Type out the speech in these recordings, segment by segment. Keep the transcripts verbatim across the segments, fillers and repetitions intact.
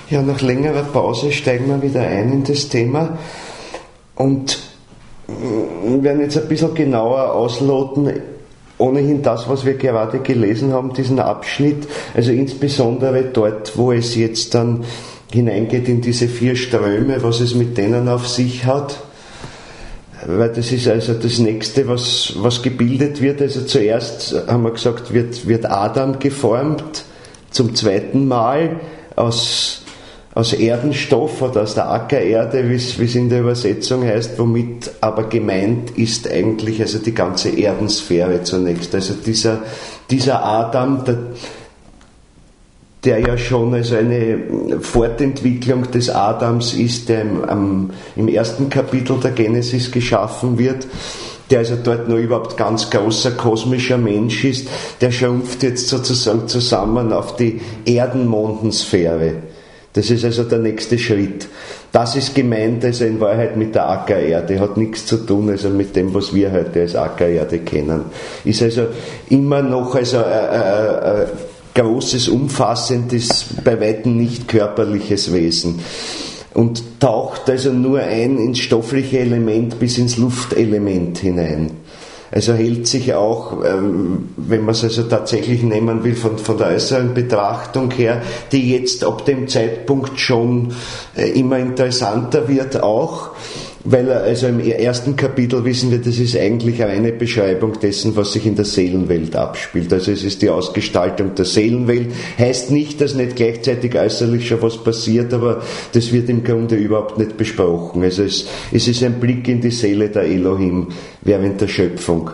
Ja, nach längerer Pause steigen wir wieder ein in das Thema und werden jetzt ein bisschen genauer ausloten, ohnehin das, was wir gerade gelesen haben, diesen Abschnitt, also insbesondere dort, wo es jetzt dann hineingeht in diese vier Ströme, was es mit denen auf sich hat. Weil das ist also das Nächste, was, was gebildet wird. Also zuerst, haben wir gesagt, wird, wird Adam geformt, zum zweiten Mal aus, aus Erdenstoff oder aus der Ackererde, wie es in der Übersetzung heißt, womit aber gemeint ist eigentlich also die ganze Erdensphäre zunächst. Also dieser, dieser Adam, der, der ja schon also eine Fortentwicklung des Adams ist, der im, am, im ersten Kapitel der Genesis geschaffen wird, der also dort noch überhaupt ganz großer kosmischer Mensch ist, der schrumpft jetzt sozusagen zusammen auf die Erdenmondensphäre. Das ist also der nächste Schritt. Das ist gemeint also in Wahrheit mit der Ackererde, hat nichts zu tun also mit dem, was wir heute als Ackererde kennen. Ist also immer noch also ein großes, umfassendes, bei weitem nicht körperliches Wesen. Und taucht also nur ein ins stoffliche Element bis ins Luftelement hinein. Also hält sich auch, ähm, wenn man es also tatsächlich nehmen will, von, von der äußeren Betrachtung her, die jetzt ab dem Zeitpunkt schon äh, immer interessanter wird auch, weil also im ersten Kapitel wissen wir, das ist eigentlich eine Beschreibung dessen, was sich in der Seelenwelt abspielt. Also es ist die Ausgestaltung der Seelenwelt. Heißt nicht, dass nicht gleichzeitig äußerlich schon was passiert, aber das wird im Grunde überhaupt nicht besprochen. Also es, es ist ein Blick in die Seele der Elohim während der Schöpfung.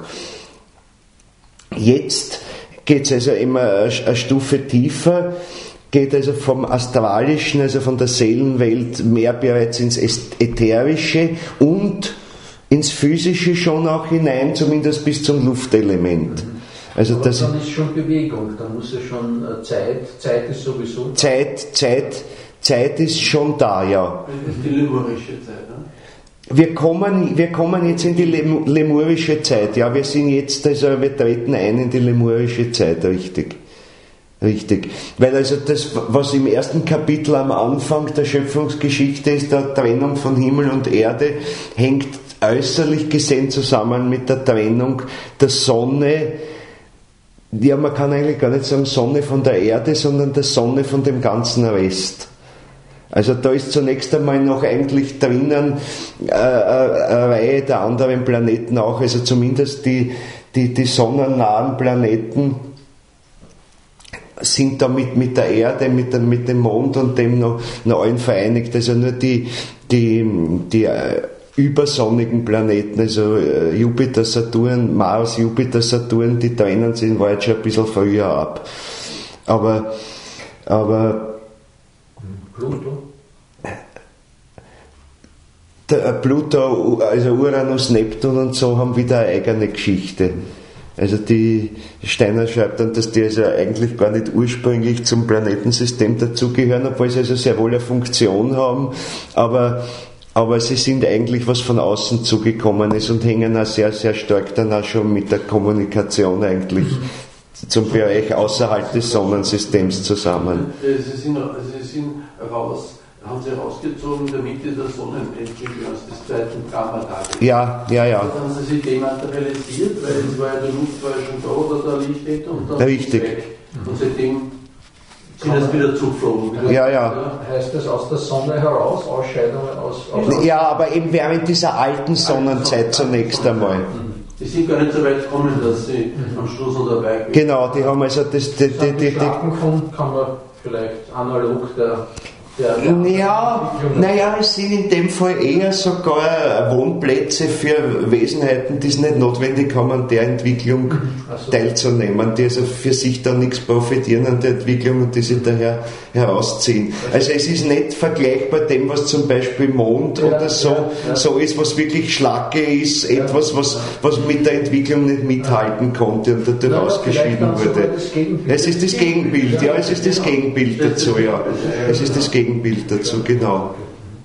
Jetzt geht es also immer eine Stufe tiefer, geht also vom Astralischen, also von der Seelenwelt, mehr bereits ins Ätherische und ins Physische schon auch hinein, zumindest bis zum Luftelement. Also aber das dann ist schon Bewegung, dann muss ja schon Zeit, Zeit ist sowieso da. Zeit, Zeit, Zeit ist schon da, ja. Das ist die lemurische Zeit, ne? Wir kommen, wir kommen jetzt in die lemurische Zeit, ja, wir sind jetzt, also wir treten ein in die lemurische Zeit, richtig. Richtig, weil also das, was im ersten Kapitel am Anfang der Schöpfungsgeschichte ist, der Trennung von Himmel und Erde, hängt äußerlich gesehen zusammen mit der Trennung der Sonne, ja, man kann eigentlich gar nicht sagen Sonne von der Erde, sondern der Sonne von dem ganzen Rest. Also da ist zunächst einmal noch eigentlich drinnen äh, eine Reihe der anderen Planeten auch, also zumindest die, die, die sonnennahen Planeten sind da mit, mit der Erde, mit, der, mit dem Mond und dem noch, noch allen vereinigt. Also nur die, die, die äh, übersonnigen Planeten, also äh, Jupiter, Saturn, Mars, Jupiter, Saturn, die trennen sich in Wahrheit schon ein bisschen früher ab. Aber, aber Pluto? Der Pluto, also Uranus, Neptun und so haben wieder eine eigene Geschichte. Also die Steiner schreibt dann, dass die also eigentlich gar nicht ursprünglich zum Planetensystem dazugehören, obwohl sie also sehr wohl eine Funktion haben, aber, aber sie sind eigentlich was von außen zugekommen ist und hängen auch sehr, sehr stark dann auch schon mit der Kommunikation eigentlich zum Bereich außerhalb des Sonnensystems zusammen. Sie sind, Sie sind raus, haben Sie rausgezogen in der Mitte der Sonnenentwicklung aus des zweiten Gamma-Tages. Ja, ja, ja. Dann haben Sie sich dematerialisiert, weil es war ja der Luft war ja schon da oder der Licht und dann richtig. Ist es weg. Und seitdem sind es wieder zugeflogen. Wieder ja, ja. Heißt das aus der Sonne heraus, Ausscheidungen aus, aus ja, aber eben während dieser alten Sonnenzeit zunächst einmal. Die sind gar nicht so weit gekommen, dass sie mhm. am Schluss noch dabei sind. Genau, die haben also das... Die, die, die, die, kann man vielleicht analog der... Ja, naja, es sind in dem Fall eher sogar Wohnplätze für Wesenheiten, die es nicht notwendig haben, an der Entwicklung so. teilzunehmen, die also für sich dann nichts profitieren an der Entwicklung und die sich daher herausziehen. Also es ist nicht vergleichbar dem, was zum Beispiel Mond ja, oder so, ja, ja. so ist, was wirklich Schlacke ist, ja. etwas, was, was mit der Entwicklung nicht mithalten konnte und dadurch ja, ausgeschieden wurde. Es ist das Gegenbild, ja, es ist das Gegenbild dazu, ja. Es ist das Gegenbild dazu, genau.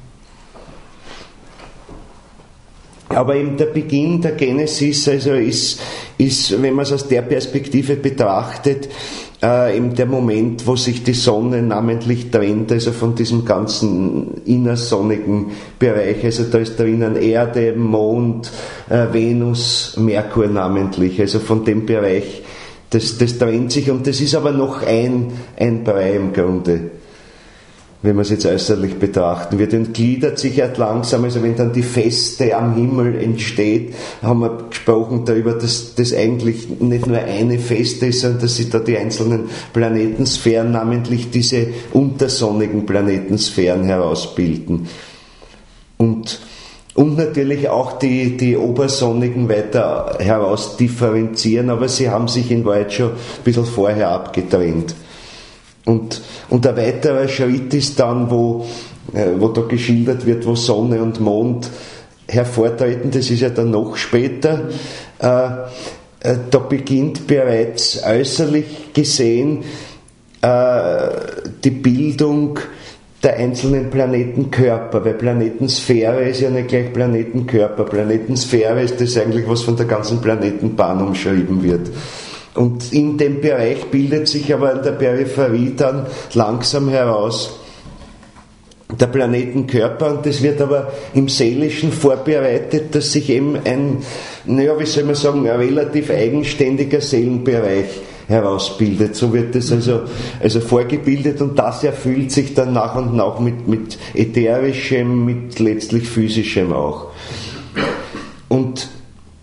Aber eben der Beginn der Genesis, also ist, ist, wenn man es aus der Perspektive betrachtet, äh, eben der Moment, wo sich die Sonne namentlich trennt, also von diesem ganzen innersonnigen Bereich. Also da ist drinnen Erde, Mond, äh, Venus, Merkur namentlich, also von dem Bereich, das, das trennt sich, und das ist aber noch ein, ein Brei im Grunde, wenn man es jetzt äußerlich betrachten wird, und gliedert sich halt langsam, also wenn dann die Feste am Himmel entsteht, haben wir gesprochen darüber, dass das eigentlich nicht nur eine Feste ist, sondern dass sich da die einzelnen Planetensphären, namentlich diese untersonnigen Planetensphären herausbilden. Und, und natürlich auch die, die obersonnigen weiter herausdifferenzieren, aber sie haben sich in Wahrheit schon ein bisschen vorher abgetrennt. Und, und ein weiterer Schritt ist dann, wo, äh, wo da geschildert wird, wo Sonne und Mond hervortreten, das ist ja dann noch später, äh, äh, da beginnt bereits äußerlich gesehen äh, die Bildung der einzelnen Planetenkörper, weil Planetensphäre ist ja nicht gleich Planetenkörper. Planetensphäre ist das eigentlich, was von der ganzen Planetenbahn umschrieben wird. Und in dem Bereich bildet sich aber in der Peripherie dann langsam heraus der Planetenkörper, und das wird aber im Seelischen vorbereitet, dass sich eben ein, naja, wie soll man sagen, ein relativ eigenständiger Seelenbereich herausbildet. So wird das also, also vorgebildet, und das erfüllt sich dann nach und nach mit, mit Ätherischem, mit letztlich Physischem auch. Und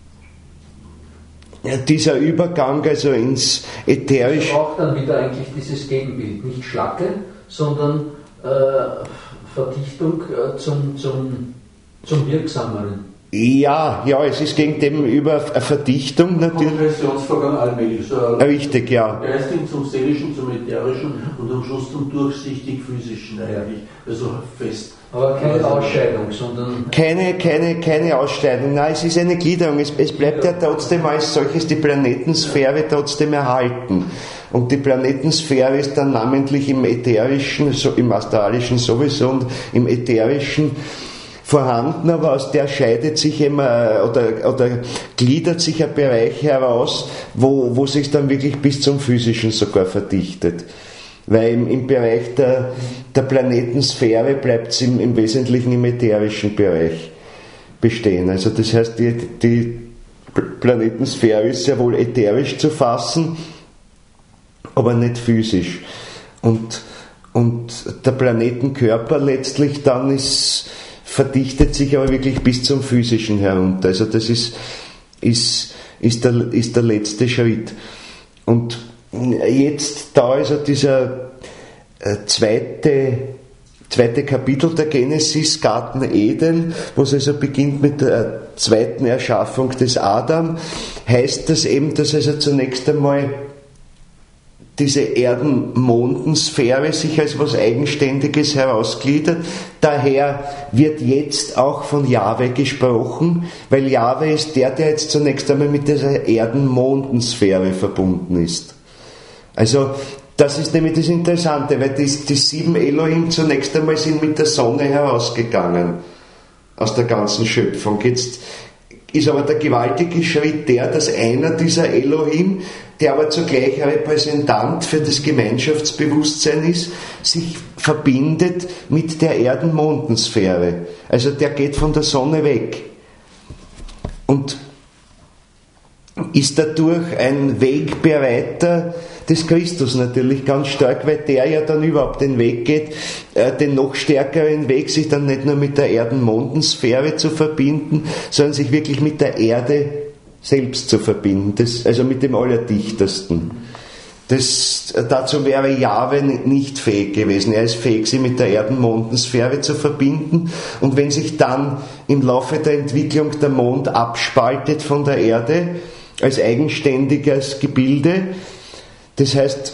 ja, dieser Übergang also ins Ätherische. Also auch dann wieder eigentlich dieses Gegenbild, nicht Schlacke, sondern äh, Verdichtung äh, zum, zum, zum Wirksameren. Ja, ja, es ist gegen dem über eine Verdichtung natürlich. Kongressionsvorgang allmählich. So Richtig, ja. Geistigen zum Seelischen, zum Ätherischen und am Schluss zum durchsichtig-physischen eigentlich. Also fest. Aber keine Ausscheidung, sondern... Keine, keine, keine Ausscheidung. Nein, es ist eine Gliederung. Es, es bleibt ja trotzdem als solches die Planetensphäre trotzdem erhalten. Und die Planetensphäre ist dann namentlich im Ätherischen, so im Astralischen sowieso und im Ätherischen vorhanden, aber aus der scheidet sich immer oder, oder gliedert sich ein Bereich heraus, wo, wo sich dann wirklich bis zum Physischen sogar verdichtet. Weil im, im Bereich der, der Planetensphäre bleibt es im, im Wesentlichen im ätherischen Bereich bestehen. Also das heißt, die, die Planetensphäre ist sehr wohl ätherisch zu fassen, aber nicht physisch. Und, und der Planetenkörper letztlich dann ist, verdichtet sich aber wirklich bis zum Physischen herunter. Also das ist, ist, ist, der, ist der letzte Schritt. Und jetzt da also dieser äh, zweite, zweite Kapitel der Genesis, Garten Eden, wo es also beginnt mit der zweiten Erschaffung des Adam, heißt das eben, dass also zunächst einmal diese Erden-Mondensphäre sich als was Eigenständiges herausgliedert. Daher wird jetzt auch von Jahwe gesprochen, weil Jahwe ist der, der jetzt zunächst einmal mit dieser Erden-Mondensphäre verbunden ist. Also das ist nämlich das Interessante, weil die, die sieben Elohim zunächst einmal sind mit der Sonne herausgegangen aus der ganzen Schöpfung. Jetzt ist aber der gewaltige Schritt der, dass einer dieser Elohim, der aber zugleich ein Repräsentant für das Gemeinschaftsbewusstsein ist, sich verbindet mit der Erden-Mondensphäre. Also der geht von der Sonne weg und ist dadurch ein Wegbereiter des Christus natürlich ganz stark, weil der ja dann überhaupt den Weg geht, äh, den noch stärkeren Weg, sich dann nicht nur mit der Erden-Mondensphäre zu verbinden, sondern sich wirklich mit der Erde selbst zu verbinden, das, also mit dem Allerdichtesten. Das, dazu wäre Jahwe nicht fähig gewesen. Er ist fähig, sie mit der Erden-Mondensphäre zu verbinden, und wenn sich dann im Laufe der Entwicklung der Mond abspaltet von der Erde als eigenständiges Gebilde, das heißt,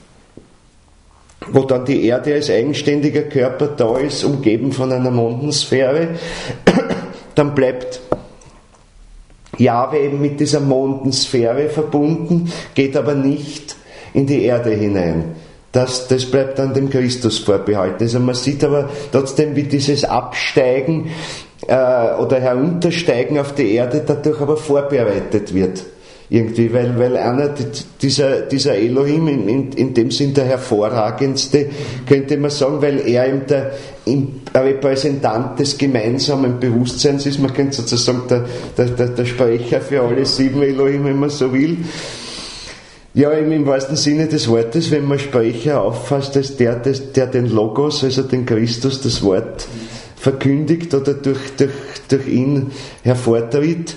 wo dann die Erde als eigenständiger Körper da ist, umgeben von einer Mondensphäre, dann bleibt Jahwe eben mit dieser Mondensphäre verbunden, geht aber nicht in die Erde hinein. Das, das bleibt dann dem Christus vorbehalten. Also man sieht aber trotzdem, wie dieses Absteigen äh, oder Heruntersteigen auf die Erde dadurch aber vorbereitet wird. irgendwie, weil, weil einer dieser, dieser Elohim, in, in, in dem Sinn der hervorragendste, könnte man sagen, weil er eben der, der Repräsentant des gemeinsamen Bewusstseins ist, man könnte sozusagen der, der, der, der Sprecher für alle sieben Elohim, wenn man so will. Ja, im wahrsten Sinne des Wortes, wenn man Sprecher auffasst, als der, der den Logos, also den Christus, das Wort verkündigt oder durch, durch, durch ihn hervortritt,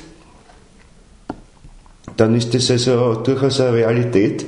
dann ist das also durchaus eine Realität.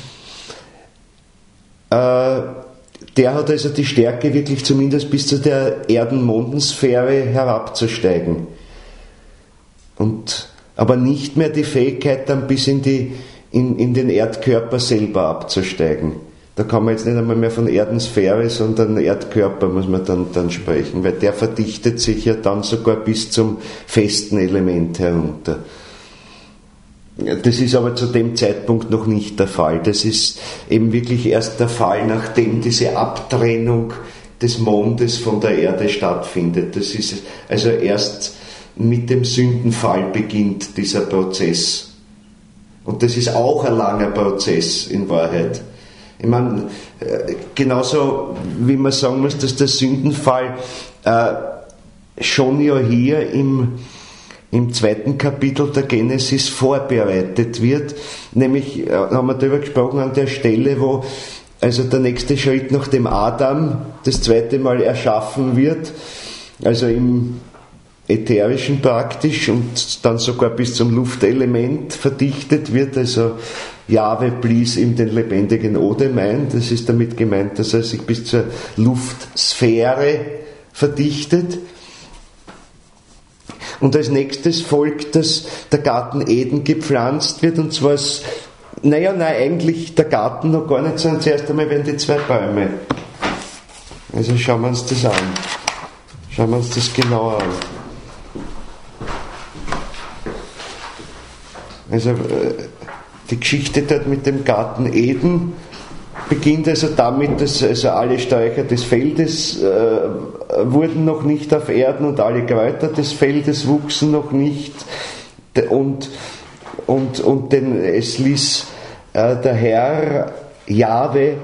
Äh, der hat also die Stärke, wirklich zumindest bis zu der Erden-Mondensphäre herabzusteigen. Und, aber nicht mehr die Fähigkeit, dann bis in, die, in, in den Erdkörper selber abzusteigen. Da kann man jetzt nicht einmal mehr von Erdensphäre, sondern Erdkörper muss man dann, dann sprechen, weil der verdichtet sich ja dann sogar bis zum festen Element herunter. Das ist aber zu dem Zeitpunkt noch nicht der Fall. Das ist eben wirklich erst der Fall, nachdem diese Abtrennung des Mondes von der Erde stattfindet. Das ist also erst mit dem Sündenfall beginnt dieser Prozess. Und das ist auch ein langer Prozess in Wahrheit. Ich meine, genauso wie man sagen muss, dass der Sündenfall äh, schon ja hier im im zweiten Kapitel der Genesis vorbereitet wird, nämlich, haben wir darüber gesprochen, an der Stelle, wo also der nächste Schritt nach dem Adam das zweite Mal erschaffen wird, also im Ätherischen praktisch und dann sogar bis zum Luftelement verdichtet wird, also Jahwe blies ihm den lebendigen Odem ein, das ist damit gemeint, dass er sich bis zur Luftsphäre verdichtet. Und als nächstes folgt, dass der Garten Eden gepflanzt wird, und zwar, ist, naja, nein, eigentlich der Garten noch gar nicht, sondern zuerst einmal werden die zwei Bäume. Also schauen wir uns das an. Schauen wir uns das genauer an. Also die Geschichte dort mit dem Garten Eden beginnt also damit, dass also alle Sträucher des Feldes äh, wurden noch nicht auf Erden und alle Kräuter des Feldes wuchsen noch nicht, und, und, und denn es ließ äh, der Herr Jahwe,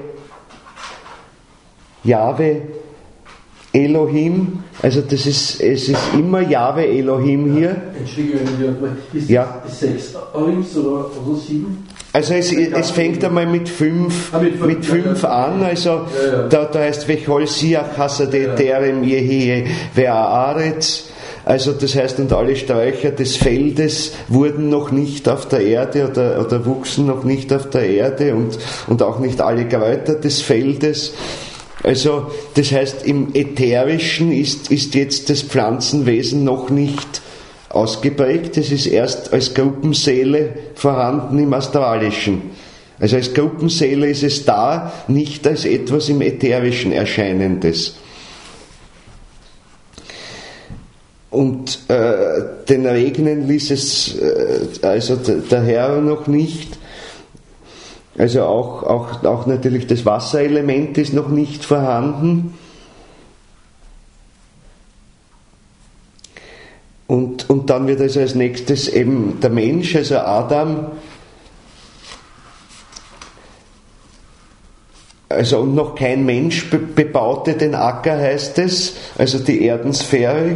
Jahwe Elohim, also das ist, es ist immer Jahwe Elohim hier. Entschuldigung, ist ja. das sechs Orims oder, oder sieben? Also es, es fängt einmal mit fünf, ah, mit fünf, mit fünf ja, ja. an, also ja, ja. Da, da heißt Vechol Siach Hasade Terem Yehi Ve'aretz, also das heißt, und alle Sträucher des Feldes wurden noch nicht auf der Erde oder, oder wuchsen noch nicht auf der Erde, und, und auch nicht alle Kräuter des Feldes. Also das heißt, im Ätherischen ist, ist jetzt das Pflanzenwesen noch nicht ausgeprägt, es ist erst als Gruppenseele vorhanden im Astralischen. Also als Gruppenseele ist es da, nicht als etwas im Ätherischen Erscheinendes. Und äh, den Regnen ließ es äh, also der Herr noch nicht. Also auch, auch, auch natürlich das Wasserelement ist noch nicht vorhanden. Und, und dann wird also als nächstes eben der Mensch, also Adam, also und noch kein Mensch be- bebaute den Acker, heißt es, also die Erdensphäre.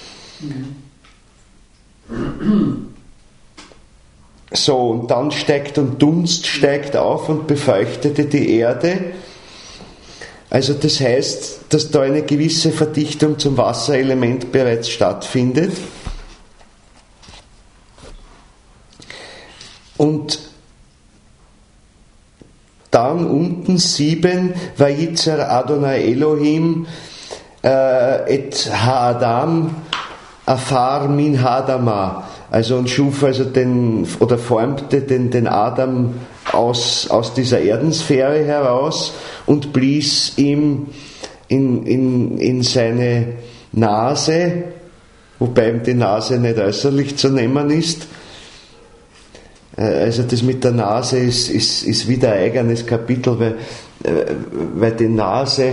So, und dann steigt und Dunst steigt auf und befeuchtete die Erde. Also das heißt, dass da eine gewisse Verdichtung zum Wasserelement bereits stattfindet. Und dann unten sieben, Vayitzer Adonai Elohim äh, et Ha'adam Afar min Hadama, also und schuf also den, oder formte den, den Adam aus, aus dieser Erdensphäre heraus und blies ihm in, in, in seine Nase, wobei ihm die Nase nicht äußerlich zu nehmen ist. Also das mit der Nase ist, ist, ist wieder ein eigenes Kapitel, weil, weil die Nase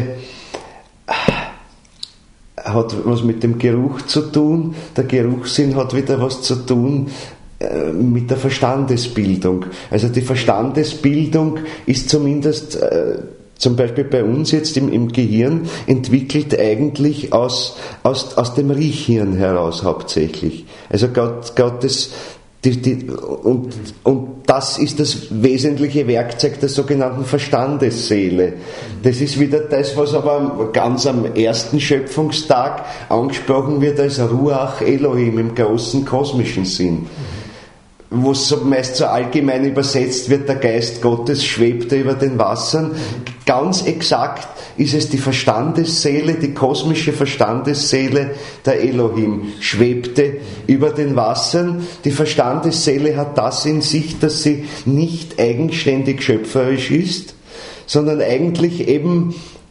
hat was mit dem Geruch zu tun, der Geruchssinn hat wieder was zu tun äh, mit der Verstandesbildung. Also die Verstandesbildung ist zumindest äh, zum Beispiel bei uns jetzt im, im Gehirn entwickelt eigentlich aus, aus, aus dem Riechhirn heraus hauptsächlich. Also gerade das, die, die, und, und das ist das wesentliche Werkzeug der sogenannten Verstandesseele. Das ist wieder das, was aber ganz am ersten Schöpfungstag angesprochen wird als Ruach Elohim im großen kosmischen Sinn. Wo es meist so allgemein übersetzt wird, der Geist Gottes schwebte über den Wassern. Ganz exakt ist es die Verstandesseele, die kosmische Verstandesseele der Elohim, schwebte über den Wassern. Die Verstandesseele hat das in sich, dass sie nicht eigenständig schöpferisch ist, sondern eigentlich eben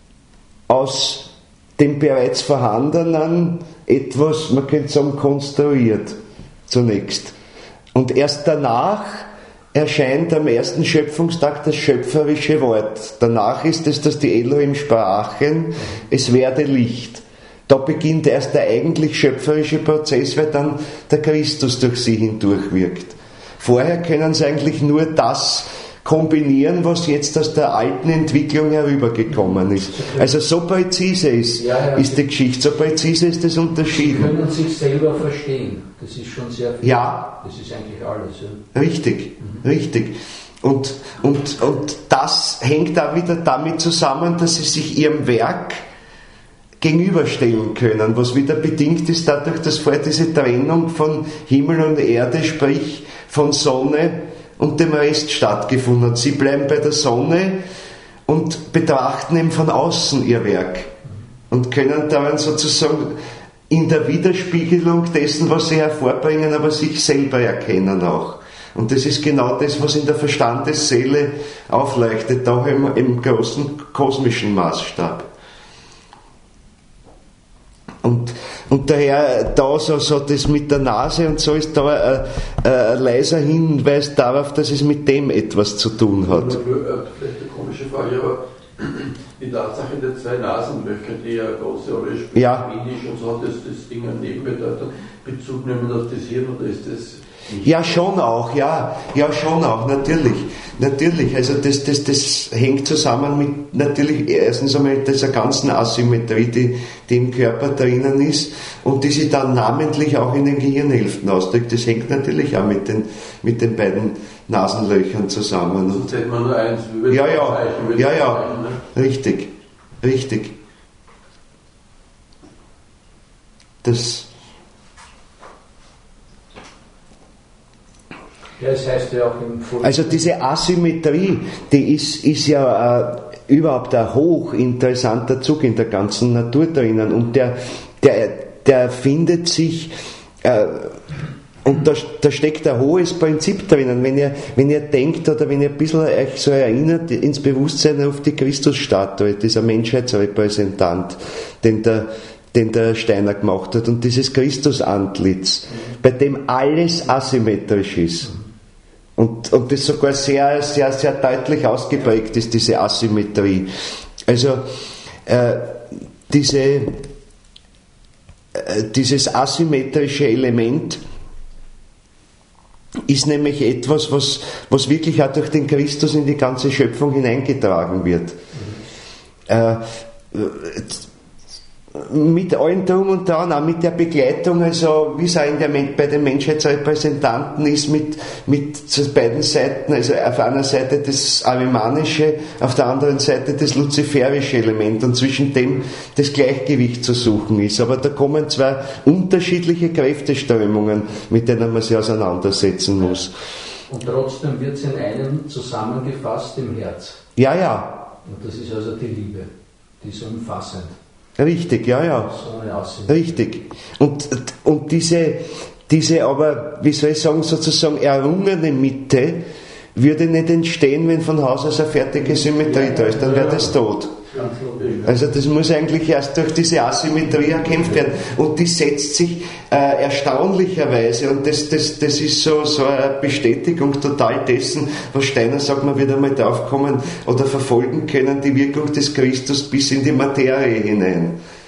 aus dem bereits Vorhandenen etwas, man könnte sagen, konstruiert zunächst. Und erst danach erscheint am ersten Schöpfungstag das schöpferische Wort. Danach ist es, dass die Elohim sprachen, es werde Licht. Da beginnt erst der eigentlich schöpferische Prozess, weil dann der Christus durch sie hindurchwirkt. Vorher können sie eigentlich nur das kombinieren, was jetzt aus der alten Entwicklung herübergekommen ist. Also so präzise ist, ja, ja, ist die Geschichte, so präzise ist das unterschieden. Sie können sich selber verstehen, das ist schon sehr viel. Ja. Das ist eigentlich alles. Ja. Richtig, mhm. richtig. Und, und, und das hängt auch wieder damit zusammen, dass sie sich ihrem Werk gegenüberstellen können, was wieder bedingt ist dadurch, dass vorher diese Trennung von Himmel und Erde, sprich von Sonne und dem Rest stattgefunden hat. Sie bleiben bei der Sonne und betrachten eben von außen ihr Werk und können daran sozusagen in der Widerspiegelung dessen, was sie hervorbringen, aber sich selber erkennen auch. Und das ist genau das, was in der Verstandesseele aufleuchtet, auch im, im großen kosmischen Maßstab. Und, und daher da so, so das mit der Nase und so ist da ein, ein leiser Hinweis darauf, dass es mit dem etwas zu tun hat. Vielleicht eine komische Frage, aber die Tatsache der zwei Nasenlöcher, die ja eine große Rolle spielen, ja. Indisch und so, hat das, das Ding eine Nebenbedeutung, Bezug nehmen auf das Hirn oder ist das nicht? Ja, schon auch, ja, ja, schon auch, natürlich, natürlich, also das, das, das hängt zusammen mit, natürlich, erstens einmal dieser ganzen Asymmetrie, die, die im Körper drinnen ist und die sich dann namentlich auch in den Gehirnhälften ausdrückt, das hängt natürlich auch mit den, mit den beiden Nasenlöchern zusammen. Sonst hätte man nur eins, wie ja, ja, Zeichen, ja, ja, Zeichen, ne? richtig, richtig. Das Ja, das heißt ja auch im Volk. Also diese Asymmetrie, die ist, ist ja äh, überhaupt ein hochinteressanter Zug in der ganzen Natur drinnen und der, der, der findet sich, äh, und da, da steckt ein hohes Prinzip drinnen, wenn ihr, wenn ihr denkt oder wenn ihr ein bisschen euch so erinnert ins Bewusstsein auf die Christusstatue, dieser Menschheitsrepräsentant, den der den der Steiner gemacht hat und dieses Christusantlitz, bei dem alles asymmetrisch ist. Und, und das sogar sehr, sehr, sehr deutlich ausgeprägt ist, diese Asymmetrie. Also äh, diese, äh, dieses asymmetrische Element ist nämlich etwas, was, was wirklich auch durch den Christus in die ganze Schöpfung hineingetragen wird. Äh, mit allem Drum und Dran, auch mit der Begleitung, also wie es auch in der, bei den Menschheitsrepräsentanten ist, mit, mit beiden Seiten, also auf einer Seite das arimanische, auf der anderen Seite das luziferische Element und zwischen dem das Gleichgewicht zu suchen ist. Aber da kommen zwei unterschiedliche Kräfteströmungen, mit denen man sich auseinandersetzen muss. Und trotzdem wird es in einem zusammengefasst im Herz. Ja, ja. Und das ist also die Liebe, die ist umfassend. Richtig, ja, ja. Richtig. Und, und diese, diese aber, wie soll ich sagen, sozusagen errungene Mitte würde nicht entstehen, wenn von Haus aus eine fertige Symmetrie da ist, dann wäre das tot. Also das muss eigentlich erst durch diese Asymmetrie erkämpft werden. Und die setzt sich äh, erstaunlicherweise, und das, das, das ist so, so eine Bestätigung total dessen, was Steiner sagt, man wird einmal draufkommen oder verfolgen können, die Wirkung des Christus bis in die Materie hinein.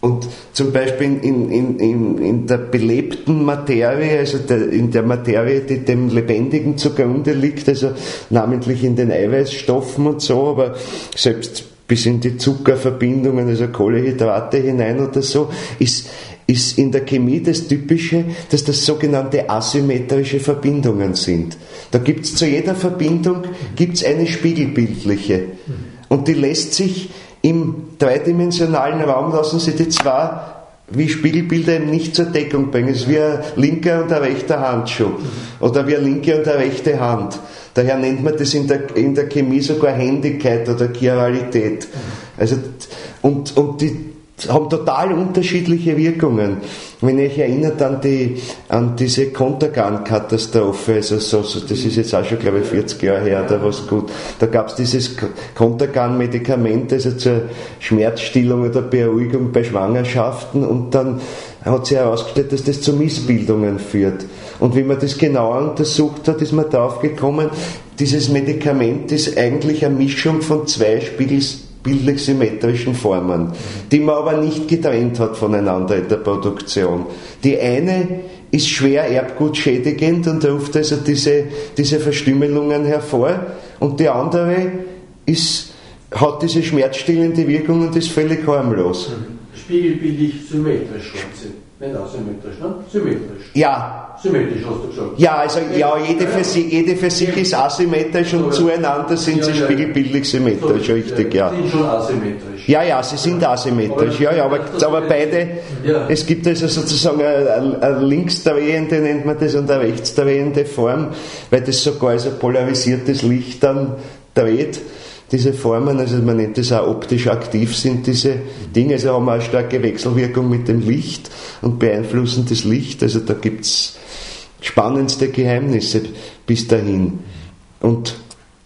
Und zum Beispiel in, in, in, in der belebten Materie, also der, in der Materie, die dem Lebendigen zugrunde liegt, also namentlich in den Eiweißstoffen und so, aber selbst bis in die Zuckerverbindungen, also Kohlenhydrate hinein oder so, ist, ist in der Chemie das Typische, dass das sogenannte asymmetrische Verbindungen sind. Da gibt es zu jeder Verbindung gibt's eine spiegelbildliche. Und die lässt sich im dreidimensionalen Raum, lassen sie die zwei wie Spiegelbilder eben nicht zur Deckung bringen. Es ist wie ein linker und ein rechter Handschuh oder wie eine linke und eine rechte Hand. Daher nennt man das in der, in der Chemie sogar Händigkeit oder Chiralität. Also, und, und die haben total unterschiedliche Wirkungen. Wenn ihr euch erinnert an, die, an diese Contergan-Katastrophe, also so, so, das ist jetzt auch schon, glaube ich, vierzig Jahre her oder was gut, da gab es dieses Contergan-Medikament, also zur Schmerzstillung oder Beruhigung bei Schwangerschaften, und dann hat sich herausgestellt, dass das zu Missbildungen führt. Und wie man das genauer untersucht hat, ist man darauf gekommen, dieses Medikament ist eigentlich eine Mischung von zwei Spiegels bildlich symmetrischen Formen, die man aber nicht getrennt hat voneinander in der Produktion. Die eine ist schwer erbgutschädigend und ruft also diese, diese Verstümmelungen hervor, und die andere ist, hat diese schmerzstillende Wirkung und ist völlig harmlos. Spiegelbildlich symmetrisch, nicht asymmetrisch, ne? Symmetrisch. Ja. Symmetrisch hast du gesagt. Ja, also ja, jede Physik, jede Physik ist asymmetrisch und zueinander sind ja, sie ja, spiegelbildlich symmetrisch, so, richtig, ja. Sie sind schon asymmetrisch. Ja, ja, sie sind asymmetrisch, ja, ja, aber, aber beide, ja. Es gibt also sozusagen eine, eine linksdrehende, nennt man das, und eine rechtsdrehende Form, weil das sogar als ein polarisiertes Licht dann dreht. Diese Formen, also man nennt das auch optisch aktiv sind diese Dinge, also haben auch eine starke Wechselwirkung mit dem Licht und beeinflussen das Licht, also da gibt es spannendste Geheimnisse bis dahin. Und,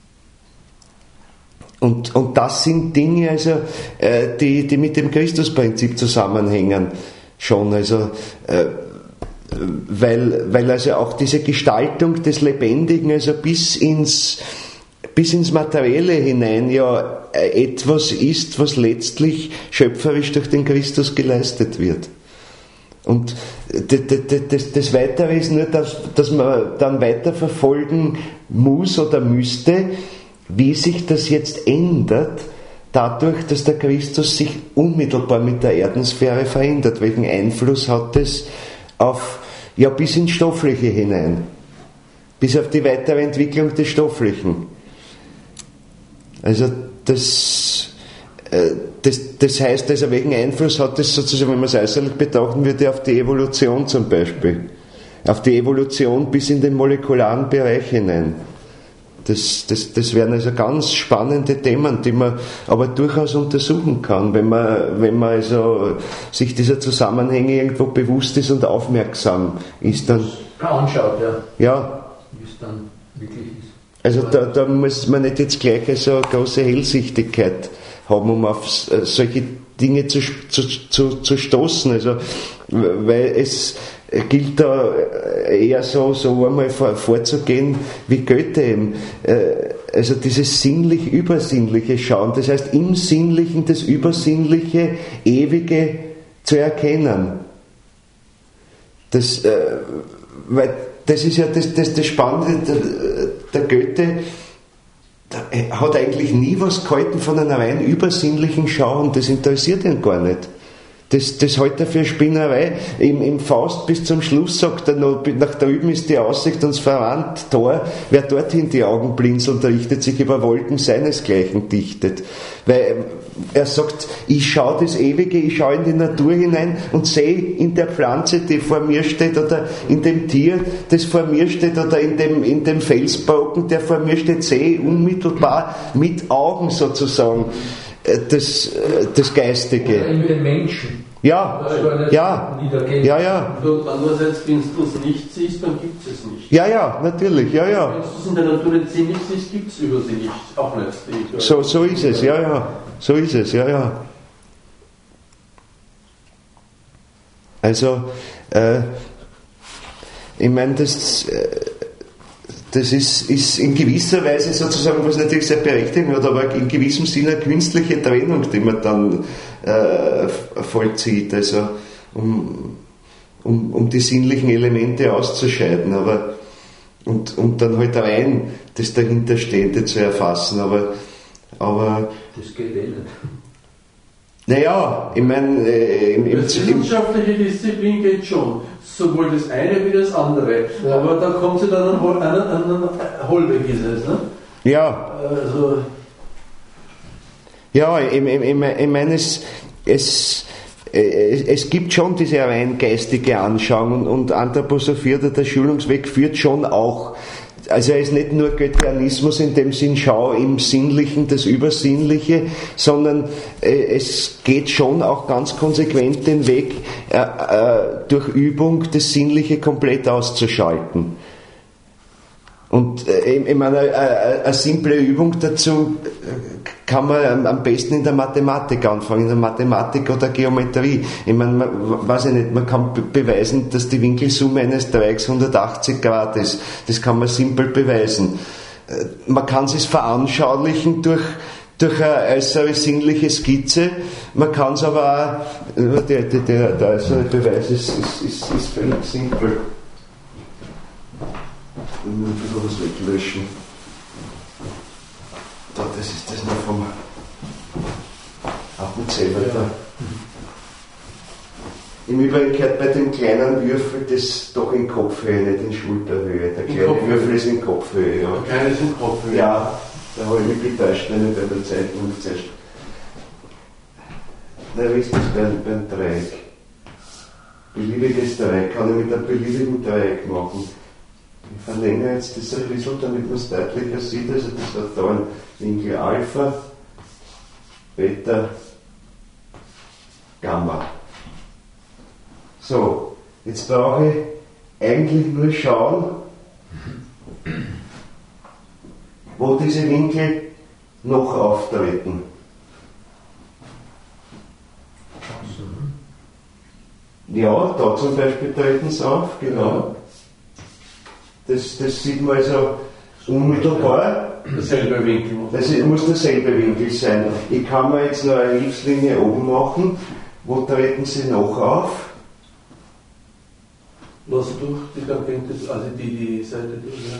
und, und das sind Dinge, also, äh, die, die mit dem Christusprinzip zusammenhängen schon, also äh, weil, weil also auch diese Gestaltung des Lebendigen, also bis ins bis ins Materielle hinein ja etwas ist, was letztlich schöpferisch durch den Christus geleistet wird. Und das, das Weitere ist nur, dass, dass man dann weiterverfolgen muss oder müsste, wie sich das jetzt ändert, dadurch, dass der Christus sich unmittelbar mit der Erdensphäre verändert. Welchen Einfluss hat es auf, ja, bis ins Stoffliche hinein, bis auf die weitere Entwicklung des Stofflichen. Also das, äh, das, das heißt, also welchen Einfluss hat das sozusagen, wenn man es äußerlich betrachten würde, auf die Evolution zum Beispiel, auf die Evolution bis in den molekularen Bereich hinein. Das, das, das wären also ganz spannende Themen, die man aber durchaus untersuchen kann, wenn man, wenn man also sich dieser Zusammenhänge irgendwo bewusst ist und aufmerksam ist. Dann anschaut, ja. Ja. Wie es dann wirklich ist. Also da, da muss man nicht jetzt gleich so eine große Hellsichtigkeit haben, um auf solche Dinge zu, zu, zu, zu stoßen. Also, weil es gilt da eher so, so einmal vor, vorzugehen wie Goethe eben. Also dieses sinnlich-übersinnliche Schauen, das heißt im Sinnlichen das Übersinnliche, Ewige zu erkennen. Das, weil das ist ja das, das, das Spannende, der, der Goethe der hat eigentlich nie was gehalten von einer rein übersinnlichen Schau, und das interessiert ihn gar nicht. Das, das hält er für Spinnerei. Im, Im Faust bis zum Schluss sagt er noch, nach drüben ist die Aussicht ans verwandt Tor, wer dorthin die Augen blinzelt, richtet sich über Wolken seinesgleichen dichtet. Weil er sagt, ich schaue das Ewige, ich schaue in die Natur hinein und sehe in der Pflanze, die vor mir steht, oder in dem Tier, das vor mir steht, oder in dem, in dem Felsbrocken, der vor mir steht, sehe ich unmittelbar mit Augen sozusagen das, das Geistige. Oder in den Menschen. Ja, ja, ja, ja. Und andererseits, wenn du es nicht siehst, dann gibt es es nicht. Ja, ja, natürlich, ja, ja. Wenn du es in der Natur nicht sehen nicht siehst, gibt es über sie nicht. Auch nicht. So, so ist es, ja, ja. So ist es, ja, ja. Also, äh, ich meine, das, äh, das ist, ist in gewisser Weise sozusagen, was natürlich sehr berechtigt hat, aber in gewissem Sinne eine künstliche Trennung, die man dann äh, vollzieht, also um, um, um die sinnlichen Elemente auszuscheiden, aber und, und dann halt rein das Dahinterstehende zu erfassen, aber, aber das geht eh nicht. Naja, ich meine, äh, im, im, das wissenschaftliche Disziplin geht schon, sowohl das eine wie das andere. Ja. Aber da kommt sie dann an einen Hohlweg, ist es, ne? Ja. Also. Ja, ich, ich, ich, ich meine, es, es, es, es gibt schon diese rein geistige Anschauung und, und Anthroposophie oder der Schulungsweg führt schon auch. Also er ist nicht nur Goetheanismus in dem Sinn, schau im Sinnlichen das Übersinnliche, sondern äh, es geht schon auch ganz konsequent den Weg, äh, äh, durch Übung das Sinnliche komplett auszuschalten. Und äh, ich meine, äh, eine simple Übung dazu kann man am besten in der Mathematik anfangen, in der Mathematik oder Geometrie. Ich meine, man, weiß ich nicht, man kann be- beweisen, dass die Winkelsumme eines Dreiecks hundertachtzig Grad ist. Das kann man simpel beweisen. Äh, man kann es veranschaulichen durch, durch eine äußere sinnliche Skizze. Man kann es aber auch, der, der, der, der äußere Beweis ist, ist, ist, ist völlig simpel. Ich muss ein bisschen was weglöschen. Da, das ist das noch vom Appenzell. Ja. Im Übrigen gehört bei dem kleinen Würfel das doch in Kopfhöhe, nicht in Schulterhöhe. Der kleine Kopfhöhe. Würfel ist in Kopfhöhe. Ja. Der kleine ist in Kopfhöhe. Ja, da habe ich mich getäuscht, wenn ich bei der Zeichnung zuerst. Na, wie ist das beim, beim Dreieck? Beliebiges Dreieck kann ich mit einem beliebigen Dreieck machen. Ich verlängere jetzt das ein bisschen, damit man es deutlicher sieht. Also das hat da einen Winkel Alpha, Beta, Gamma. So, jetzt brauche ich eigentlich nur schauen, wo diese Winkel noch auftreten. Ja, da zum Beispiel treten sie auf, genau. Das, das sieht man also unmittelbar. Derselbe Winkel. Das muss derselbe Winkel sein. Ich kann mir jetzt noch eine Hilfslinie oben machen. Wo treten sie noch auf? Lass durch die Tangente, also die, die Seite durch, ja.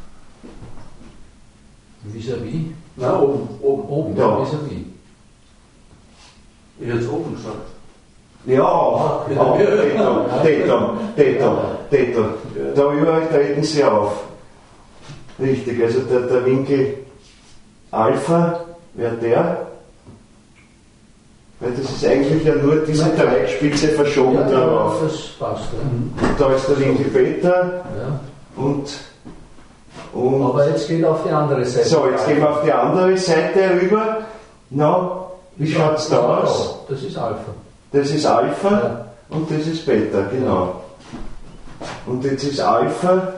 Vis-à-vis? Nein, oben, oben. Oben, ja, ja, vis-à-vis. Ich hätte es oben gesagt. Ja, Täter, Täter, Täter, Täter. Da überall treten sie auf. Richtig, also der, der Winkel Alpha wäre der. Weil das ist eigentlich ja nur diese Dreieckspitze verschoben ja, darauf. Das passt, ja. Da ist der Winkel Beta ja. und, und. Aber jetzt geht auf die andere Seite. So, jetzt gehen wir auf die andere Seite rüber. Na, wie schaut es da aus? Das ist Alpha. Das ist Alpha ja. und das ist Beta, genau. Und jetzt ist Alpha,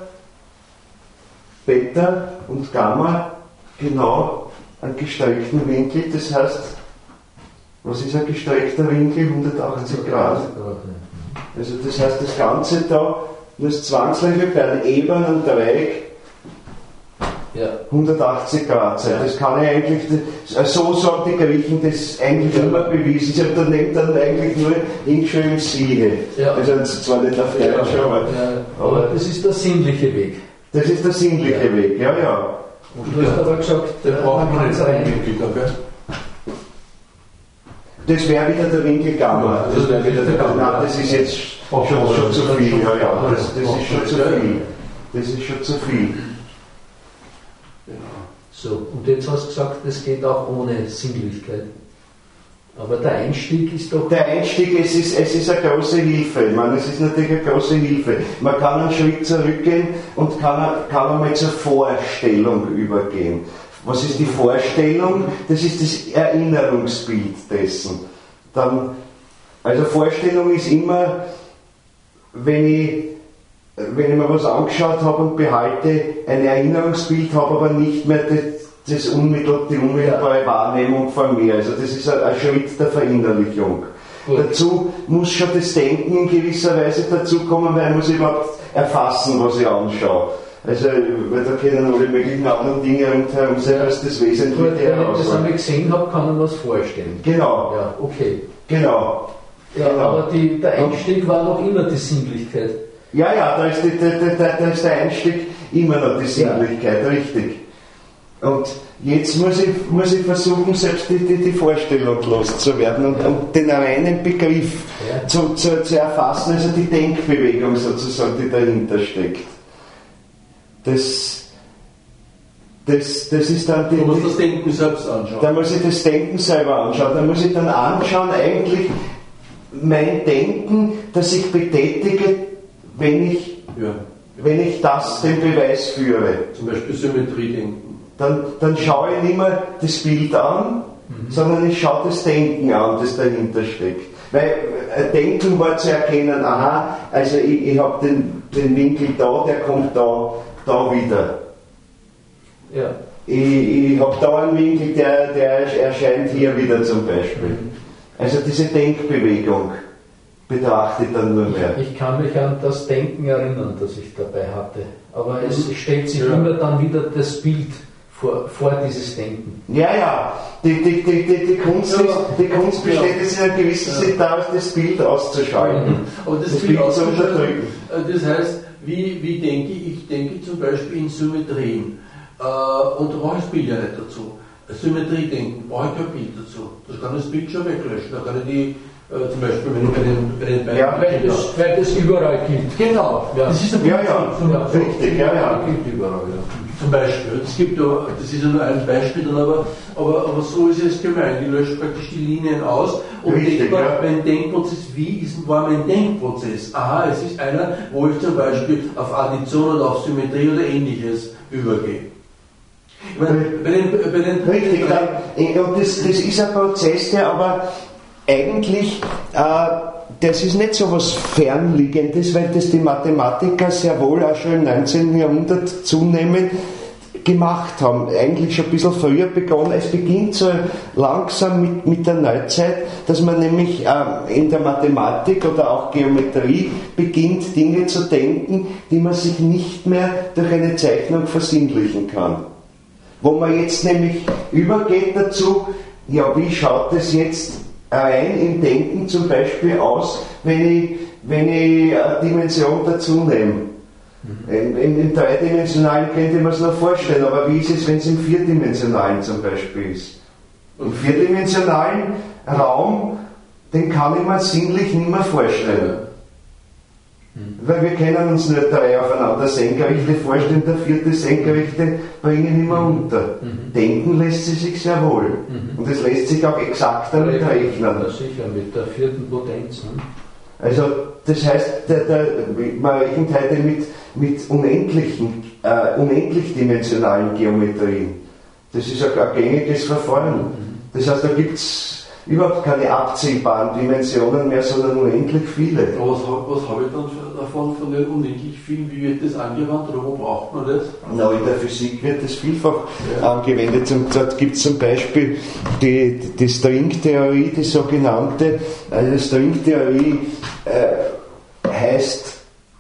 Beta und Gamma genau einen gestreckten Winkel. Das heißt, was ist ein gestreckter Winkel? hundertachtzig Grad. Also das heißt, das Ganze da muss zwangsläufig bei einem ebenen Dreieck ja. hundertachtzig Grad sein. Das kann ich eigentlich, das, so sagen die Griechen das eigentlich ja. immer bewiesen. Sie haben daneben dann eigentlich nur hingeschrieben Siehe. Ja. Also zwar nicht auf Deutsch, ja. aber, ja. aber das ist der sinnliche Weg. Das ist der sinnliche ja. Weg, ja, ja. Und du hast aber gesagt, der braucht man jetzt einen Winkel, gell? Das wäre wieder der Winkel Gamma. Das wäre wieder der Gamma. Nein, das ist jetzt schon, schon zu viel. Ja, ja, das, das ist schon zu viel. Das ist schon zu viel. So, und jetzt hast du gesagt, das geht auch ohne Sinnlichkeit. Aber der Einstieg ist doch... Der Einstieg, es ist, es ist eine große Hilfe. Ich meine, es ist natürlich eine große Hilfe. Man kann einen Schritt zurückgehen und kann, kann einmal zur Vorstellung übergehen. Was ist die Vorstellung? Das ist das Erinnerungsbild dessen. Dann, also Vorstellung ist immer, wenn ich, wenn ich mir was angeschaut habe und behalte, ein Erinnerungsbild habe, aber nicht mehr das, das unmittel, die unmittelbare Wahrnehmung von mir. Also das ist ein, ein Schritt der Verinnerlichung. Gut. Dazu muss schon das Denken in gewisser Weise dazukommen, weil ich muss überhaupt erfassen, was ich anschaue. Also, weil da können alle möglichen anderen Dinge rundherum sein, als das Wesentliche Gut, wenn ich das herausholen. einmal gesehen habe, kann man was vorstellen. Genau, Ja, okay. genau. Ja, Genau. aber die, der Einstieg war noch immer die Sinnlichkeit. Ja, ja, da ist, die, da, da, da ist der Einstieg immer noch die Sinnlichkeit, ja. Richtig. Und jetzt muss ich, muss ich versuchen, selbst die, die, die Vorstellung loszuwerden und, ja. und den reinen Begriff ja. zu, zu, zu erfassen, also die Denkbewegung sozusagen, die dahinter steckt. Das, das, das ist dann die... Du musst das Denken selbst anschauen. Da muss ich das Denken selber anschauen. Da muss ich dann anschauen, eigentlich mein Denken, das ich betätige, wenn ich, ja. wenn ich das den Beweis führe. Zum Beispiel Symmetriedenken. Dann, dann schaue ich nicht mehr das Bild an, mhm. sondern ich schaue das Denken an, das dahinter steckt. Weil äh, Denken war zu erkennen, aha, also ich, ich habe den, den Winkel da, der kommt da, da wieder. Ja. Ich, ich habe da einen Winkel, der, der erscheint hier wieder zum Beispiel. Mhm. Also diese Denkbewegung betrachte ich dann nur mehr. Ich, ich kann mich an das Denken erinnern, das ich dabei hatte. Aber es stellt sich ja. immer dann wieder das Bild vor, vor dieses Denken. Ja, ja. Die, die, die, die, die, Kunst, ja. ist, die Kunst besteht jetzt ja. in einer gewissen Zeit daraus, das Bild auszuschalten. Mhm. Aber das, das Bild, Bild zu unterdrücken. Das heißt, wie, wie denke ich? Ich denke zum Beispiel in Symmetrien. Äh, und da brauche ich das Bild ja nicht dazu. Symmetrie denken, brauche ich kein Bild dazu. Das kann das Bild schon weglöschen. Da kann ich die, äh, zum Beispiel, wenn ich bei den, bei den beiden. Ja, weil das, weil das überall gilt. Genau. Ja. Das ist ein ja, ja, ja. Richtig, ja, ja. Gilt überall, ja. Zum Beispiel. Es gibt da, das ist ja nur ein Beispiel, dann aber, aber, aber so ist es gemeint. Ich lösche praktisch die Linien aus und Richtig, denke mal, ja. mein Denkprozess, wie ist, war mein Denkprozess? Aha, es ist einer, wo ich zum Beispiel auf Addition oder auf Symmetrie oder Ähnliches übergehe. Ich meine, bei den, bei den, Richtig, dann, und das, das ist ein Prozess, der aber eigentlich, äh, das ist nicht so was Fernliegendes, weil das die Mathematiker sehr wohl auch schon im neunzehnten Jahrhundert zunehmend gemacht haben. Eigentlich schon ein bisschen früher begonnen. Es beginnt so langsam mit, mit der Neuzeit, dass man nämlich äh, in der Mathematik oder auch Geometrie beginnt, Dinge zu denken, die man sich nicht mehr durch eine Zeichnung versinnlichen kann. Wo man jetzt nämlich übergeht dazu, ja, wie schaut es jetzt rein im Denken zum Beispiel aus, wenn ich, wenn ich eine Dimension dazu nehme. Mhm. Im, im, Im Dreidimensionalen könnte man es noch vorstellen, aber wie ist es, wenn es im Vierdimensionalen zum Beispiel ist? Im vierdimensionalen Raum, den kann ich mir sinnlich nicht mehr vorstellen. Mhm. Weil wir können uns nicht drei aufeinander Senkrechte vorstellen, der vierte Senkrechte bringen immer unter. Mhm. Denken lässt sie sich sehr wohl. Mhm. Und es lässt sich auch exakt damit rechnen. Ja, sicher, mit der vierten Potenz. Ne? Also, das heißt, der, der, man rechnet heute mit, mit unendlichen, äh, unendlich dimensionalen Geometrien. Das ist ein, ein gängiges Verfahren. Mhm. Das heißt, da gibt es überhaupt keine abzählbaren Dimensionen mehr, sondern unendlich viele. Aber was, was habe ich dann davon, von den unendlich vielen? Wie wird das angewandt oder wo braucht man das? Na, in der Physik wird das vielfach ja. angewendet. Und dort gibt es zum Beispiel die, die Stringtheorie, die sogenannte. Also Stringtheorie äh, heißt,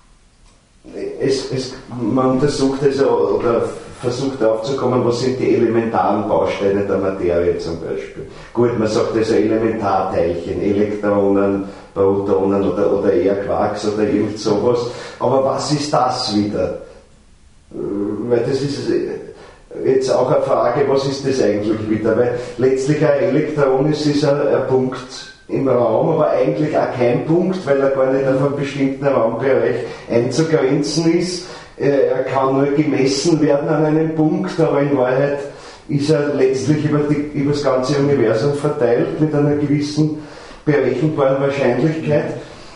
es, es, man untersucht also oder versucht aufzukommen, was sind die elementaren Bausteine der Materie zum Beispiel. Gut, man sagt also Elementarteilchen, Elektronen, Protonen oder, oder eher Quarks oder irgend sowas. Aber was ist das wieder? Weil das ist jetzt auch eine Frage, was ist das eigentlich wieder? Weil letztlich ein Elektron ist, ist ein, ein Punkt im Raum, aber eigentlich auch kein Punkt, weil er gar nicht auf einen bestimmten Raumbereich einzugrenzen ist. Er kann nur gemessen werden an einem Punkt, aber in Wahrheit ist er letztlich über, die, über das ganze Universum verteilt mit einer gewissen berechenbaren Wahrscheinlichkeit.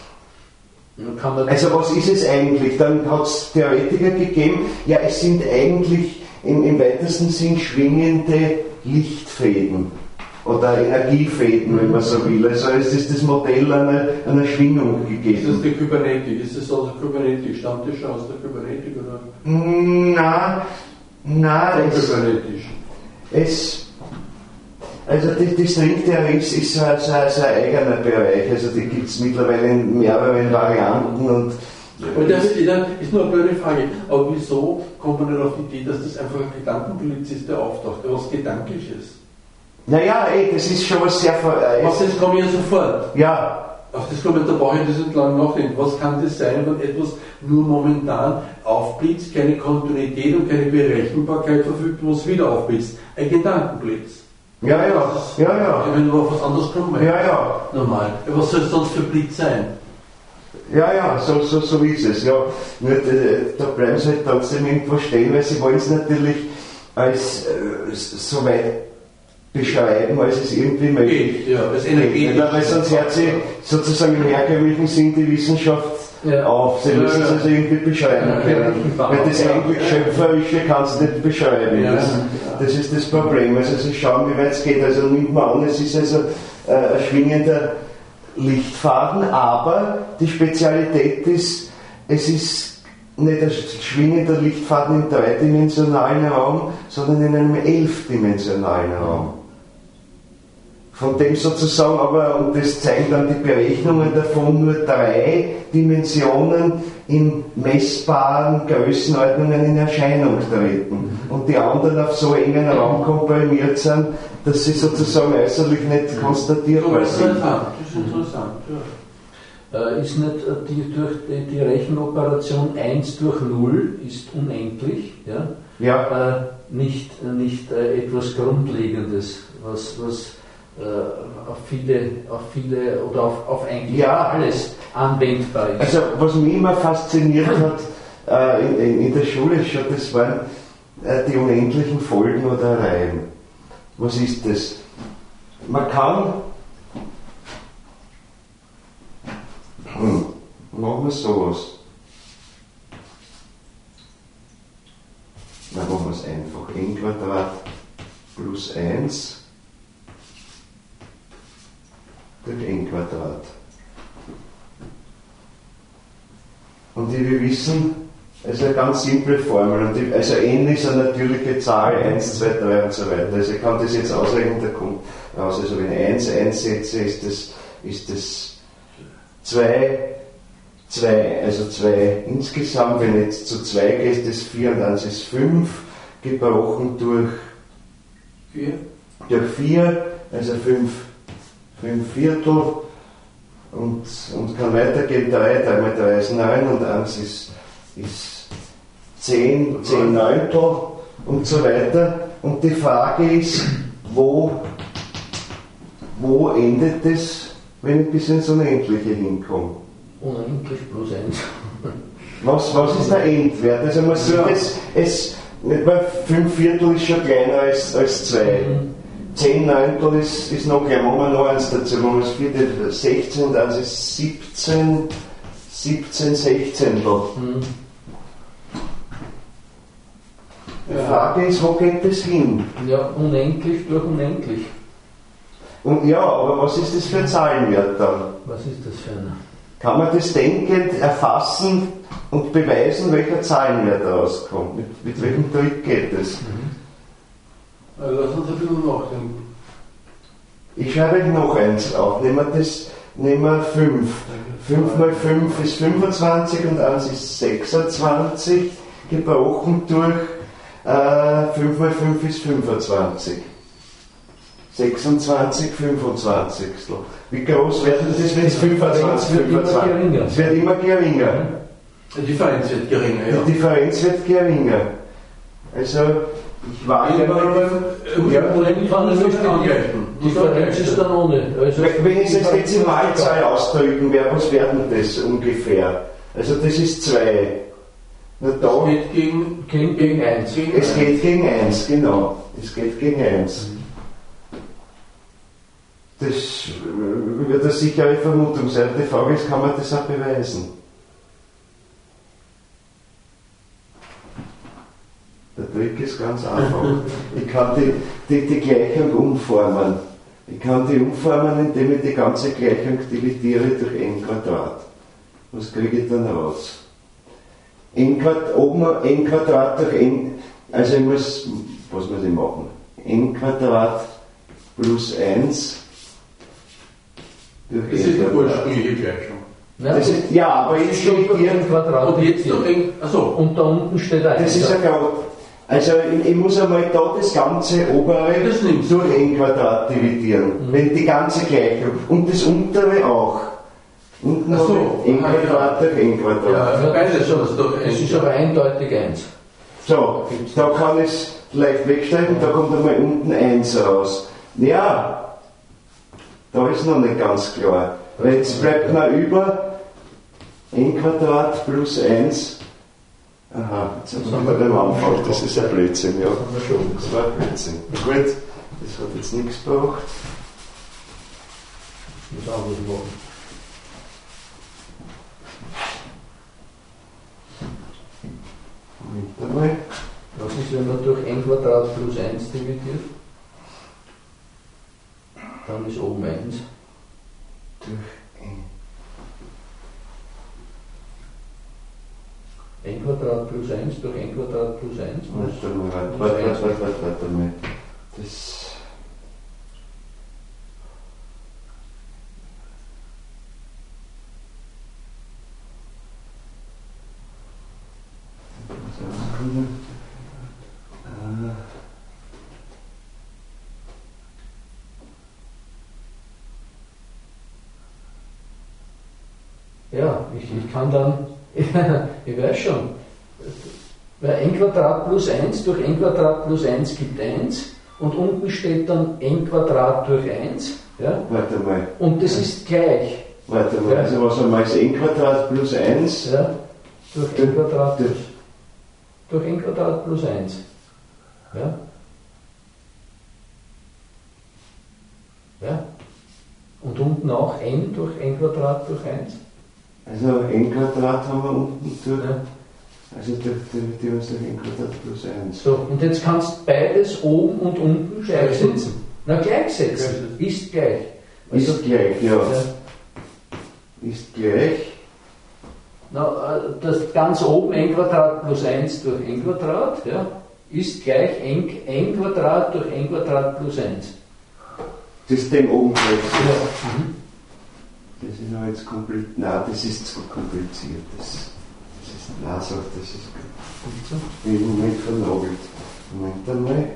Also was ist es eigentlich? Dann hat es Theoretiker gegeben, ja, es sind eigentlich im, im weitesten Sinn schwingende Lichtfäden oder Energiefäden, wenn man so will. Also es ist das Modell einer, einer Schwingung gegeben. Ist das die Kybernetik? Ist das aus der Kybernetik? Stammt das schon aus der Kybernetik? Oder? Nein, nein. Es, kybernetisch. Es, also die, die Stringtheorie ist, ist so, so, so ein eigener Bereich. Also die gibt es mittlerweile in mehreren Varianten und Aber das ist nur eine blöde Frage. Aber wieso kommt man nicht auf die Idee, dass das einfach ein Gedankenblitz ist, der auftaucht, was Gedankliches? Naja, ey, das ist schon was sehr... Äh, was, das kommt ja sofort. Ja. Auf das kommt, da brauche ich das nicht lange nachdenken. Was kann das sein, wenn etwas nur momentan aufblitzt, keine Kontinuität und keine Berechenbarkeit verfügt, wo es wieder aufblitzt? Ein Gedankenblitz. Ja, ja, ja, ja. Wenn du auf was anderes kommst, ja, ja. Normal. Was soll es sonst für Blitz sein? Ja, ja, so, so, so ist es. Ja. Nur, äh, da bleiben sie halt trotzdem irgendwo stehen, weil sie wollen es natürlich als äh, so weit beschreiben, als es irgendwie möglich ist. Ja, als energetisch. Weil sonst hört sie sozusagen im herkömmlichen Sinn die Wissenschaft ja. auf. Sie müssen es ja, ja. also irgendwie beschreiben ja, können. Ja, weil das eigentlich Schöpferische kannst du nicht beschreiben. Ja, das, ja. das ist das Problem. Also sie schauen, wie weit es geht. Also nimmt man an, es ist also äh, ein schwingender Lichtfaden, aber die Spezialität ist, es ist nicht ein schwingender Lichtfaden im dreidimensionalen Raum, sondern in einem elfdimensionalen Raum. Von dem sozusagen aber, und das zeigen dann die Berechnungen davon, nur drei Dimensionen in messbaren Größenordnungen in Erscheinung treten. Und die anderen auf so engen Raum komprimiert sind, dass sie sozusagen äußerlich nicht konstatierbar sind. Das ist interessant, ja. Ist nicht die, durch die, die Rechenoperation eins durch null ist unendlich, ja? Ja. Äh, nicht, nicht äh, etwas Grundlegendes, was, was äh, auf viele, auf viele oder auf, auf eigentlich ja. alles anwendbar ist. Also was mich immer fasziniert hat äh, in, in der Schule schon, das waren äh, die unendlichen Folgen oder Reihen. Was ist das? Man kann Hm. Machen wir sowas. Na, machen wir es einfach. N Quadrat plus eins durch N Quadrat. Und wie wir wissen, es ist eine ganz simple Formel. Und die, also N ist eine natürliche Zahl, eins, zwei, drei und so weiter. Also ich kann das jetzt ausrechnen, da kommt raus. Also wenn ich eins einsetze, ist das, ist das zwei, zwei, also zwei insgesamt, wenn jetzt zu zwei geht, ist das vier und eins ist fünf, gebrochen durch vier, durch vier, also fünf, fünf Viertel und, und kann weitergehen, drei, drei mal drei ist neun und eins ist, ist zehn, zehn Neuntel und so weiter. Und die Frage ist, wo, wo endet das, wenn ich bis ins Unendliche hinkomme? Unendlich plus eins. Was, was ist der Endwert? Also man sieht ja. es, es etwa fünf Viertel ist schon kleiner als, als zwei. Mhm. zehn Neuntel ist, ist noch kleiner, machen wir noch eins dazu, machen wir das vierte, sechzehn und eins ist siebzehn, siebzehn Sechzehntel. Mhm. Die ja. Frage ist, wo geht das hin? Ja, unendlich durch unendlich. Und ja, aber was ist das für ein Zahlenwert dann? Was ist das für ein? Kann man das denkend erfassen und beweisen, welcher Zahlenwert rauskommt? Mit, mit welchem Trick geht das? Mhm. Also lass uns ein bisschen nachdenken. Ich schreibe euch noch eins auf. Nehmen wir das, nehmen wir fünf. fünf mal fünf ist fünfundzwanzig und eins ist sechsundzwanzig, gebrochen durch äh, fünf mal fünf ist fünfundzwanzig. sechsundzwanzig, fünfundzwanzig. Wie groß wird das, wenn es fünfundzwanzig, fünfundzwanzig? Es wird immer geringer. Die Differenz wird geringer, ja. Die Differenz wird geringer. Also, ich war ja ja, die Differenz ist dann ohne. Also wenn ich es als Dezimalzahl ausdrücken werde, was werden das ungefähr? Also, das ist zwei. Na, da, es geht gegen, gegen, gegen eins. Es geht gegen eins, genau. Es geht gegen eins. Das wird eine sichere Vermutung sein. Die Frage ist, kann man das auch beweisen? Der Trick ist ganz einfach. Ich kann die, die, die Gleichung umformen. Ich kann die umformen, indem ich die ganze Gleichung dividiere durch n Quadrat. Was kriege ich dann raus? N Quadrat, oben n Quadrat durch n, also ich muss, was muss ich machen? N Quadrat plus eins. Das ist die ursprüngliche Gleichung. Ja, das ist, ja, aber jetzt dividieren. Quadrat. Und jetzt noch ein, also. Und da unten steht ein. Das ist ja gar, also ich, ich muss einmal da das ganze obere Das nimmst du. durch n Quadrat dividieren, Mhm. wenn die ganze Gleichung und das untere auch. Unten Ach so, habe ich n ah, Quadrat durch n Quadrat. Ja, beides schon, das doch Es ist aber eindeutig eins. So, da kann ich es leicht wegstreichen, da kommt einmal unten eins raus. Ja, da ist noch nicht ganz klar. Weil jetzt bleibt noch über n Quadrat plus eins. Aha, jetzt haben wir beim Anfang, das ist ein Blödsinn, ja. Das war ein Blödsinn. Gut, das hat jetzt nichts gebracht. Muss auch was machen. Moment einmal. Was ist, wenn man durch n Quadrat plus eins dividiert? Dann ist oben eins. Durch n. n Quadrat plus eins durch n Quadrat plus eins. Warte mal, warte, warte, warte, warte, warte mal. Das. Ja, ich, ich kann dann, ich weiß schon, weil n Quadrat plus eins durch n Quadrat plus eins gibt eins und unten steht dann n Quadrat durch eins. Ja? Warte mal. Und das ist gleich. Warte mal, also was haben wir jetzt n Quadrat plus eins? Ja? Durch n Quadrat plus, durch n Quadrat plus eins. Ja? Ja? Und unten auch n durch n Quadrat durch eins. Also n Quadrat haben wir unten durch. Ja. Also durch die uns durch n Quadrat plus eins. So, und jetzt kannst du beides oben und unten gleichsetzen. Na, gleichsetzen. Ist gleich. Also, Ist gleich, ja. ja. Ist gleich. Na, das ganz oben n Quadrat plus eins durch n Quadrat, ja, ist gleich n, n Quadrat durch n Quadrat plus eins. Das ist dem oben gleich. Ja. Mhm. Das ist aber jetzt kompliziert. Nein, das ist zu kompliziert. Das, das ist, nein, so, das ist gut so. Ich bin im Moment vernagelt. Moment einmal.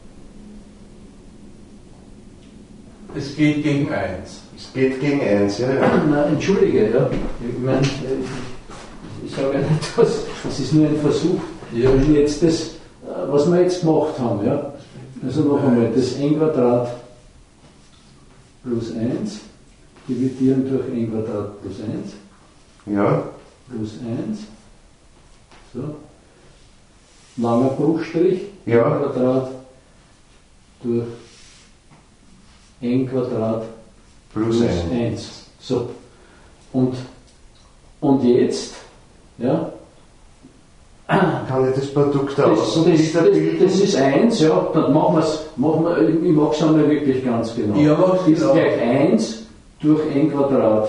Es geht gegen eins. Es geht gegen eins, ja, ja. Na, entschuldige, ja. Ich meine, ich, ich sage ja nicht, das, das ist nur ein Versuch. Ja. Wenn jetzt das, was wir jetzt gemacht haben, ja. Also noch einmal, das n Quadrat plus eins dividieren durch n Quadrat plus eins. Ja. Plus eins. So. Langer Bruchstrich. Ja. n Quadrat durch n Quadrat Plus plus eins. eins. So. Und, und jetzt, ja, Kann ich das Produkt das, aus? das, das, das ist eins, ja, dann machen wir es, machen wir, ich mag es einmal wirklich ganz genau. Ja, mach's ist genau. gleich eins durch n Quadrat.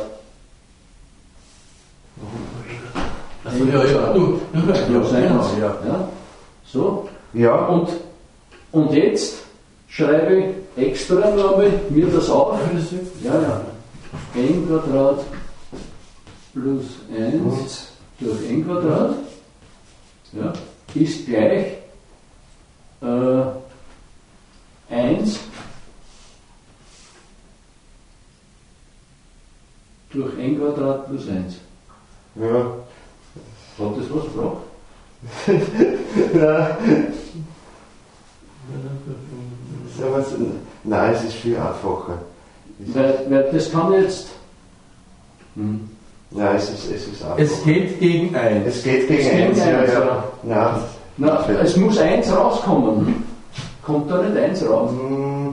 Also, ja, ja, du, du, Plus ja, eins. genau, ja. Ja. So. Ja. Und, und jetzt schreibe ich extra nochmal mir das auf. Ja, ja. n Quadrat plus eins durch n Quadrat, ja, ist gleich äh, eins durch n Quadrat plus eins. Ja. Hat das was gebracht? Nein. Ja, was, nein, es ist viel einfacher. Weil, weil das kann jetzt. Hm. Nein, es ist, es ist einfacher. Es geht gegen eins. Es geht gegen Es geht eins, gegen ja, eins, ja. ja. Nein. Na, es muss eins rauskommen. Hm? Kommt da nicht eins raus? Hm.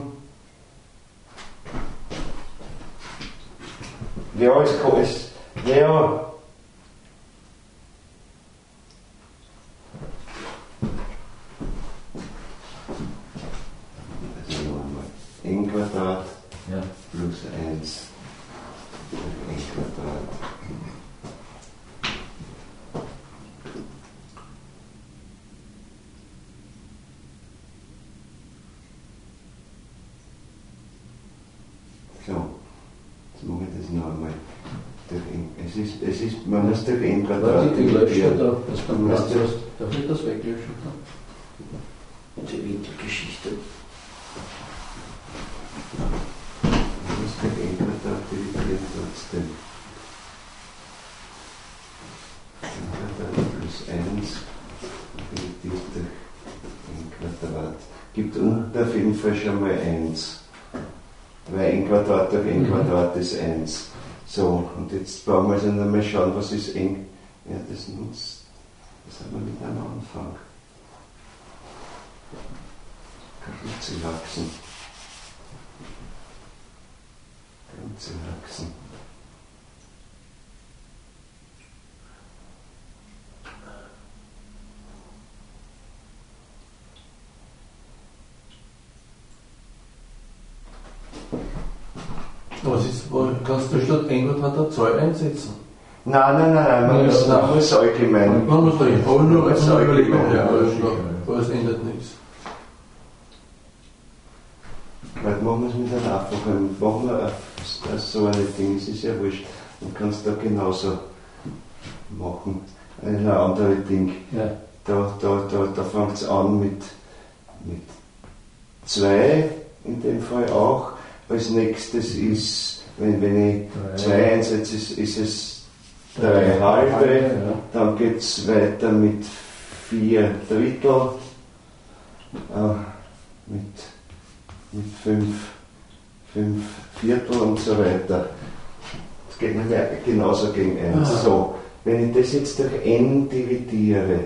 Ja, es kann, es, ja. Also noch einmal. N Quadrat Ja. plus eins durch n Quadrat. So, jetzt mache ich das noch einmal. Es ist, es ist, man muss durch n Quadrat dividieren. dividieren. Da, das beim Was Platz du- hast. Darf ich das weglöschen? Die Winkelgeschichte. Man muss durch n Quadrat dividieren trotzdem. n Quadrat plus eins dividiert durch n Quadrat. Gibt unten auf jeden Fall schon mal eins. Weil n Quadrat durch n Quadrat ist eins. So, und jetzt brauchen wir also nochmal schauen, was ist n. Ja, das nutzt. Das haben wir mit einem Anfang. Kanzelachsen. Kanzelachsen. Was ist, wo, kannst du statt n Quadrat eine Zahl einsetzen? Nein, nein, nein, nein, man Ja, muss, ja. man muss allgemein. Man muss reden, aber nur als Ja, eine Überlegung, ja, ja, aber sicher. aber es ändert nichts. Weil machen wir es mit einem einfachen, machen wir auf, auf so eine Ding, es ist ja wurscht. Man kann es da genauso machen. Ein anderes Ding. Ja. Da, da, da, da fängt es an mit, mit zwei, in dem Fall auch. Als nächstes ist, wenn, wenn ich zwei einsetze, ist, ist es drei halbe. Ja. Dann geht es weiter mit vier Drittel, äh, mit, mit fünf, fünf Viertel und so weiter. Das geht nicht mehr genauso gegen eins. Ah. So, wenn ich das jetzt durch n dividiere,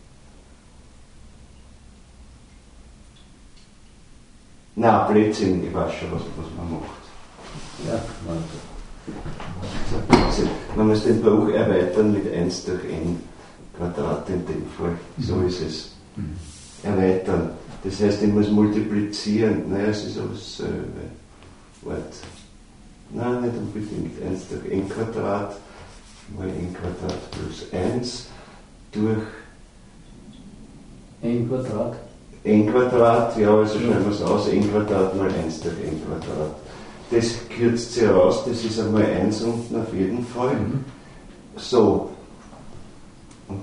na, Blödsinn, ich weiß schon, was, was man macht. Ja, Das ist ein Blödsinn. Man muss den Bruch erweitern mit eins durch n Quadrat in dem Fall. So ist es. Erweitern. Das heißt, ich muss multiplizieren. Naja, es ist aber dasselbe. Warte. Nein, nicht unbedingt. eins durch n Quadrat mal n Quadrat plus eins durch n Quadrat. n Quadrat, ja, also schreiben wir es aus, n Quadrat mal eins durch n Quadrat. Das kürzt sich heraus, das ist einmal eins unten auf jeden Fall. Mhm. So. Und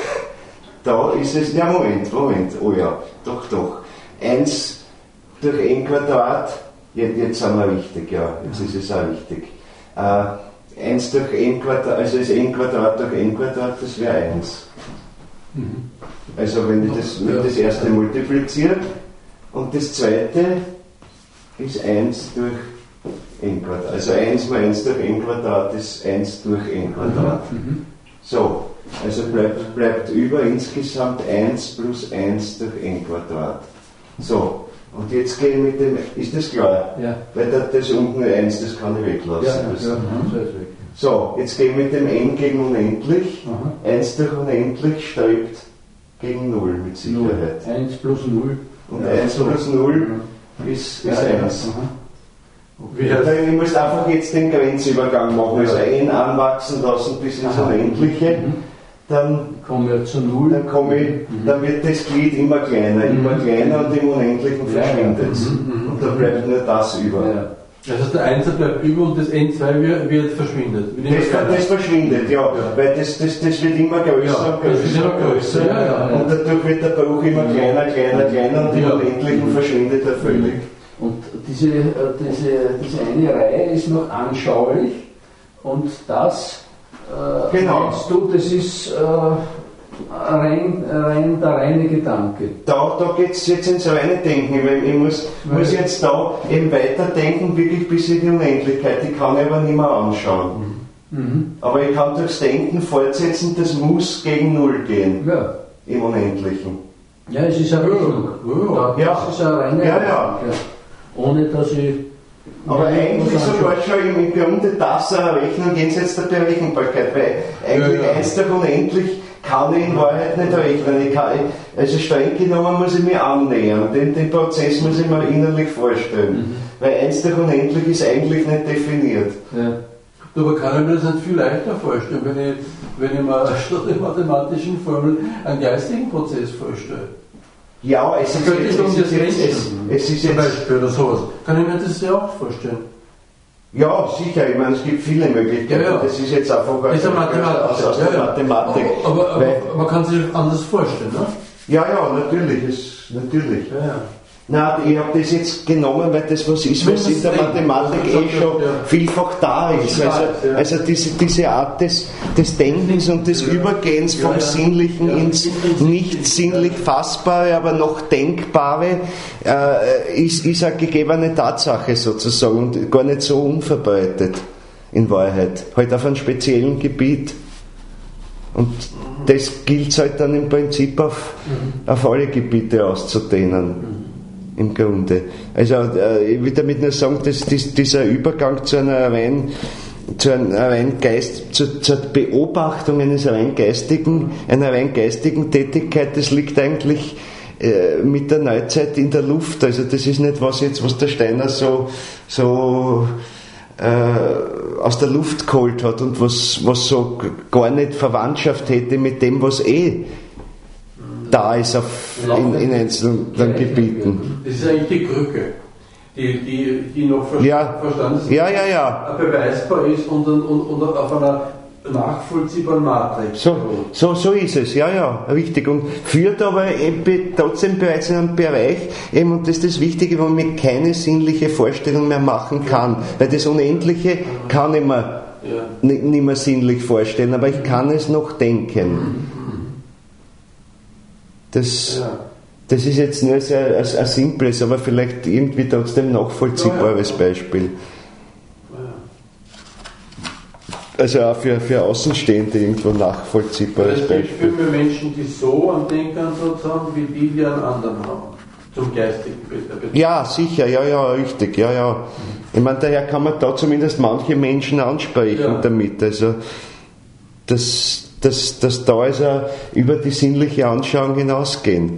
da ist es, ja Moment, Moment, oh ja, doch, doch. eins durch n Quadrat, jetzt, jetzt sind wir richtig, ja, jetzt ist es auch richtig. Äh, eins durch n Quadrat, also ist n Quadrat durch n Quadrat, das wäre eins. Mhm. Also wenn ich das, wenn ich das erste multipliziere und das zweite ist eins durch n Quadrat. Also eins mal eins durch n Quadrat ist eins durch n Quadrat. Mhm. So, also bleibt, bleibt über insgesamt eins plus eins durch n Quadrat. So, und jetzt gehe ich mit dem, ist das klar? Ja. Weil das, das unten eins, das kann ich weglassen. Ja, Das- ja, so ist weg. So, jetzt gehe ich mit dem n gegen unendlich. Aha. eins durch unendlich strebt gegen null mit Sicherheit. eins plus null. Und Ja, eins so. plus null Ja. ist, Ja, ist ja. eins. Aha. Wie heißt, Ich muss einfach jetzt den Grenzübergang machen, also n anwachsen lassen bis ins Aha. Unendliche. Mhm. Dann, Kommen wir zu null. dann, komme ich, Mhm. dann wird das Glied immer kleiner, Mhm. immer kleiner und im Unendlichen Ja, ja. verschwindet es. Mhm, mhm. Und dann bleibt nur das über. Ja. das heißt, der Einser bleibt über und das n zwei wird, wird verschwindet. Wird immer Das, kleiner. das verschwindet, ja, Ja. weil das, das, das wird immer größer Ja, und das größer ist immer und größer, größer. ja, ja, ja. Und dadurch wird der Bruch immer kleiner, kleiner, kleiner und im Ja. Unendlichen verschwindet er völlig. Und diese, äh, diese, diese eine Reihe ist noch anschaulich und das, äh, Genau. meinst du, das ist äh, rein, rein der reine Gedanke. Da, da geht es jetzt ins reine Denken. Ich, ich muss, Weil- muss jetzt da eben weiterdenken, wirklich bis in die Unendlichkeit. Die kann ich aber nicht mehr anschauen. Mhm. Aber ich kann durchs Denken fortsetzen, das muss gegen Null gehen Ja. im Unendlichen. Ja, es ist eine Rechnung. Ja. Da- Ja. Das ist eine reine Ja, ja. Rechnung. Ohne dass ich. Aber Ja, eigentlich muss man sogar schon im Grunde das eine Rechnung jenseits der Berechenbarkeit, weil eigentlich Ja, ja. eins durch unendlich kann ich in Wahrheit nicht rechnen. Ich kann, also streng genommen muss ich mich annähern, den, den Prozess muss ich mir innerlich vorstellen, Mhm. weil eins durch unendlich ist eigentlich nicht definiert. Ja. Du, aber kann ich mir das nicht viel leichter vorstellen, wenn ich, wenn ich mir statt der mathematischen Formel einen geistigen Prozess vorstelle. Ja, es ist Könnte jetzt, ich um es das ist jetzt, es, Menschen es ist zum jetzt Beispiel oder sowas. Kann ich mir das ja auch vorstellen. Ja, sicher, ich meine, es gibt viele Möglichkeiten. Ja, ja. Das ist jetzt einfach das ist Mathematik. aus, aus ja, der ja. Mathematik. Aber, aber, aber man kann sich anders vorstellen, ne? Ja, ja, natürlich. Ist, natürlich. Ja, ja. Nein, ich habe das jetzt genommen, weil das was ist, was in der Mathematik eh schon vielfach da ist. Also, also diese, diese Art des, des Denkens und des Übergehens vom Sinnlichen ins nicht sinnlich Fassbare, aber noch Denkbare, äh, ist, ist eine gegebene Tatsache sozusagen und gar nicht so unverbreitet in Wahrheit. Halt auf einem speziellen Gebiet. Und das gilt halt dann im Prinzip auf, auf alle Gebiete auszudehnen. Im Grunde. Also äh, ich will damit nur sagen, dass dies, dieser Übergang zu einer rein, zu einer rein Geist, zu, zur Beobachtung eines rein geistigen, einer rein geistigen Tätigkeit, das liegt eigentlich äh, mit der Neuzeit in der Luft. Also das ist nicht was jetzt, was der Steiner so, so äh, aus der Luft geholt hat und was, was so gar nicht Verwandtschaft hätte mit dem, was eh da ist auf, in, in einzelnen Gebieten. Das ist eigentlich die Krücke, die, die, die noch ver ja. verstanden ist, ja, ja, ja. beweisbar ist und, und, und auf einer nachvollziehbaren Matrix. So, so, so ist es, ja, ja, richtig. Und führt aber eben trotzdem bereits in einem Bereich, eben, und das ist das Wichtige, wo man mir keine sinnliche Vorstellung mehr machen kann. Weil das Unendliche kann ich mir ja. nicht mehr sinnlich vorstellen, aber ich kann es noch denken. Das, ja. das ist jetzt nur so ein, ein, ein simples, aber vielleicht irgendwie trotzdem nachvollziehbares ja, ja. Beispiel. Also auch für, für Außenstehende irgendwo nachvollziehbares es Beispiel. Es gibt viele Menschen, die so einen Denkansatz haben, wie die, die einen anderen haben. Zum geistigen Betrieb. Ja, sicher, ja, ja, richtig, ja, ja. Ich meine, daher kann man da zumindest manche Menschen ansprechen ja. damit. Also, das... Dass, dass da also über die sinnliche Anschauung hinausgehen.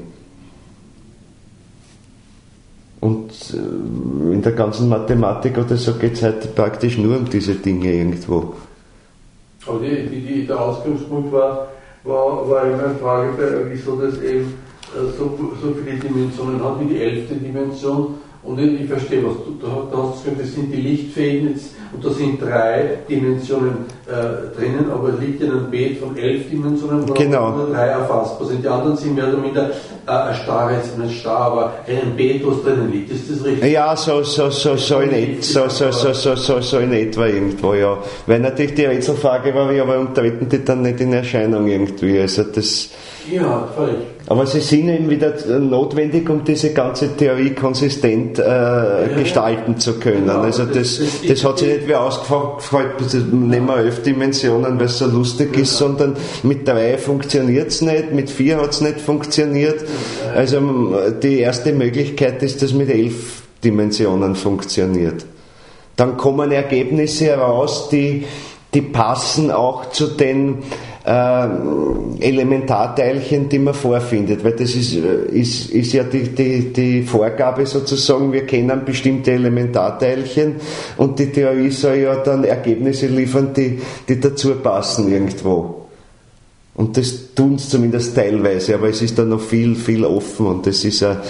Und in der ganzen Mathematik oder so geht es heute praktisch nur um diese Dinge irgendwo. Aber die, die, die, der Ausgangspunkt war, war, war immer eine Frage, wieso das eben so, so viele Dimensionen hat wie die elfte Dimension. Und ich, ich verstehe, was du da, da hast gesagt, das sind die Lichtfäden jetzt, und da sind drei Dimensionen äh, drinnen, aber es liegt in einem Beet von elf Dimensionen, wo genau. nur drei erfassbar sind. Die anderen sind mehr oder minder äh, ein Star, jetzt nicht Star, aber in einem Beet, was drinnen liegt. Ist das richtig? Ja, so, so, so, so, in, et, so, so, so, so, so, so in etwa irgendwo, ja. Weil natürlich die Rätselfrage war, ja, warum treten die dann nicht in Erscheinung irgendwie? Also das. Ja, völlig. Aber sie sind eben wieder notwendig, um diese ganze Theorie konsistent äh, ja, gestalten ja. zu können. Genau, also das, das, das, das hat sich nicht wie ausgefragt, nehmen wir elf Dimensionen, weil es so lustig ja. ist, sondern mit drei funktioniert es nicht, mit vier hat es nicht funktioniert. Ja. Also die erste Möglichkeit ist, dass mit elf Dimensionen funktioniert. Dann kommen Ergebnisse heraus, die, die passen auch zu den Äh, Elementarteilchen, die man vorfindet, weil das ist, ist, ist ja die, die, die Vorgabe sozusagen, wir kennen bestimmte Elementarteilchen und die Theorie soll ja dann Ergebnisse liefern, die, die dazu passen irgendwo. Und das tun es zumindest teilweise, aber es ist da noch viel, viel offen und das ist ein,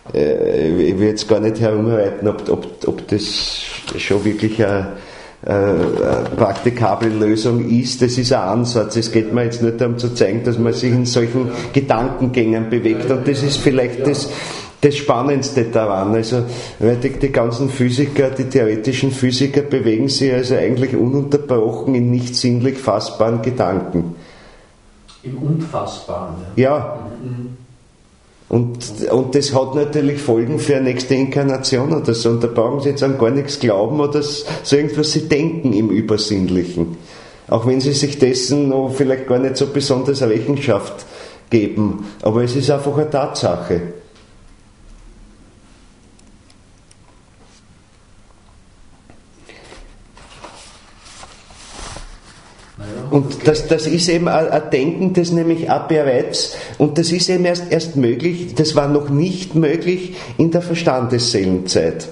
äh, ich will jetzt gar nicht herumreiten, ob, ob, ob das schon wirklich ein Äh, praktikable Lösung ist, das ist ein Ansatz. Es geht mir jetzt nicht darum zu zeigen, dass man sich in solchen Gedankengängen bewegt und das ist vielleicht das, das Spannendste daran. Also, weil die, die ganzen Physiker, die theoretischen Physiker bewegen sich also eigentlich ununterbrochen in nicht sinnlich fassbaren Gedanken. Im Unfassbaren. Ja. ja. Mhm. Und, und das hat natürlich Folgen für eine nächste Inkarnation oder so. Und da brauchen Sie jetzt an gar nichts glauben oder so irgendwas Sie denken im Übersinnlichen. Auch wenn Sie sich dessen noch vielleicht gar nicht so besonders Rechenschaft geben. Aber es ist einfach eine Tatsache. Und das, das ist eben ein Denken, das nämlich auch bereits, und das ist eben erst, erst möglich, das war noch nicht möglich in der Verstandesseelenzeit.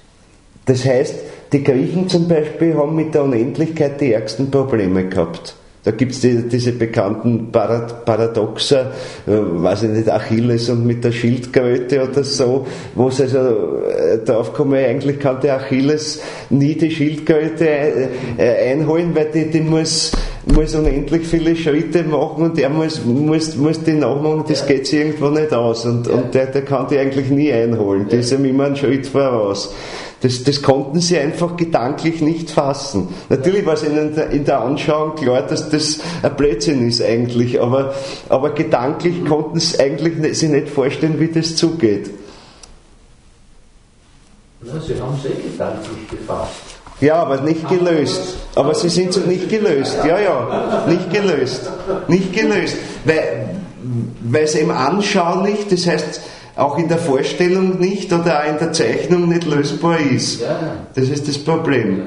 Das heißt, die Griechen zum Beispiel haben mit der Unendlichkeit die ärgsten Probleme gehabt. Da gibt es die, diese bekannten Parad- Paradoxa, äh, weiß ich nicht, Achilles und mit der Schildkröte oder so, wo es also äh, drauf kommen, eigentlich kann der Achilles nie die Schildkröte äh, äh, einholen, weil die, die muss, muss unendlich viele Schritte machen und er muss, muss, muss die nachmachen, das geht sich irgendwo nicht aus und, ja. und der, der kann die eigentlich nie einholen, die ist ihm immer einen Schritt voraus. Das, das konnten sie einfach gedanklich nicht fassen. Natürlich war es ihnen in der Anschauung klar, dass das ein Blödsinn ist eigentlich, aber, aber gedanklich konnten sie eigentlich nicht, sich nicht vorstellen, wie das zugeht. Na, sie haben es eh gedanklich gefasst. Ja, aber nicht gelöst. Aber sie sind so nicht gelöst. Ja, ja, nicht gelöst. Nicht gelöst. Weil, weil es eben anschaulich, das heißt, auch in der Vorstellung nicht oder auch in der Zeichnung nicht lösbar ist. Das ist das Problem.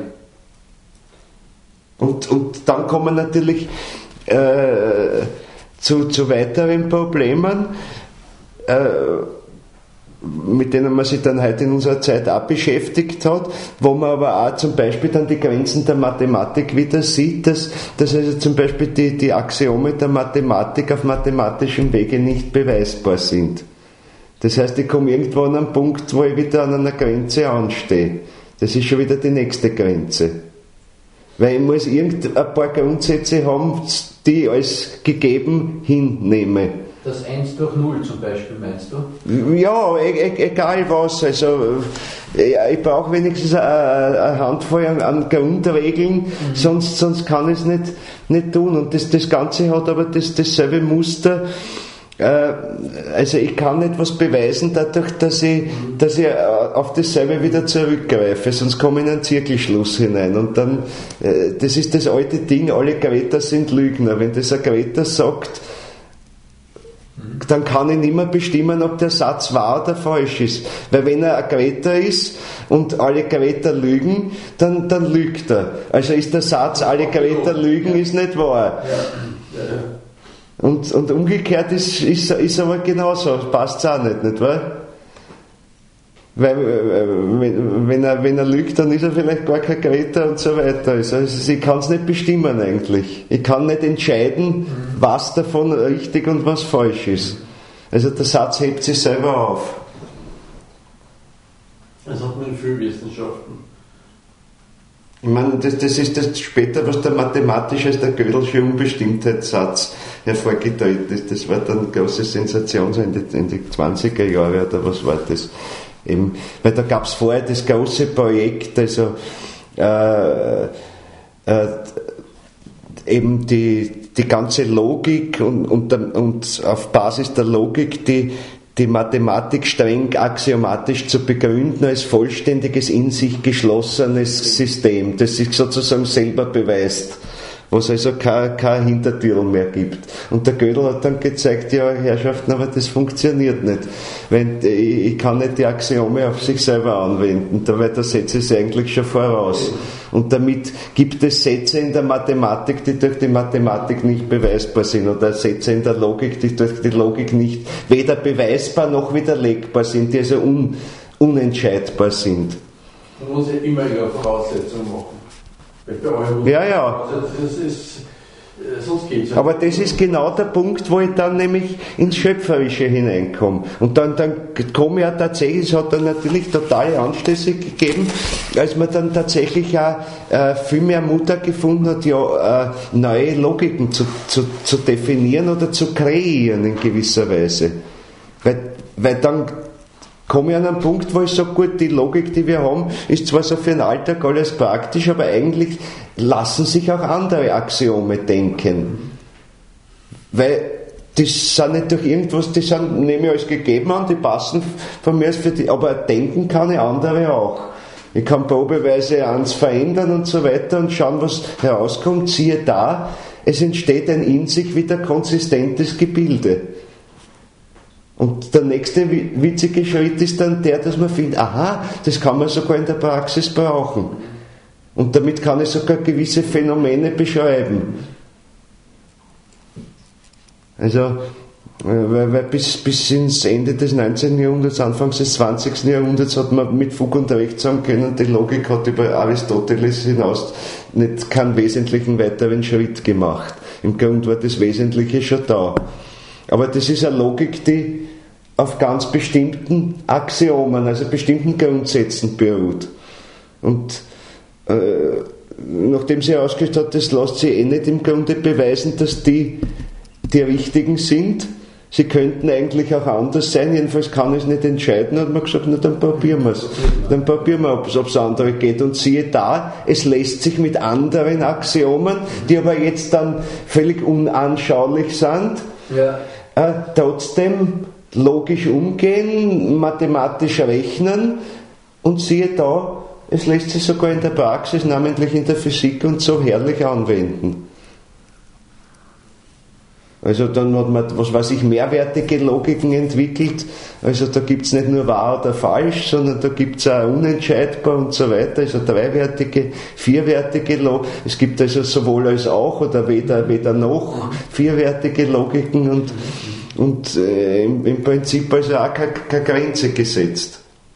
Und, und dann kommen natürlich äh, zu, zu weiteren Problemen, äh, mit denen man sich dann heute in unserer Zeit auch beschäftigt hat, wo man aber auch zum Beispiel dann die Grenzen der Mathematik wieder sieht, dass, dass also zum Beispiel die, die Axiome der Mathematik auf mathematischem Wege nicht beweisbar sind. Das heißt, ich komme irgendwo an einen Punkt, wo ich wieder an einer Grenze anstehe. Das ist schon wieder die nächste Grenze. Weil ich muss irgendein paar Grundsätze haben, die ich als gegeben hinnehme. Das eins durch null zum Beispiel, meinst du? Ja, e- e- egal was. Also, ich brauche wenigstens eine, eine Handvoll an, an Grundregeln, mhm. sonst, sonst kann ich es nicht, nicht tun. Und das, das Ganze hat aber das, dasselbe Muster. Also ich kann nicht was beweisen dadurch, dass ich, dass ich auf dasselbe wieder zurückgreife, sonst komme ich in einen Zirkelschluss hinein. Und dann, das ist das alte Ding, alle Greta sind Lügner. Wenn das ein Greta sagt, dann kann ich nicht mehr bestimmen, ob der Satz wahr oder falsch ist. Weil wenn er ein Greta ist und alle Greta lügen, dann, dann lügt er. Also ist der Satz, alle Greta lügen, ist nicht wahr. Und, und umgekehrt ist, ist, ist aber genauso, passt es auch nicht, nicht wahr? Weil, wenn, wenn, er, wenn er lügt, dann ist er vielleicht gar kein Greta und so weiter. Also ich kann es nicht bestimmen eigentlich. Ich kann nicht entscheiden, was davon richtig und was falsch ist. Also der Satz hebt sich selber auf. Das hat man in vielen Wissenschaften. Ich meine, das, das ist das später, was der mathematisch als der Gödel'sche Unbestimmtheitssatz hervorgetreten ist. Das war dann eine große Sensation, so in die, in die zwanziger Jahre oder was war das? Eben, weil da gab es vorher das große Projekt, also äh, äh, eben die, die ganze Logik und, und, und auf Basis der Logik die die Mathematik streng axiomatisch zu begründen als vollständiges, in sich geschlossenes System, das sich sozusagen selber beweist, wo es also kein, kein Hintertürl mehr gibt. Und der Gödel hat dann gezeigt, ja Herrschaften, aber das funktioniert nicht. Wenn, ich, ich kann nicht die Axiome auf sich selber anwenden, weil da setze ich es eigentlich schon voraus. Und damit gibt es Sätze in der Mathematik, die durch die Mathematik nicht beweisbar sind, oder Sätze in der Logik, die durch die Logik nicht weder beweisbar noch widerlegbar sind, die also un, unentscheidbar sind. Man muss ja immer ihre Voraussetzungen machen. Ja, ja. Das ist, sonst geht's ja. Aber das ist genau der Punkt, wo ich dann nämlich ins Schöpferische hineinkomme. Und dann, dann komme ich ja tatsächlich, es hat dann natürlich totale Anstöße gegeben, als man dann tatsächlich auch äh, viel mehr Mutter gefunden hat, ja, äh, neue Logiken zu, zu, zu definieren oder zu kreieren in gewisser Weise. Weil, weil dann komme ich an einen Punkt, wo ich sage, gut, die Logik, die wir haben, ist zwar so für den Alltag alles praktisch, aber eigentlich lassen sich auch andere Axiome denken. Weil die sind nicht durch irgendwas, die sind, nehme ich als gegeben an, die passen von mir aus für die, aber denken kann ich andere auch. Ich kann probeweise eins verändern und so weiter und schauen, was herauskommt. Siehe da, es entsteht ein in sich wieder konsistentes Gebilde. Und der nächste witzige Schritt ist dann der, dass man findet, aha, das kann man sogar in der Praxis brauchen. Und damit kann ich sogar gewisse Phänomene beschreiben. Also, weil, weil bis, bis ins Ende des neunzehnten Jahrhunderts, Anfangs des zwanzigsten Jahrhunderts hat man mit Fug und Recht sagen können, die Logik hat über Aristoteles hinaus nicht keinen wesentlichen weiteren Schritt gemacht. im Grund war das Wesentliche schon da. Aber das ist eine Logik, die auf ganz bestimmten Axiomen, also bestimmten Grundsätzen beruht. Und äh, nachdem sie herausgestellt hat, das lässt sich eh nicht im Grunde beweisen, dass die die richtigen sind. Sie könnten eigentlich auch anders sein, jedenfalls kann ich es nicht entscheiden, hat man gesagt, na dann probieren wir es. Dann probieren wir, ob es andere geht. Und siehe da, es lässt sich mit anderen Axiomen, die aber jetzt dann völlig unanschaulich sind, ja. äh, trotzdem logisch umgehen, mathematisch rechnen und siehe da, es lässt sich sogar in der Praxis, namentlich in der Physik und so herrlich anwenden. Also dann hat man, was weiß ich, mehrwertige Logiken entwickelt. Also da gibt es nicht nur wahr oder falsch, sondern da gibt es auch unentscheidbar und so weiter. Also dreiwertige, vierwertige Logiken. Es gibt also sowohl als auch oder weder, weder noch vierwertige Logiken und, und äh, im, im Prinzip also auch keine, keine Grenze gesetzt.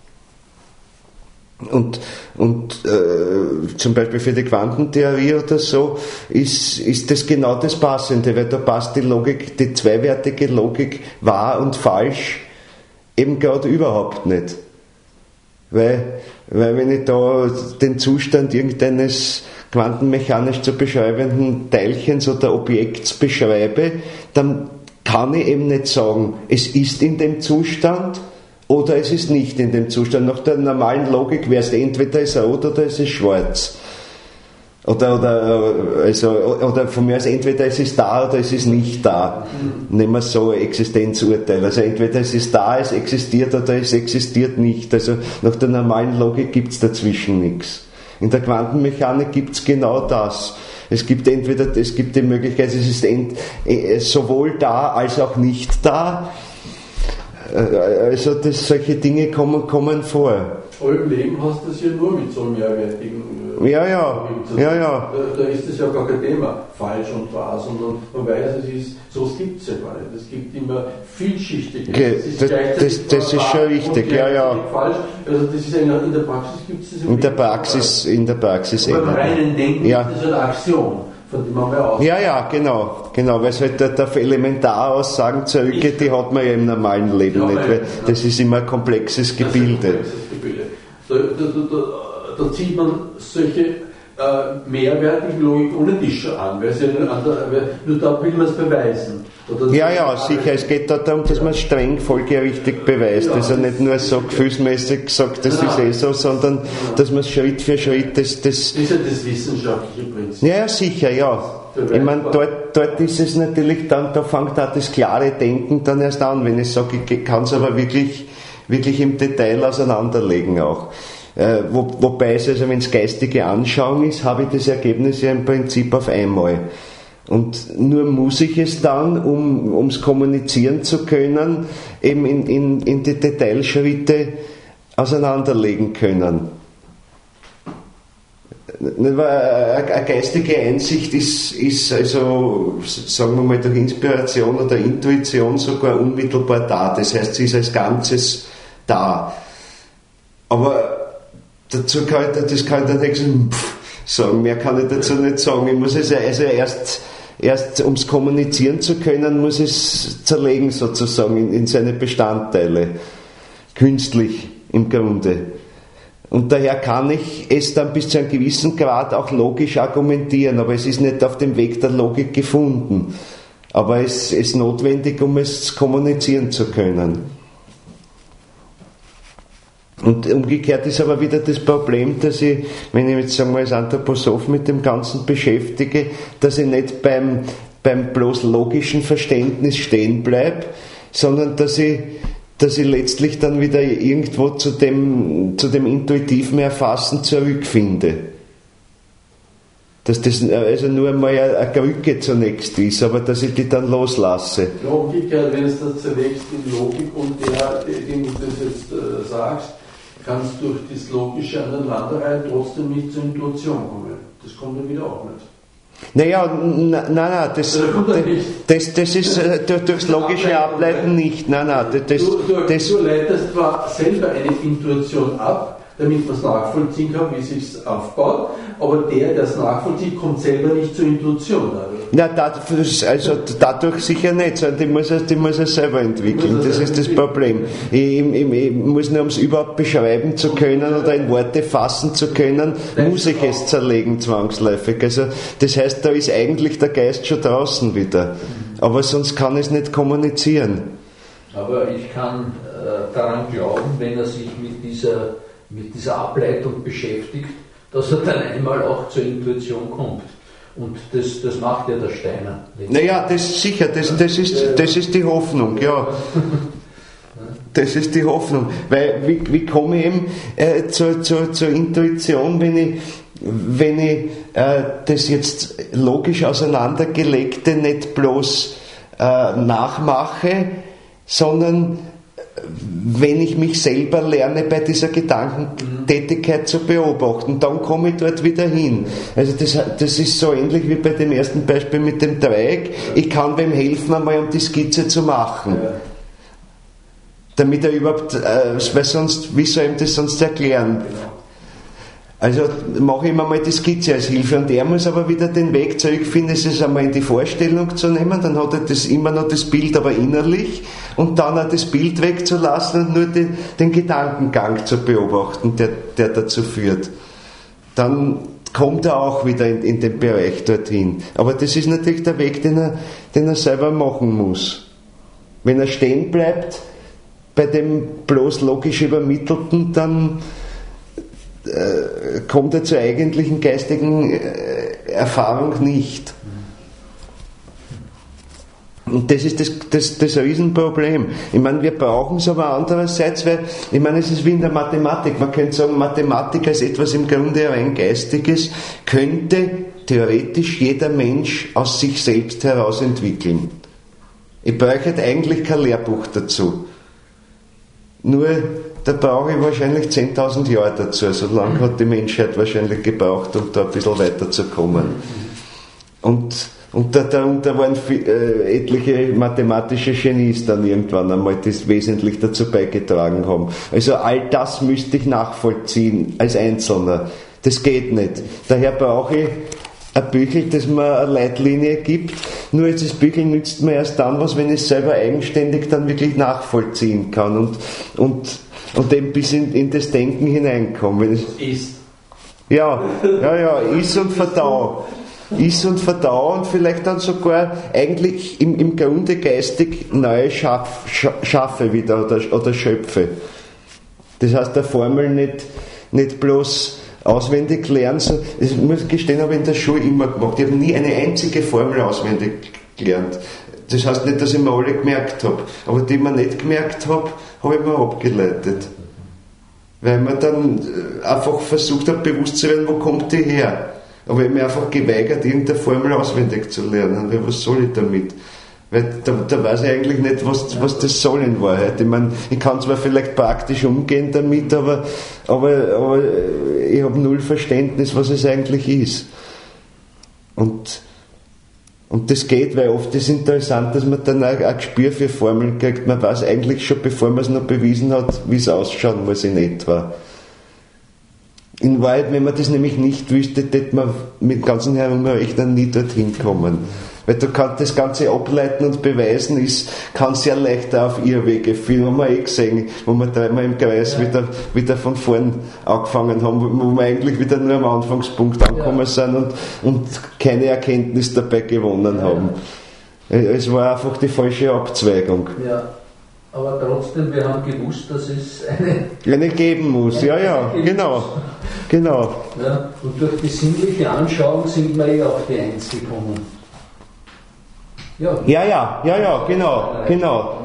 Und, und äh, zum Beispiel für die Quantentheorie oder so ist, ist das genau das Passende, weil da passt die Logik, die zweiwertige Logik wahr und falsch eben gerade überhaupt nicht. Weil, weil wenn ich da den Zustand irgendeines quantenmechanisch zu beschreibenden Teilchens oder Objekts beschreibe, dann kann ich eben nicht sagen, es ist in dem Zustand, oder es ist nicht in dem Zustand. Nach der normalen Logik wäre es entweder ist rot oder es ist schwarz. Oder, oder, also, oder von mir aus entweder es ist da oder es ist nicht da. Mhm. Nehmen wir so Existenzurteil. Also entweder es ist da, es existiert oder es existiert nicht. Also nach der normalen Logik gibt es dazwischen nichts. In der Quantenmechanik gibt es genau das. Es gibt entweder, es gibt die Möglichkeit, es ist ent, sowohl da als auch nicht da. Also das, solche Dinge kommen, kommen vor. Aber im Leben hast du das ja nur mit so mehrwertigen äh, Ja, ja, ja, ja. Da, da ist das ja gar kein Thema, falsch und wahr, sondern man weiß, es ist, so gibt es ja gar nicht. Es gibt immer vielschichtige. Okay, das, das, das ist schon richtig, ja, ja. Falsch. Also das ist in der Praxis gibt es das in der Praxis, in der Praxis beim reinen Denken ja. ist das eine Aktion. Von dem haben wir auch. Ja, ja, genau, genau, weil es halt auf Elementaraussagen zurückgeht, die hat man ja im normalen Leben ja, nicht, weil das ist immer ein komplexes Gebilde. Ein komplexes Gebilde. Da, da, da, da zieht man solche äh, mehrwertigen Logik ohne Tisch schon an, weil, ja nur, weil nur da will man es beweisen. Oder ja, ja, sicher, es geht da darum, dass man es streng folgerichtig beweist, ja, also nicht nur so gefühlsmäßig sagt, das ja, ist eh so, sondern ja, dass man es Schritt für Schritt, das, das, das ist ja das wissenschaftliche Prinzip. Ja, sicher, ja. Ich meine, dort, dort ist es natürlich dann, da fängt auch das klare Denken dann erst an, wenn ich sage, ich kann es aber wirklich, wirklich im Detail auseinanderlegen auch. Äh, wo, wobei es also, wenn es geistige Anschauung ist, habe ich das Ergebnis ja im Prinzip auf einmal. Und nur muss ich es dann, um ums kommunizieren zu können, eben in, in, in die Detailschritte auseinanderlegen können. Eine geistige Einsicht ist, ist also, sagen wir mal, durch Inspiration oder Intuition sogar unmittelbar da. Das heißt, sie ist als Ganzes da. Aber dazu kann ich, das kann ich dann nicht sagen, mehr kann ich dazu nicht sagen. Ich muss es also erst Erst um es kommunizieren zu können, muss es zerlegen sozusagen in, in seine Bestandteile. Künstlich im Grunde. Und daher kann ich es dann bis zu einem gewissen Grad auch logisch argumentieren, aber es ist nicht auf dem Weg der Logik gefunden. Aber es ist notwendig, um es kommunizieren zu können. Und umgekehrt ist aber wieder das Problem, dass ich, wenn ich jetzt sagen wir als Anthroposoph mit dem Ganzen beschäftige, dass ich nicht beim, beim bloß logischen Verständnis stehen bleibe, sondern dass ich, dass ich letztlich dann wieder irgendwo zu dem, zu dem intuitiven Erfassen zurückfinde. Dass das also nur einmal eine Krücke zunächst ist, aber dass ich die dann loslasse. Ja, umgekehrt, wenn es das zunächst in Logik und der, den du das jetzt äh, sagst, kannst du durch das Logische Aneinanderreihen trotzdem nicht zur Intuition kommen. Das kommt dann wieder auch nicht. Naja, nein, nein, das, das, das ist äh, durchs logische Ableiten nicht. Nein, nein, das, du, du, das, du leitest zwar selber eine Intuition ab, damit man es nachvollziehen kann, wie es sich aufbaut. Aber der, der es nachvollzieht, kommt selber nicht zur Intuition. Na, dadurch, also dadurch sicher nicht, sondern die muss er, die muss er selber entwickeln. Das ist das Problem. Ich, ich, ich muss nur, um es überhaupt beschreiben zu können oder in Worte fassen zu können, muss ich es zerlegen zwangsläufig. Also das heißt, da ist eigentlich der Geist schon draußen wieder. Aber sonst kann es nicht kommunizieren. Aber ich kann äh, daran glauben, wenn er sich mit dieser, mit dieser Ableitung beschäftigt, dass er dann einmal auch zur Intuition kommt. Und das, das macht ja der Steiner. Naja, das sicher, das, das, ist, das ist die Hoffnung, ja. Das ist die Hoffnung. Weil, wie, wie komme ich eben äh, zur, zur, zur Intuition, wenn ich, wenn ich äh, das jetzt logisch auseinandergelegte nicht bloß äh, nachmache, sondern wenn ich mich selber lerne, bei dieser Gedankentätigkeit zu beobachten, dann komme ich dort wieder hin. Also das, das ist so ähnlich wie bei dem ersten Beispiel mit dem Dreieck. Ich kann wem helfen, einmal um die Skizze zu machen. Damit er überhaupt, äh, weil sonst, wie soll ihm das sonst erklären? Also mache ich ihm einmal die Skizze als Hilfe und er muss aber wieder den Weg zurückfinden, es einmal in die Vorstellung zu nehmen, dann hat er das immer noch das Bild aber innerlich und dann auch das Bild wegzulassen und nur den, den Gedankengang zu beobachten, der, der dazu führt. Dann kommt er auch wieder in, in den Bereich dorthin. Aber das ist natürlich der Weg, den er, den er selber machen muss. Wenn er stehen bleibt bei dem bloß logisch Übermittelten, dann kommt er zur eigentlichen geistigen Erfahrung nicht. Und das ist das, das, das Riesenproblem. Ich meine, wir brauchen es aber andererseits, weil, ich meine, es ist wie in der Mathematik. Man könnte sagen, Mathematik als etwas im Grunde rein Geistiges könnte theoretisch jeder Mensch aus sich selbst heraus entwickeln. Ich bräuchte eigentlich kein Lehrbuch dazu. Nur da brauche ich wahrscheinlich zehntausend Jahre dazu. So lange hat die Menschheit wahrscheinlich gebraucht, um da ein bisschen weiterzukommen. Und, und da, darunter waren viel, äh, etliche mathematische Genies dann irgendwann einmal, die es wesentlich dazu beigetragen haben. Also all das müsste ich nachvollziehen als Einzelner. Das geht nicht. Daher brauche ich ein Büchel, das mir eine Leitlinie gibt. Nur das Büchel nützt mir erst dann was, wenn ich es selber eigenständig dann wirklich nachvollziehen kann und, und und eben bis in, in das Denken hineinkommen. Wenn es ist. Ja, ja, ja, ist und verdau. Ist und verdau und vielleicht dann sogar eigentlich im, im Grunde geistig neue Schaff, schaffe wieder oder, oder schöpfe. Das heißt, der Formel nicht, nicht bloß auswendig lernen, so, das muss ich gestehen, habe ich in der Schule immer gemacht. Ich habe nie eine einzige Formel auswendig gelernt. Das heißt nicht, dass ich mir alle gemerkt habe, aber die ich mir nicht gemerkt habe, habe ich mir abgeleitet. Weil man dann einfach versucht hat, bewusst zu werden, wo kommt die her. Aber ich habe mich einfach geweigert, irgendeine Formel auswendig zu lernen. Weil was soll ich damit? Weil da, da weiß ich eigentlich nicht, was, was das soll in Wahrheit. Ich meine, ich kann zwar vielleicht praktisch umgehen damit, aber, aber, aber ich habe null Verständnis, was es eigentlich ist. Und Und das geht, weil oft ist interessant, dass man dann auch ein Gespür für Formeln kriegt. Man weiß eigentlich schon, bevor man es noch bewiesen hat, wie es ausschauen muss in etwa. In Wahrheit, wenn man das nämlich nicht wüsste, hätte man mit ganzen Herumrechnen nie dorthin kommen. Weil du kannst das Ganze ableiten und beweisen, ist, kann sehr leicht auf Irrwege führen, haben wir eh gesehen, wo wir dreimal im Kreis ja. wieder, wieder von vorn angefangen haben, wo wir eigentlich wieder nur am Anfangspunkt angekommen ja. sind und, und keine Erkenntnis dabei gewonnen haben. Ja. Es war einfach die falsche Abzweigung. Ja. Aber trotzdem, wir haben gewusst, dass es eine, eine geben muss. Eine ja, ja, genau. genau. Ja, und durch die sinnliche Anschauung sind wir eh auf die Eins gekommen. Ja, ja, ja, ja, ja, genau, genau.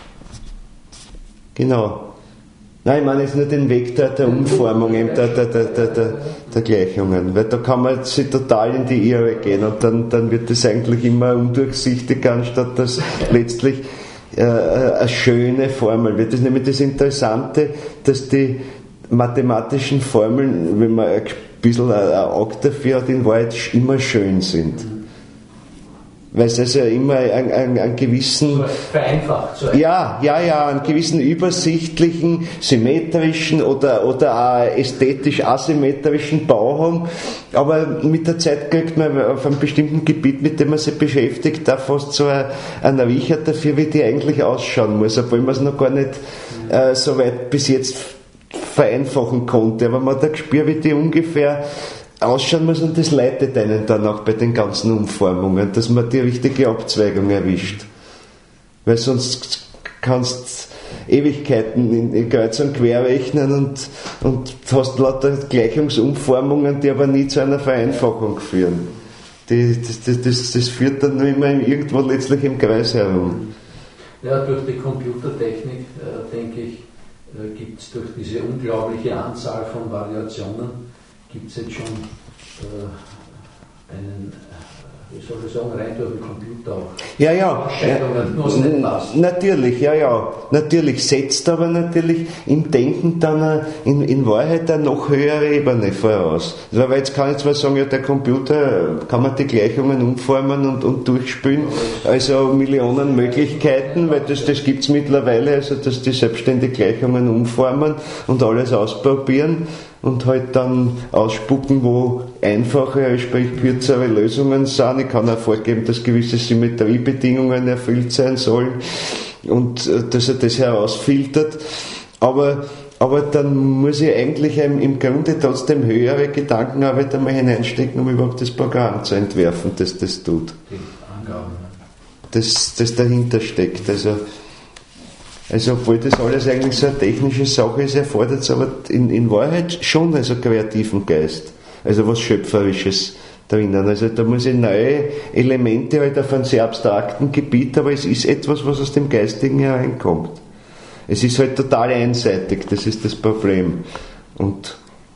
Genau. Nein, ich meine jetzt nur den Weg der, der Umformung, der, der, der, der, der, der Gleichungen, weil da kann man sich total in die Irre gehen und dann, dann wird das eigentlich immer undurchsichtiger, anstatt dass letztlich äh, eine schöne Formel wird. Das ist nämlich das Interessante, dass die mathematischen Formeln, wenn man ein bisschen ein Auge dafür hat, in Wahrheit immer schön sind. weil es also immer einen, einen, einen gewissen, vereinfacht, so ja, ja, ja, einen gewissen übersichtlichen, symmetrischen oder, oder auch ästhetisch asymmetrischen Bau haben, aber mit der Zeit kriegt man auf einem bestimmten Gebiet, mit dem man sich beschäftigt, da fast so ein, ein Riecher dafür, wie die eigentlich ausschauen muss, obwohl man es noch gar nicht äh, so weit bis jetzt vereinfachen konnte, aber man hat ein Gespür, wie die ungefähr ausschauen muss, und das leitet einen dann auch bei den ganzen Umformungen, dass man die richtige Abzweigung erwischt. Weil sonst kannst Ewigkeiten in, in Kreuz und Quer rechnen und, und hast lauter Gleichungsumformungen, die aber nie zu einer Vereinfachung führen. Die, das, das, das, das führt dann nur immer irgendwo letztlich im Kreis herum. Ja, durch die Computertechnik, äh, denke ich, äh, gibt es durch diese unglaubliche Anzahl von Variationen gibt es jetzt schon äh, einen, wie soll ich sagen, rein durch den Computer auch. Ja, ja. ja natürlich, ja, ja. Natürlich setzt aber natürlich im Denken dann eine, in, in Wahrheit eine noch höhere Ebene voraus. Also, weil jetzt kann ich zwar sagen, ja, der Computer kann man die Gleichungen umformen und, und durchspülen, also Millionen Möglichkeiten, weil das, das gibt es mittlerweile, also dass die selbstständig Gleichungen umformen und alles ausprobieren und halt dann ausspucken, wo einfache, sprich kürzere Lösungen sind. Ich kann auch vorgeben, dass gewisse Symmetriebedingungen erfüllt sein sollen und äh, dass er das herausfiltert. Aber, aber dann muss ich eigentlich im, im Grunde trotzdem höhere Gedankenarbeit einmal hineinstecken, um überhaupt das Programm zu entwerfen, das das tut. Das, das dahinter steckt. Also, Also obwohl das alles eigentlich so eine technische Sache ist, erfordert es aber in, in Wahrheit schon also kreativen Geist. Also was Schöpferisches drinnen. Also da muss ich neue Elemente halt auf einem sehr abstrakten Gebiet, aber es ist etwas, was aus dem Geistigen hereinkommt. Es ist halt total einseitig, das ist das Problem. Und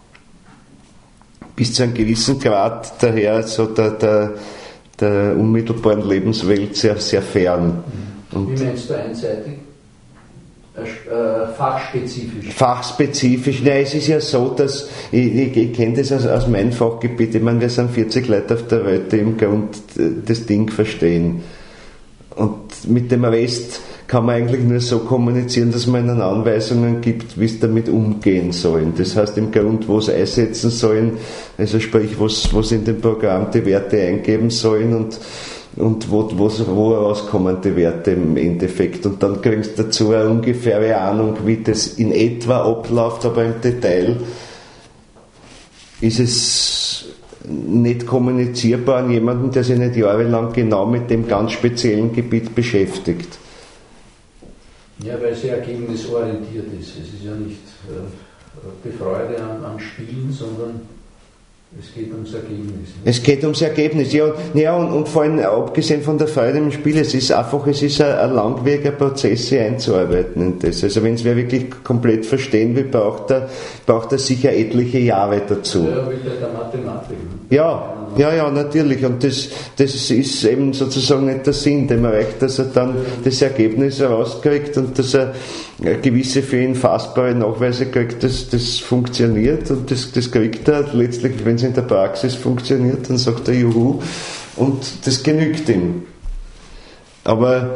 bis zu einem gewissen Grad daher so der, der, der unmittelbaren Lebenswelt sehr, sehr fern. Und wie meinst du einseitig? Äh, fachspezifisch. Fachspezifisch, nein, es ist ja so, dass ich, ich, ich kenne das aus, aus meinem Fachgebiet, ich meine, wir sind vierzig Leute auf der Welt, die im Grund das Ding verstehen. Und mit dem Rest kann man eigentlich nur so kommunizieren, dass man ihnen Anweisungen gibt, wie es damit umgehen sollen. Das heißt im Grund, wo sie einsetzen sollen, also sprich, wo sie in dem Programm die Werte eingeben sollen und und wo, wo, wo rauskommen die Werte im Endeffekt. Und dann kriegst du dazu eine ungefähre Ahnung, wie das in etwa abläuft, aber im Detail ist es nicht kommunizierbar an jemanden, der sich nicht jahrelang genau mit dem ganz speziellen Gebiet beschäftigt. Ja, weil es ja ergebnisorientiert ist. Es ist ja nicht äh, die Freude am, am Spielen, sondern es geht ums Ergebnis. Es geht ums Ergebnis, ja, ja und, und vor allem abgesehen von der Freude im Spiel, es ist einfach, es ist ein, ein langwieriger Prozess, sich einzuarbeiten in das. Also wenn es wer wirklich komplett verstehen will, braucht er, braucht er sicher etliche Jahre dazu. Ja, wie bei der Mathematik. Ja, ja, ja, natürlich. Und das, das ist eben sozusagen nicht der Sinn, dem erreicht, dass er dann das Ergebnis herauskriegt und dass er gewisse für ihn fassbare Nachweise kriegt, dass das funktioniert und das, das kriegt er letztlich, wenn es in der Praxis funktioniert, dann sagt er Juhu und das genügt ihm. Aber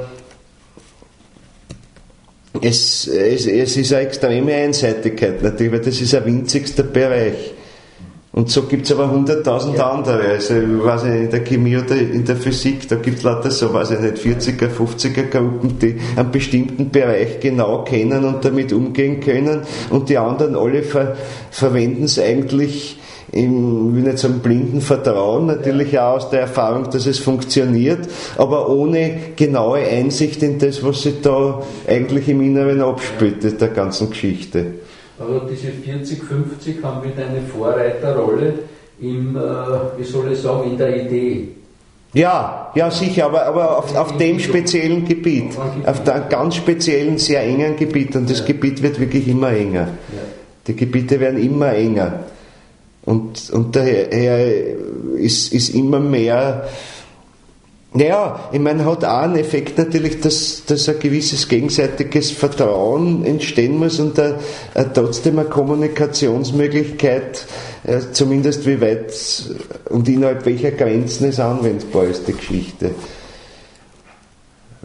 es, es, es ist eine extreme Einseitigkeit natürlich, weil das ist ein winzigster Bereich. Und so gibt es aber hunderttausend ja. andere. Also, ich weiß nicht, in der Chemie oder in der Physik, da gibt es lauter so, weiß ich nicht, vierziger, fünfziger Gruppen, die einen bestimmten Bereich genau kennen und damit umgehen können. Und die anderen alle ver verwenden es eigentlich im, ich will nicht sagen, blinden Vertrauen, natürlich ja. auch aus der Erfahrung, dass es funktioniert, aber ohne genaue Einsicht in das, was sich da eigentlich im Inneren abspielt, der ganzen Geschichte. Aber diese vierzig, fünfzig haben wieder eine Vorreiterrolle im, äh, wie soll ich sagen, in der Idee. Ja, ja sicher, aber, aber auf, auf dem speziellen Gebiet, auf einem ganz speziellen, sehr engen Gebiet, und das ja. Gebiet wird wirklich immer enger. Ja. Die Gebiete werden immer enger. Und, und daher ist, ist immer mehr. Naja, ich meine, hat auch einen Effekt natürlich, dass, dass ein gewisses gegenseitiges Vertrauen entstehen muss und a, a, trotzdem eine Kommunikationsmöglichkeit, äh, zumindest wie weit und innerhalb welcher Grenzen es anwendbar ist, die Geschichte.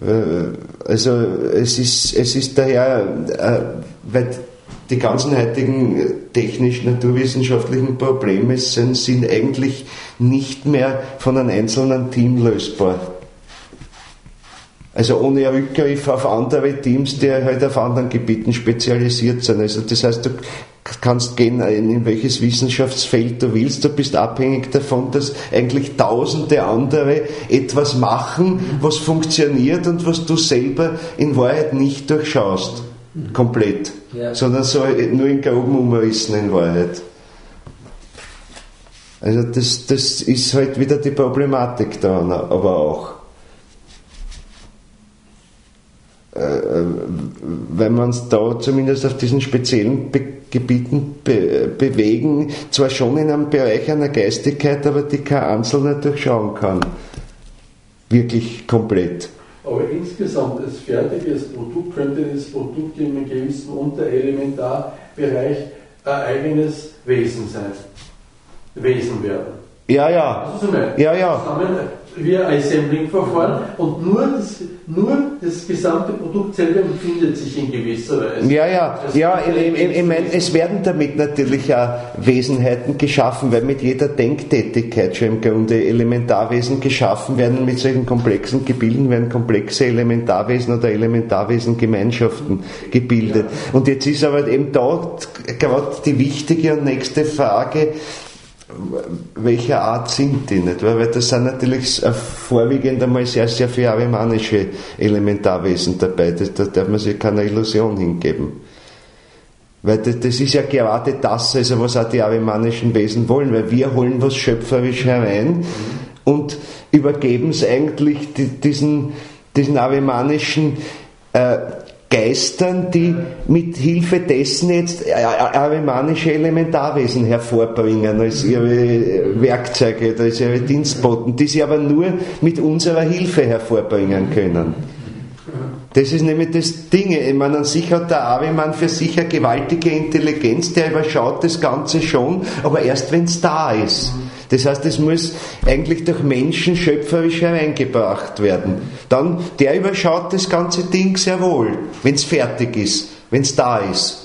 Also es ist, es ist daher, weil die ganzen heutigen technisch-naturwissenschaftlichen Probleme sind, sind eigentlich nicht mehr von einem einzelnen Team lösbar. Also ohne Rückgriff auf andere Teams, die halt auf anderen Gebieten spezialisiert sind. Also das heißt, du kannst gehen in welches Wissenschaftsfeld du willst, du bist abhängig davon, dass eigentlich tausende andere etwas machen, was funktioniert und was du selber in Wahrheit nicht durchschaust. Komplett. Ja. Sondern so nur in groben Umrissen in Wahrheit. Also das, das ist halt wieder die Problematik daran, aber auch. Weil wir uns da zumindest auf diesen speziellen Be- Gebieten be- bewegen, zwar schon in einem Bereich einer Geistigkeit, aber die kein Einzelner durchschauen kann. Wirklich komplett. Aber insgesamt als fertiges Produkt könnte das Produkt in einem gewissen Unterelementarbereich ein eigenes Wesen sein. Wesen werden. Ja, ja. Also ja, ja. Zusammen wie ein Assembling-Verfahren und nur das, nur das gesamte Produkt selber empfindet sich in gewisser Weise. Ja, ja, das ja ich, ich, ich meine, es werden damit natürlich auch Wesenheiten geschaffen, weil mit jeder Denktätigkeit schon im Grunde Elementarwesen geschaffen werden, mit solchen komplexen Gebilden werden komplexe Elementarwesen oder Elementarwesengemeinschaften gebildet. Ja. Und jetzt ist aber eben da gerade die wichtige und nächste Frage, welcher Art sind die nicht? Weil das sind natürlich vorwiegend einmal sehr, sehr viele arimanische Elementarwesen dabei. Das, da darf man sich keine Illusion hingeben. Weil das, das ist ja gerade das, also was auch die arimanischen Wesen wollen, weil wir holen was schöpferisch herein und übergeben es eigentlich die, diesen, diesen arimanischen äh, Geistern, die mit Hilfe dessen jetzt arimanische Elementarwesen hervorbringen als ihre Werkzeuge, als ihre Dienstboten, die sie aber nur mit unserer Hilfe hervorbringen können. Das ist nämlich das Ding. Ich meine, an sich hat der Ariman für sich eine gewaltige Intelligenz, der überschaut das Ganze schon, aber erst wenn es da ist. Das heißt, es muss eigentlich durch Menschen schöpferisch hereingebracht werden. Dann, der überschaut das ganze Ding sehr wohl, wenn es fertig ist, wenn es da ist.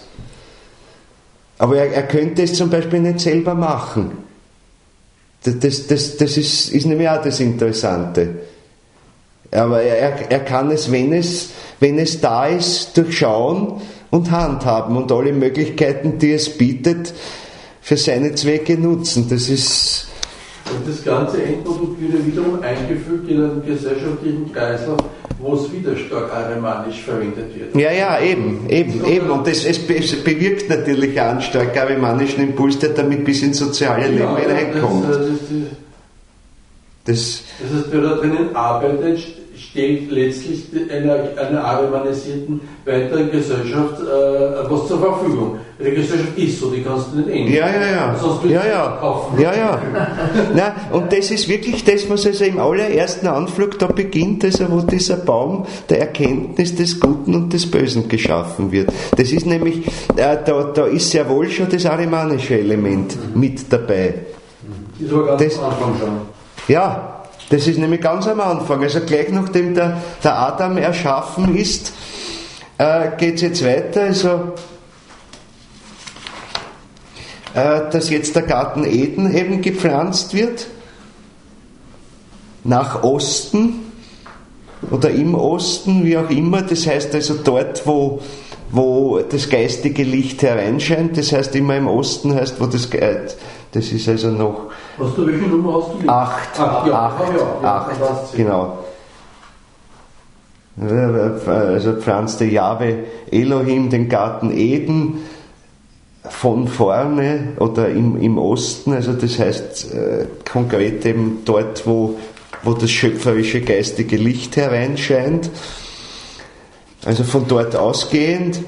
Aber er, er könnte es zum Beispiel nicht selber machen. Das, das, das, das ist, ist nämlich auch das Interessante. Aber er, er kann es, wenn es, wenn es da ist, durchschauen und handhaben und alle Möglichkeiten, die es bietet, für seine Zwecke nutzen. Das ist Und das ganze Endprodukt wird wiederum eingefügt in einen gesellschaftlichen Kreislauf, wo es wieder stark arimanisch verwendet wird. Ja, ja, eben, eben, so, eben. Und das, es, es bewirkt natürlich einen stark arimanischen Impuls, der damit bis ins soziale Leben ja, hineinkommt. Das, das, das, das heißt, wer da drinnen arbeitet, stellt letztlich einer, einer arimanisierten weiteren Gesellschaft äh, was zur Verfügung. Die Gesellschaft ist so, die kannst du nicht ändern. Ja, ja, ja. Sonst willst ja, du ja. kaufen. Ja, ja. Nein, und das ist wirklich das, was also im allerersten Anflug da beginnt, also wo dieser Baum der Erkenntnis des Guten und des Bösen geschaffen wird. Das ist nämlich, äh, da, da ist sehr wohl schon das arimanische Element mhm. mit dabei. Das war ganz das, am Anfang schon. Ja. Das ist nämlich ganz am Anfang, also gleich nachdem der, der Adam erschaffen ist, äh, geht es jetzt weiter, also äh, dass jetzt der Garten Eden eben gepflanzt wird, nach Osten oder im Osten, wie auch immer, das heißt also dort, wo, wo das geistige Licht hereinscheint, das heißt immer im Osten heißt, wo das, das ist also noch Hast du welche Nummer hast du? Acht. Acht, ja. Acht, ja, ja, acht genau. Also pflanzte Jahwe Elohim den Garten Eden von vorne oder im, im Osten, also das heißt äh, konkret eben dort, wo, wo das schöpferische geistige Licht hereinscheint. Also von dort ausgehend.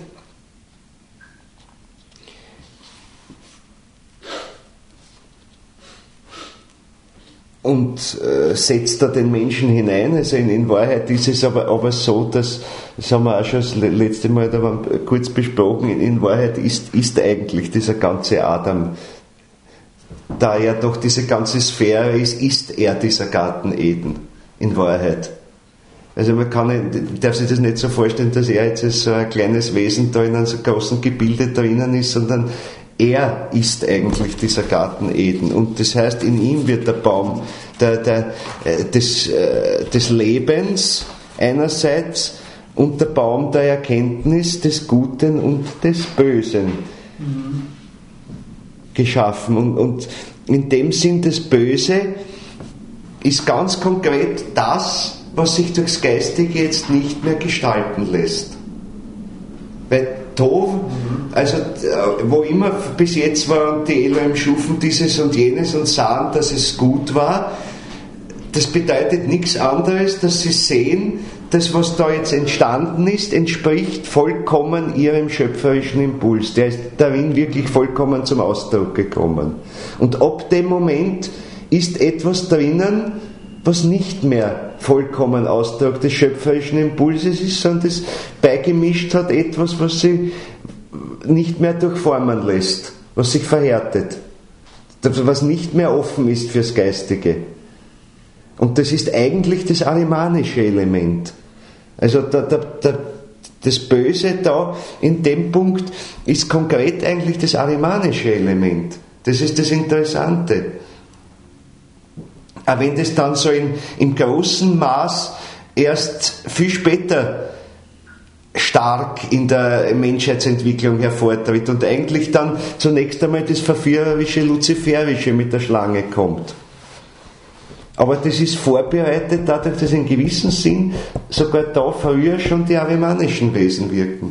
Und äh, setzt da den Menschen hinein. Also in, in Wahrheit ist es aber, aber so, dass, das haben wir auch schon das letzte Mal da kurz besprochen, in, in Wahrheit ist, ist eigentlich dieser ganze Adam, da er doch diese ganze Sphäre ist, ist er dieser Garten Eden, in Wahrheit. Also man kann nicht, darf sich das nicht so vorstellen, dass er jetzt so ein kleines Wesen da in einem so großen Gebilde drinnen ist, sondern er ist eigentlich dieser Garten Eden. Und das heißt, in ihm wird der Baum der, der, des, des Lebens einerseits und der Baum der Erkenntnis des Guten und des Bösen mhm. geschaffen. Und, und in dem Sinn, das Böse ist ganz konkret das, was sich durchs Geistige jetzt nicht mehr gestalten lässt. Weil Tov, also wo immer bis jetzt waren die Elohim schufen dieses und jenes und sahen, dass es gut war, das bedeutet nichts anderes, dass sie sehen, das, was da jetzt entstanden ist, entspricht vollkommen ihrem schöpferischen Impuls. Der ist darin wirklich vollkommen zum Ausdruck gekommen. Und ab dem Moment ist etwas drinnen, was nicht mehr vollkommen Ausdruck des schöpferischen Impulses ist, sondern das beigemischt hat etwas, was sie nicht mehr durchformen lässt, was sich verhärtet, was nicht mehr offen ist fürs Geistige. Und das ist eigentlich das arimanische Element. Also der, der, der, das Böse da in dem Punkt ist konkret eigentlich das arimanische Element. Das ist das Interessante. Auch wenn das dann so in, im großen Maß erst viel später stark in der Menschheitsentwicklung hervortritt und eigentlich dann zunächst einmal das verführerische, luziferische mit der Schlange kommt. Aber das ist vorbereitet dadurch, dass in gewissem Sinn sogar da früher schon die arimanischen Wesen wirken.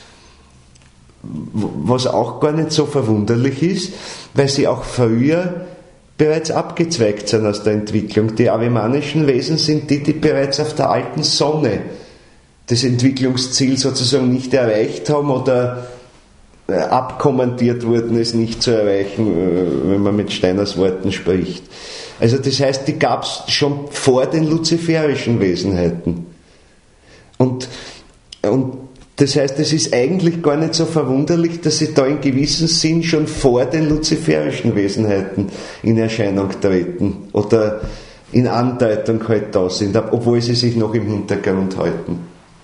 Was auch gar nicht so verwunderlich ist, weil sie auch früher bereits abgezweigt sind aus der Entwicklung. Die arimanischen Wesen sind die, die bereits auf der alten Sonne das Entwicklungsziel sozusagen nicht erreicht haben oder abkommandiert wurden, es nicht zu erreichen, wenn man mit Steiners Worten spricht. Also das heißt, die gab es schon vor den luziferischen Wesenheiten. Und, und das heißt, es ist eigentlich gar nicht so verwunderlich, dass sie da in gewissem Sinn schon vor den luziferischen Wesenheiten in Erscheinung treten oder in Andeutung halt da sind, obwohl sie sich noch im Hintergrund halten.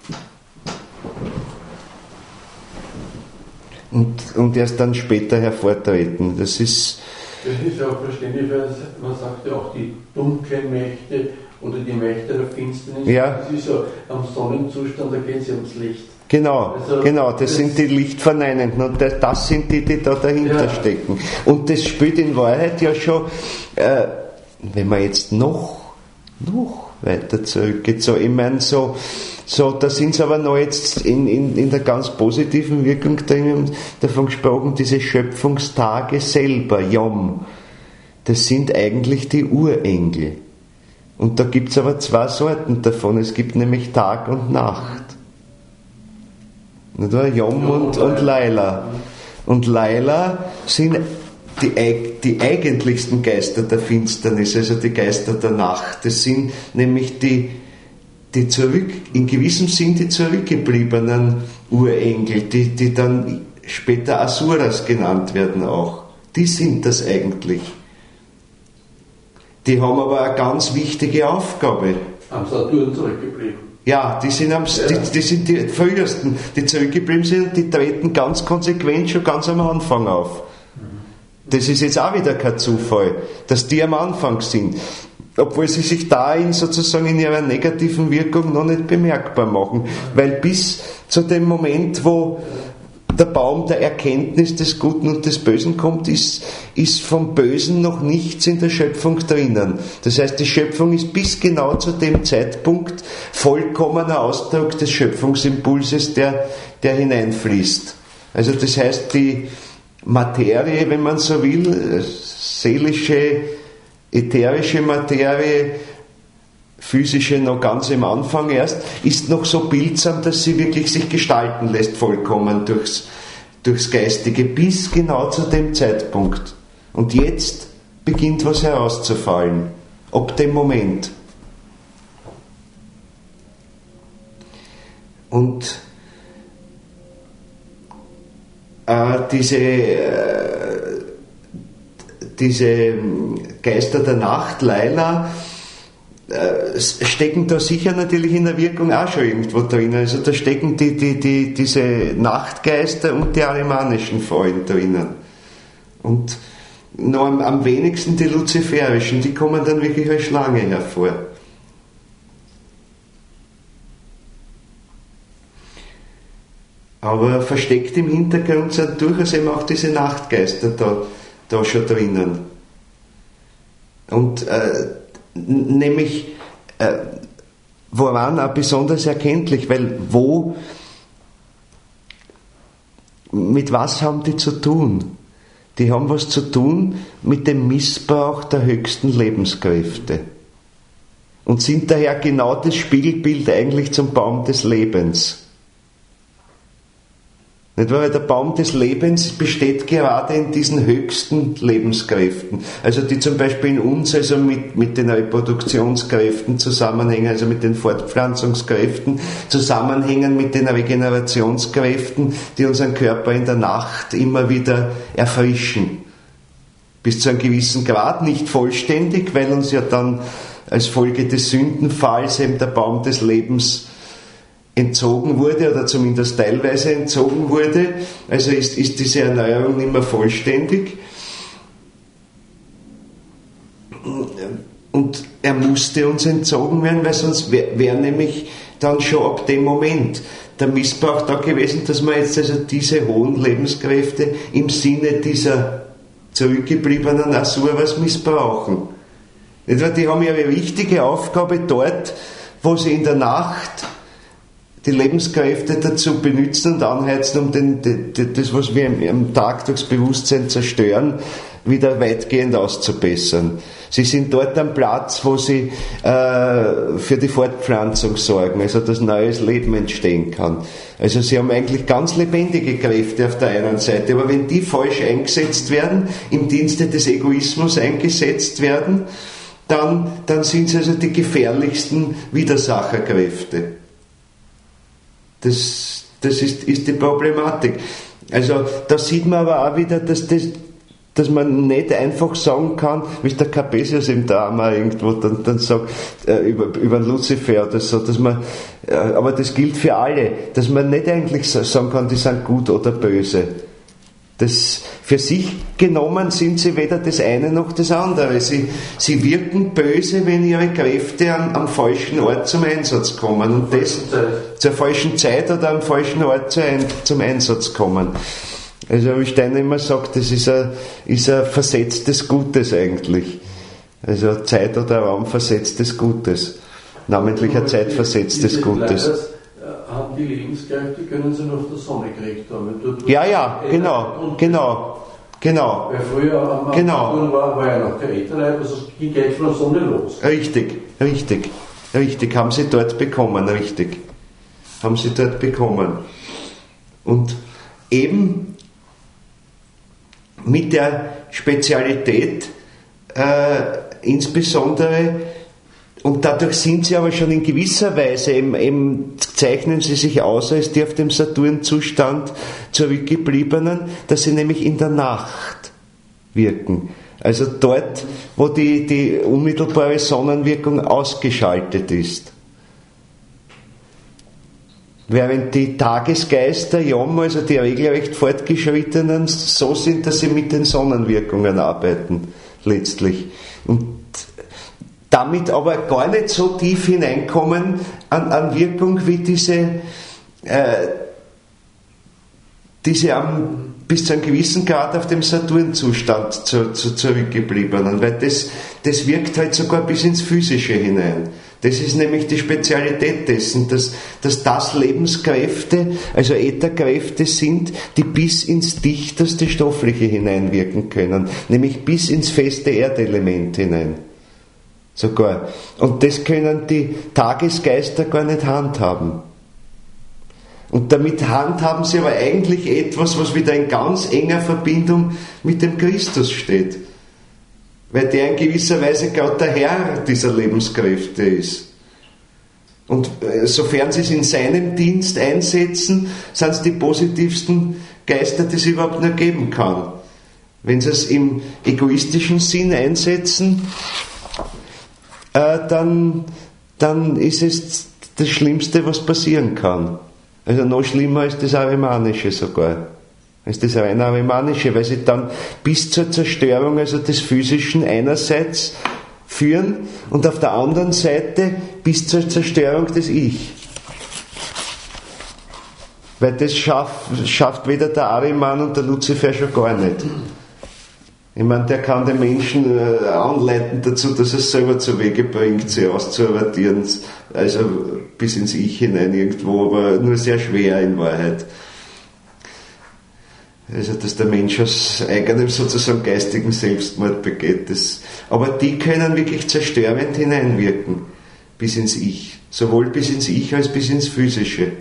Und, und erst dann später hervortreten. Das ist Das ist ja auch verständlich, weil man sagt ja auch die dunklen Mächte oder die Mächte der Finsternis. Ja. Das ist ja am Sonnenzustand, da geht es ja ums Licht. Genau, also, genau, das, das sind die Lichtverneinenden und das, das sind die, die da dahinter ja. stecken. Und das spielt in Wahrheit ja schon, äh, wenn man jetzt noch, noch weiter zurückgeht, so, ich meine, so, so, da sind es aber noch jetzt in, in, in der ganz positiven Wirkung drin, davon gesprochen, diese Schöpfungstage selber, Yom, das sind eigentlich die Urengel. Und da gibt es aber zwei Sorten davon, es gibt nämlich Tag und Nacht. Nicht wahr? Yom und, und Laila. Und Laila sind die, die eigentlichsten Geister der Finsternis, also die Geister der Nacht. Das sind nämlich die die zurück, in gewissem Sinn die zurückgebliebenen Urengel, die, die dann später Asuras genannt werden auch. Die sind das eigentlich. Die haben aber eine ganz wichtige Aufgabe. Am Saturn zurückgeblieben. Ja, die sind, am, ja. Die, die sind die frühesten, die zurückgeblieben sind und die treten ganz konsequent schon ganz am Anfang auf. Das ist jetzt auch wieder kein Zufall, dass die am Anfang sind. Obwohl sie sich da in sozusagen in ihrer negativen Wirkung noch nicht bemerkbar machen. Weil bis zu dem Moment, wo der Baum der Erkenntnis des Guten und des Bösen kommt, ist, ist vom Bösen noch nichts in der Schöpfung drinnen. Das heißt, die Schöpfung ist bis genau zu dem Zeitpunkt vollkommener Ausdruck des Schöpfungsimpulses, der, der hineinfließt. Also das heißt, die Materie, wenn man so will, seelische, ätherische Materie, physische noch ganz im Anfang erst, ist noch so bildsam, dass sie wirklich sich gestalten lässt, vollkommen durchs, durchs Geistige, bis genau zu dem Zeitpunkt. Und jetzt beginnt was herauszufallen, ab dem Moment. Und äh, diese äh, diese Geister der Nacht, Laila, äh, stecken da sicher natürlich in der Wirkung auch schon irgendwo drin. Also da stecken die, die, die, diese Nachtgeister und die arimanischen Fallen drinnen. Und noch am, am wenigsten die luziferischen, die kommen dann wirklich als Schlange hervor. Aber versteckt im Hintergrund sind durchaus eben auch diese Nachtgeister da, da schon drinnen. Und äh, nämlich äh, woran auch besonders erkenntlich, weil wo, mit was haben die zu tun? Die haben was zu tun mit dem Missbrauch der höchsten Lebenskräfte und sind daher genau das Spiegelbild eigentlich zum Baum des Lebens. Nicht wahr? Weil der Baum des Lebens besteht gerade in diesen höchsten Lebenskräften, also die zum Beispiel in uns also mit, mit den Reproduktionskräften zusammenhängen, also mit den Fortpflanzungskräften, zusammenhängen mit den Regenerationskräften, die unseren Körper in der Nacht immer wieder erfrischen. Bis zu einem gewissen Grad, nicht vollständig, weil uns ja dann als Folge des Sündenfalls eben der Baum des Lebens entzogen wurde oder zumindest teilweise entzogen wurde, also ist, ist diese Erneuerung nicht mehr vollständig und er musste uns entzogen werden, weil sonst wäre wär nämlich dann schon ab dem Moment der Missbrauch da gewesen, dass wir jetzt also diese hohen Lebenskräfte im Sinne dieser zurückgebliebenen Asuras missbrauchen. Die haben ja eine wichtige Aufgabe dort, wo sie in der Nacht die Lebenskräfte dazu benutzen und anheizen, um den, den, das, was wir am Tag durchs Bewusstsein zerstören, wieder weitgehend auszubessern. Sie sind dort am Platz, wo sie äh, für die Fortpflanzung sorgen, also dass neues Leben entstehen kann. Also sie haben eigentlich ganz lebendige Kräfte auf der einen Seite, aber wenn die falsch eingesetzt werden, im Dienste des Egoismus eingesetzt werden, dann, dann sind sie also die gefährlichsten Widersacherkräfte. Das, das ist, ist die Problematik. Also da sieht man aber auch wieder, dass, das, dass man nicht einfach sagen kann, wie der Capesius im Drama irgendwo dann, dann sagt, äh, über, über Luzifer oder so, dass man, äh, aber das gilt für alle, dass man nicht eigentlich sagen kann, die sind gut oder böse. Das, für sich genommen sind sie weder das eine noch das andere. Sie, sie wirken böse, wenn ihre Kräfte am, am falschen Ort zum Einsatz kommen. Und das zur falschen Zeit oder am falschen Ort zu ein, zum Einsatz kommen. Also wie Steiner immer sagt, das ist ein, ist ein versetztes Gutes eigentlich. Also Zeit oder Raum versetztes Gutes. Namentlich ein zeitversetztes Gutes. Haben die Lebenskräfte, können sie noch der Sonne gekriegt haben. Dort, ja, ja, genau, genau, genau. Weil früher am genau. war, war ja noch kein Ätherleib, also ging gleich von der Sonne los. Richtig, richtig, richtig, haben sie dort bekommen, richtig. Haben sie dort bekommen. Und eben mit der Spezialität, äh, insbesondere, und dadurch sind sie aber schon in gewisser Weise, eben, eben zeichnen sie sich aus als die auf dem Saturnzustand zurückgebliebenen, dass sie nämlich in der Nacht wirken. Also dort, wo die, die unmittelbare Sonnenwirkung ausgeschaltet ist. Während die Tagesgeister, Yom, also die regelrecht Fortgeschrittenen, so sind, dass sie mit den Sonnenwirkungen arbeiten, letztlich. Und damit aber gar nicht so tief hineinkommen an, an Wirkung wie diese, äh, diese am, bis zu einem gewissen Grad auf dem Saturnzustand zu, zu, zurückgebliebenen, weil das, das wirkt halt sogar bis ins Physische hinein. Das ist nämlich die Spezialität dessen, dass, dass das Lebenskräfte, also Ätherkräfte sind, die bis ins dichteste Stoffliche hineinwirken können, nämlich bis ins feste Erdelement hinein. Sogar. Und das können die Tagesgeister gar nicht handhaben. Und damit handhaben sie aber eigentlich etwas, was wieder in ganz enger Verbindung mit dem Christus steht. Weil der in gewisser Weise gerade der Herr dieser Lebenskräfte ist. Und sofern sie es in seinem Dienst einsetzen, sind es die positivsten Geister, die es überhaupt nur geben kann. Wenn sie es im egoistischen Sinn einsetzen, äh, dann, dann ist es das Schlimmste, was passieren kann. Also noch schlimmer ist das Arimanische sogar. Ist das rein Arimanische, weil sie dann bis zur Zerstörung also des Physischen einerseits führen und auf der anderen Seite bis zur Zerstörung des Ich. Weil das schafft, schafft weder der Ariman und der Luzifer schon gar nicht. Ich meine, der kann den Menschen äh, anleiten dazu, dass er es selber zu Wege bringt, sie auszuarbeiten, also bis ins Ich hinein irgendwo, aber nur sehr schwer in Wahrheit. Also, dass der Mensch aus eigenem sozusagen geistigen Selbstmord begeht. Das, aber die können wirklich zerstörend hineinwirken, bis ins Ich. Sowohl bis ins Ich als bis ins Physische.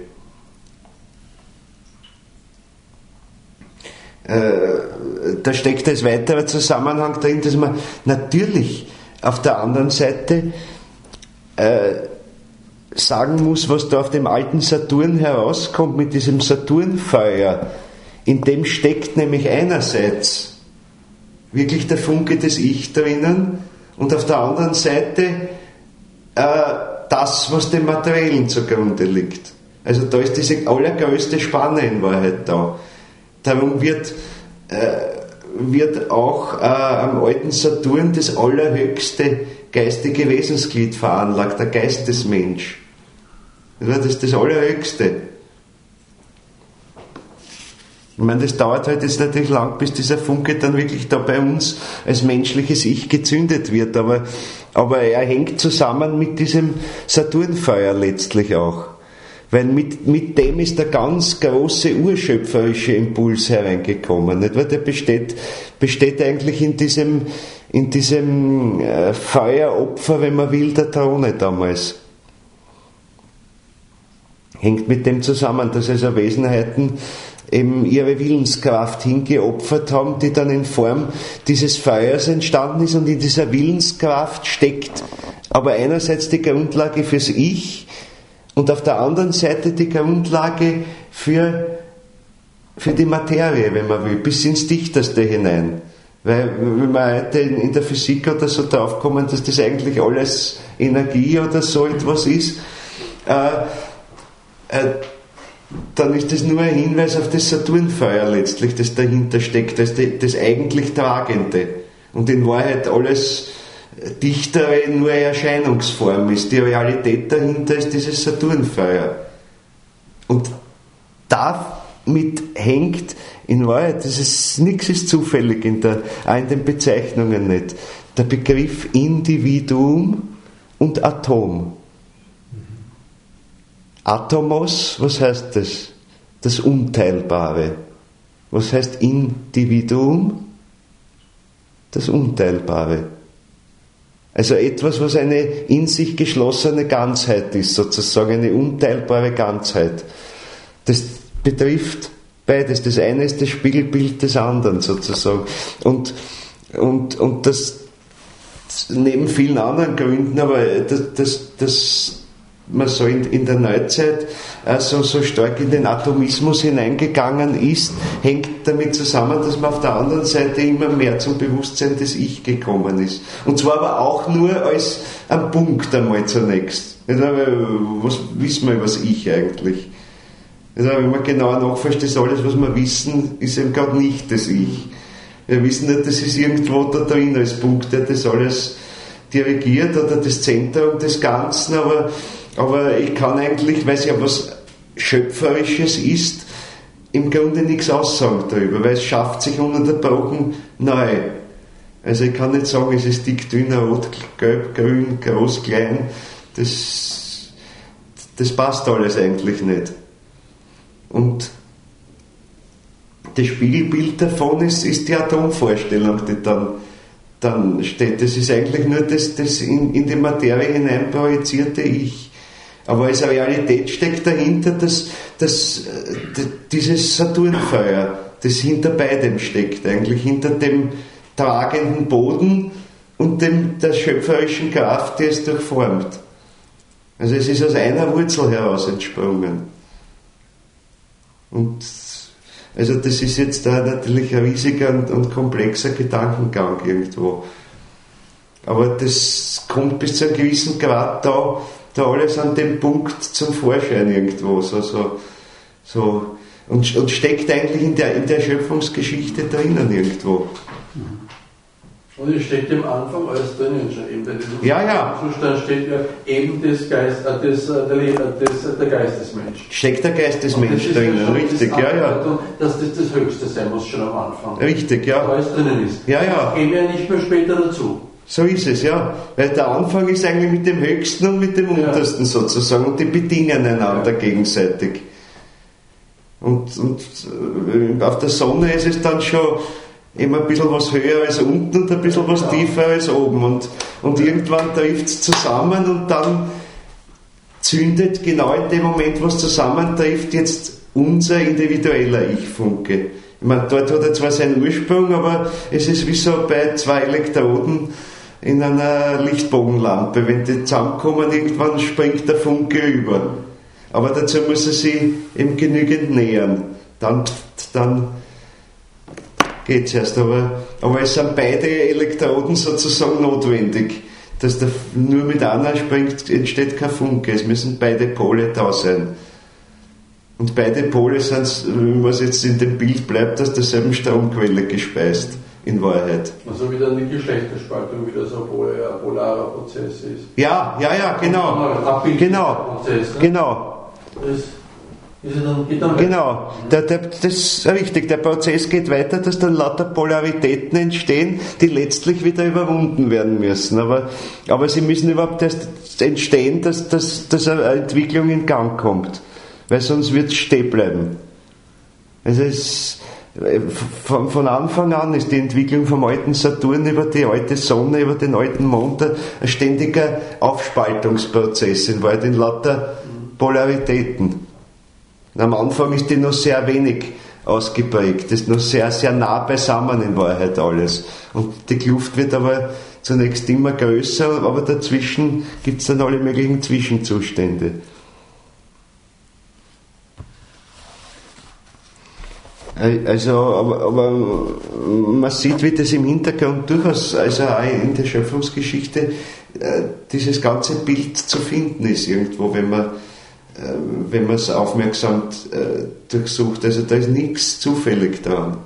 Äh, da steckt als weiterer Zusammenhang drin, dass man natürlich auf der anderen Seite äh, sagen muss, was da auf dem alten Saturn herauskommt mit diesem Saturnfeuer. In dem steckt nämlich einerseits wirklich der Funke des Ich drinnen und auf der anderen Seite äh, das, was dem Materiellen zugrunde liegt. Also da ist diese allergrößte Spanne in Wahrheit da. Darum wird, äh, wird auch äh, am alten Saturn das allerhöchste geistige Wesensglied veranlagt, der Geistesmensch. Das ist das Allerhöchste. Ich meine, das dauert halt jetzt natürlich lang, bis dieser Funke dann wirklich da bei uns als menschliches Ich gezündet wird, aber, aber er hängt zusammen mit diesem Saturnfeuer letztlich auch. Weil mit, mit dem ist der ganz große urschöpferische Impuls hereingekommen. Nicht? Weil der besteht, besteht eigentlich in diesem, in diesem äh, Feueropfer, wenn man will, der Drohne damals. Hängt mit dem zusammen, dass also Wesenheiten eben ihre Willenskraft hingeopfert haben, die dann in Form dieses Feuers entstanden ist, und in dieser Willenskraft steckt aber einerseits die Grundlage fürs Ich und auf der anderen Seite die Grundlage für, für die Materie, wenn man will, bis ins Dichterste hinein. Weil, wenn wir heute in der Physik oder so draufkommen, dass das eigentlich alles Energie oder so etwas ist, äh, äh, dann ist das nur ein Hinweis auf das Saturnfeuer letztlich, das dahinter steckt, das, das eigentlich Tragende. Und in Wahrheit alles Dichtere nur eine Erscheinungsform ist. Die Realität dahinter ist dieses Saturnfeuer. Und damit hängt in Wahrheit, das ist, nichts ist zufällig in der, auch in den Bezeichnungen nicht, der Begriff Individuum und Atom. Atomos, was heißt das? Das Unteilbare. Was heißt Individuum? Das Unteilbare. Also etwas, was eine in sich geschlossene Ganzheit ist, sozusagen eine unteilbare Ganzheit. Das betrifft beides. Das eine ist das Spiegelbild des anderen, sozusagen. Und, und, und das neben vielen anderen Gründen, aber das, das, das man so in, in der Neuzeit also so stark in den Atomismus hineingegangen ist, hängt damit zusammen, dass man auf der anderen Seite immer mehr zum Bewusstsein des Ich gekommen ist. Und zwar aber auch nur als ein Punkt einmal zunächst. Was wissen wir über das Ich eigentlich? Also wenn man genauer nachforscht, alles, was wir wissen, ist eben gerade nicht das Ich. Wir wissen nicht, das ist irgendwo da drin als Punkt, der das alles dirigiert oder das Zentrum des Ganzen, aber Aber ich kann eigentlich, weil es ja was Schöpferisches ist, im Grunde nichts aussagen darüber, weil es schafft sich ununterbrochen neu. Also ich kann nicht sagen, es ist dick, dünn, rot, gelb, grün, groß, klein. Das, das passt alles eigentlich nicht. Und das Spiegelbild davon ist, ist die Atomvorstellung, die dann, dann steht. Das ist eigentlich nur das, das in, in die Materie hinein projizierte Ich. Aber als Realität steckt dahinter, dass, dass, dass dieses Saturnfeuer, das hinter beidem steckt, eigentlich hinter dem tragenden Boden und dem, der schöpferischen Kraft, die es durchformt. Also es ist aus einer Wurzel heraus entsprungen. Und also das ist jetzt da natürlich ein riesiger und, und komplexer Gedankengang irgendwo. Aber das kommt bis zu einem gewissen Grad da, da alles an dem Punkt zum Vorschein irgendwo. So, so, so, und, und steckt eigentlich in der, in der Schöpfungsgeschichte drinnen irgendwo. Und es steht am Anfang alles drinnen schon. Eben bei diesem ja, ja. Zustand steht ja eben das Geist, äh, das, äh, der, das, der Geist des Menschen. Steckt der Geist des Menschen drinnen, ja richtig, ja, ja. Dass das das Höchste sein muss schon am Anfang. Richtig, ja. Da alles drinnen ist. Ja, ja. Das gehen wir ja nicht mehr später dazu. So ist es, ja. Weil der Anfang ist eigentlich mit dem Höchsten und mit dem ja. Untersten sozusagen und die bedingen einander ja. gegenseitig. Und, und auf der Sonne ist es dann schon immer ein bisschen was höher als unten und ein bisschen was ja. tiefer als oben. Und, und irgendwann trifft es zusammen und dann zündet genau in dem Moment, was zusammentrifft, jetzt unser individueller Ich-Funke. Ich meine, dort hat er zwar seinen Ursprung, aber es ist wie so bei zwei Elektroden in einer Lichtbogenlampe. Wenn die zusammenkommen, irgendwann springt der Funke über. Aber dazu muss er sich eben genügend nähern. Dann, dann geht es erst. Aber, aber es sind beide Elektroden sozusagen notwendig. Dass der, nur mit einer springt, entsteht kein Funke. Es müssen beide Pole da sein. Und beide Pole sind, wenn man jetzt in dem Bild bleibt, aus derselben Stromquelle gespeist, in Wahrheit. Also wieder eine Geschlechterspaltung, wie das ein polarer Prozess ist. Ja, ja, ja, genau. Genau, Prozess, ne? Genau. Das ist ja dann, geht dann genau. Der, der, das ist richtig, der Prozess geht weiter, dass dann lauter Polaritäten entstehen, die letztlich wieder überwunden werden müssen. Aber, aber sie müssen überhaupt erst entstehen, dass, dass, dass eine Entwicklung in Gang kommt. Weil sonst wird es stehen bleiben. Also es, von, von Anfang an ist die Entwicklung vom alten Saturn über die alte Sonne, über den alten Mond ein ständiger Aufspaltungsprozess, in Wahrheit in lauter Polaritäten. Und am Anfang ist die noch sehr wenig ausgeprägt, das ist noch sehr, sehr nah beisammen in Wahrheit alles. Und die Kluft wird aber zunächst immer größer, aber dazwischen gibt es dann alle möglichen Zwischenzustände. Also, aber, aber man sieht, wie das im Hintergrund durchaus, also auch in der Schöpfungsgeschichte, äh, dieses ganze Bild zu finden ist irgendwo, wenn man äh, wenn man es aufmerksam äh, durchsucht. Also da ist nichts zufällig dran.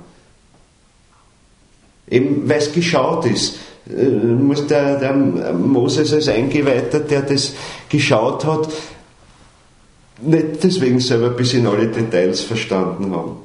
Eben weil es geschaut ist. Äh, muss der, der Moses als Eingeweihter, der das geschaut hat, nicht deswegen selber bis in alle Details verstanden haben.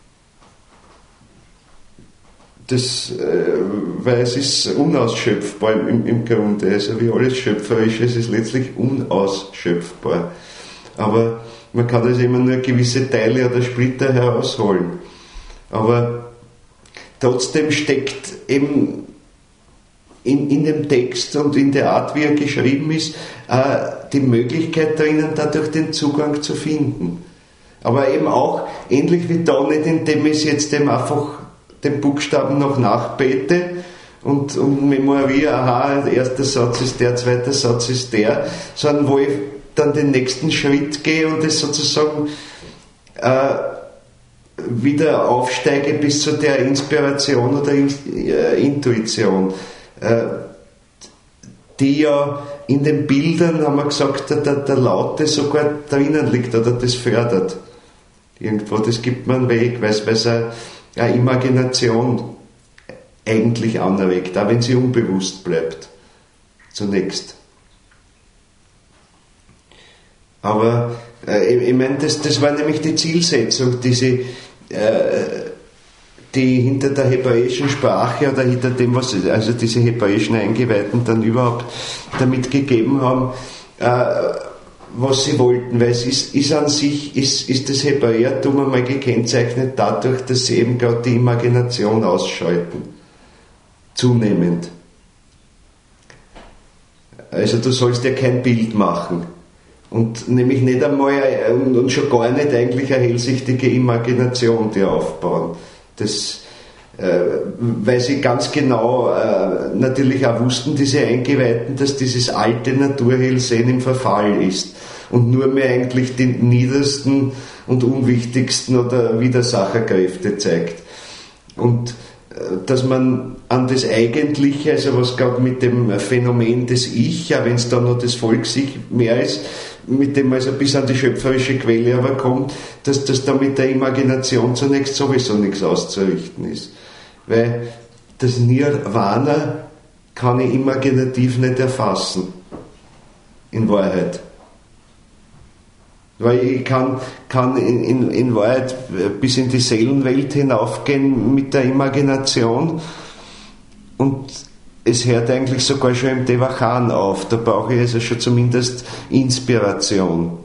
Das, äh, weil es ist unausschöpfbar im, im Grunde, also wie alles Schöpferisches ist letztlich unausschöpfbar. Aber man kann also immer nur gewisse Teile oder Splitter herausholen. Aber trotzdem steckt eben in, in dem Text und in der Art, wie er geschrieben ist, äh, die Möglichkeit drinnen, dadurch den Zugang zu finden. Aber eben auch, ähnlich wie da, nicht indem ich es jetzt eben einfach den Buchstaben noch nachbete und, und memoriere, aha, der erste Satz ist der, zweiter Satz ist der, sondern wo ich dann den nächsten Schritt gehe und es sozusagen äh, wieder aufsteige bis zu der Inspiration oder In, äh, Intuition, äh, die ja in den Bildern, haben wir gesagt, der, der Laute sogar drinnen liegt oder das fördert. Irgendwo, das gibt man weg, weil es eine ja, Imagination eigentlich anregt, auch wenn sie unbewusst bleibt. Zunächst. Aber äh, ich, ich meine, das, das war nämlich die Zielsetzung, diese, äh, die hinter der hebräischen Sprache oder hinter dem, was also diese hebräischen Eingeweihten dann überhaupt damit gegeben haben, äh, was sie wollten, weil es ist, ist an sich, ist, ist das Hebräertum einmal gekennzeichnet dadurch, dass sie eben gerade die Imagination ausschalten. Zunehmend. Also du sollst ja kein Bild machen. Und nämlich nicht einmal und, und schon gar nicht eigentlich eine hellsichtige Imagination dir aufbauen. Das, äh, weil sie ganz genau äh, natürlich auch wussten, diese Eingeweihten, dass dieses alte Naturhellsehen im Verfall ist und nur mehr eigentlich die niedersten und unwichtigsten oder Widersacherkräfte zeigt. Und dass man an das Eigentliche, also was gerade mit dem Phänomen des Ich, ja, wenn es da noch das Volks-Ich mehr ist, mit dem man also bis an die schöpferische Quelle aber kommt, dass das da mit der Imagination zunächst sowieso nichts auszurichten ist. Weil das Nirvana kann ich imaginativ nicht erfassen, in Wahrheit. Weil ich kann, kann in, in, in Wahrheit bis in die Seelenwelt hinaufgehen mit der Imagination und es hört eigentlich sogar schon im Devachan auf. Da brauche ich also schon zumindest Inspiration.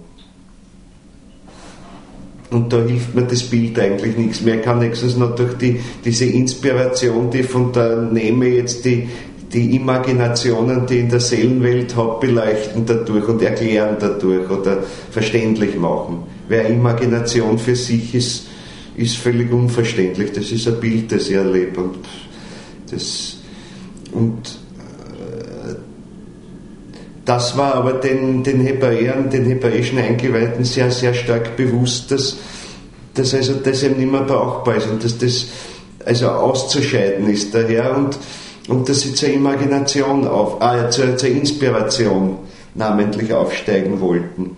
Und da hilft mir das Bild eigentlich nichts mehr. Ich kann nächstens noch durch die, diese Inspiration, die von da nehme jetzt die, die Imaginationen, die ich in der Seelenwelt habe, beleuchten dadurch und erklären dadurch oder verständlich machen. Weil Imagination für sich ist, ist völlig unverständlich. Das ist ein Bild, das ich erlebe. Und, das, und äh, das war aber den, den Hebräern, den hebräischen Eingeweihten sehr, sehr stark bewusst, dass, dass also das eben nicht mehr brauchbar ist und dass das also auszuscheiden ist daher und und dass sie zur Imagination auf, ah, zur, zur Inspiration namentlich aufsteigen wollten.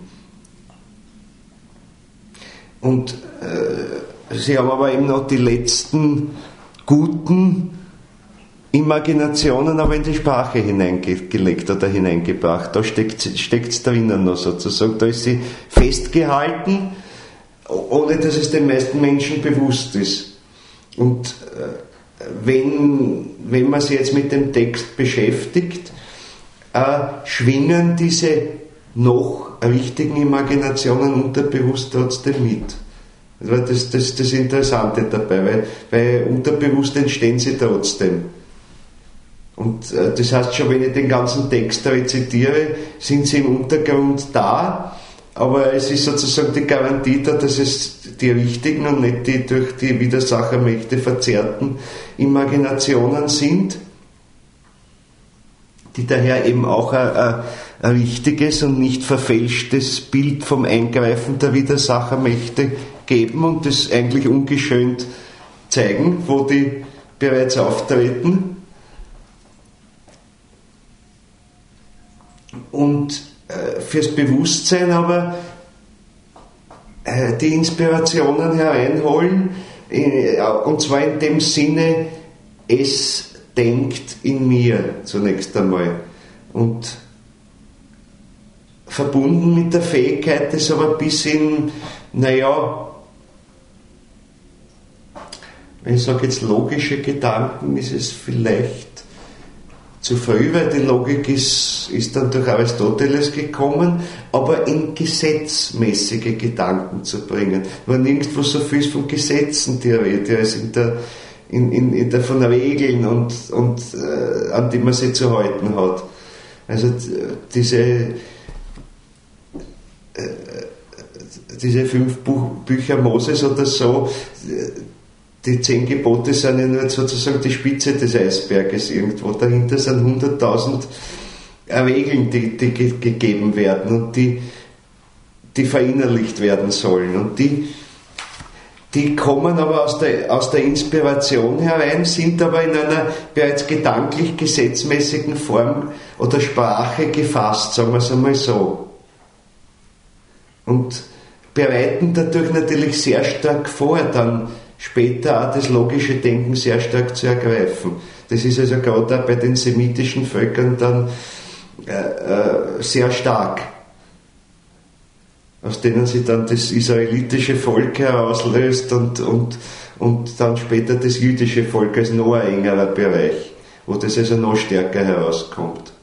Und äh, sie haben aber eben noch die letzten guten Imaginationen aber in die Sprache hineingelegt oder hineingebracht. Da steckt es drinnen noch sozusagen. Da ist sie festgehalten, ohne dass es den meisten Menschen bewusst ist. Und äh, Wenn, wenn man sich jetzt mit dem Text beschäftigt, äh, schwingen diese noch richtigen Imaginationen unterbewusst trotzdem mit. Das ist das, das Interessante dabei, weil, weil unterbewusst entstehen sie trotzdem. Und äh, das heißt schon, wenn ich den ganzen Text rezitiere, sind sie im Untergrund da, aber es ist sozusagen die Garantie da, dass es die richtigen und nicht die durch die Widersachermächte verzerrten Imaginationen sind, die daher eben auch ein, ein, ein richtiges und nicht verfälschtes Bild vom Eingreifen der Widersachermächte geben und das eigentlich ungeschönt zeigen, wo die bereits auftreten. Und fürs Bewusstsein aber die Inspirationen hereinholen, und zwar in dem Sinne, es denkt in mir zunächst einmal und verbunden mit der Fähigkeit, das aber bis in, naja, wenn ich sage jetzt logische Gedanken, ist es vielleicht zu früh, weil die Logik ist, ist dann durch Aristoteles gekommen, aber in gesetzmäßige Gedanken zu bringen. Weil nirgendwo so viel ist von Gesetzen die Rede als in der, in, in, in der von Regeln und, und äh, an die man sich zu halten hat. Also diese, äh, diese fünf Buch, Bücher Moses oder so, die zehn Gebote sind ja nur sozusagen die Spitze des Eisberges irgendwo. Dahinter sind hunderttausend Regeln, die, die ge- gegeben werden und die, die verinnerlicht werden sollen. Und die, die kommen aber aus der, aus der Inspiration herein, sind aber in einer bereits gedanklich gesetzmäßigen Form oder Sprache gefasst, sagen wir es einmal so. Und bereiten dadurch natürlich sehr stark vor, dann später auch das logische Denken sehr stark zu ergreifen. Das ist also gerade auch bei den semitischen Völkern dann äh, äh, sehr stark, aus denen sich dann das israelitische Volk herauslöst und, und, und dann später das jüdische Volk als noch ein engerer Bereich, wo das also noch stärker herauskommt.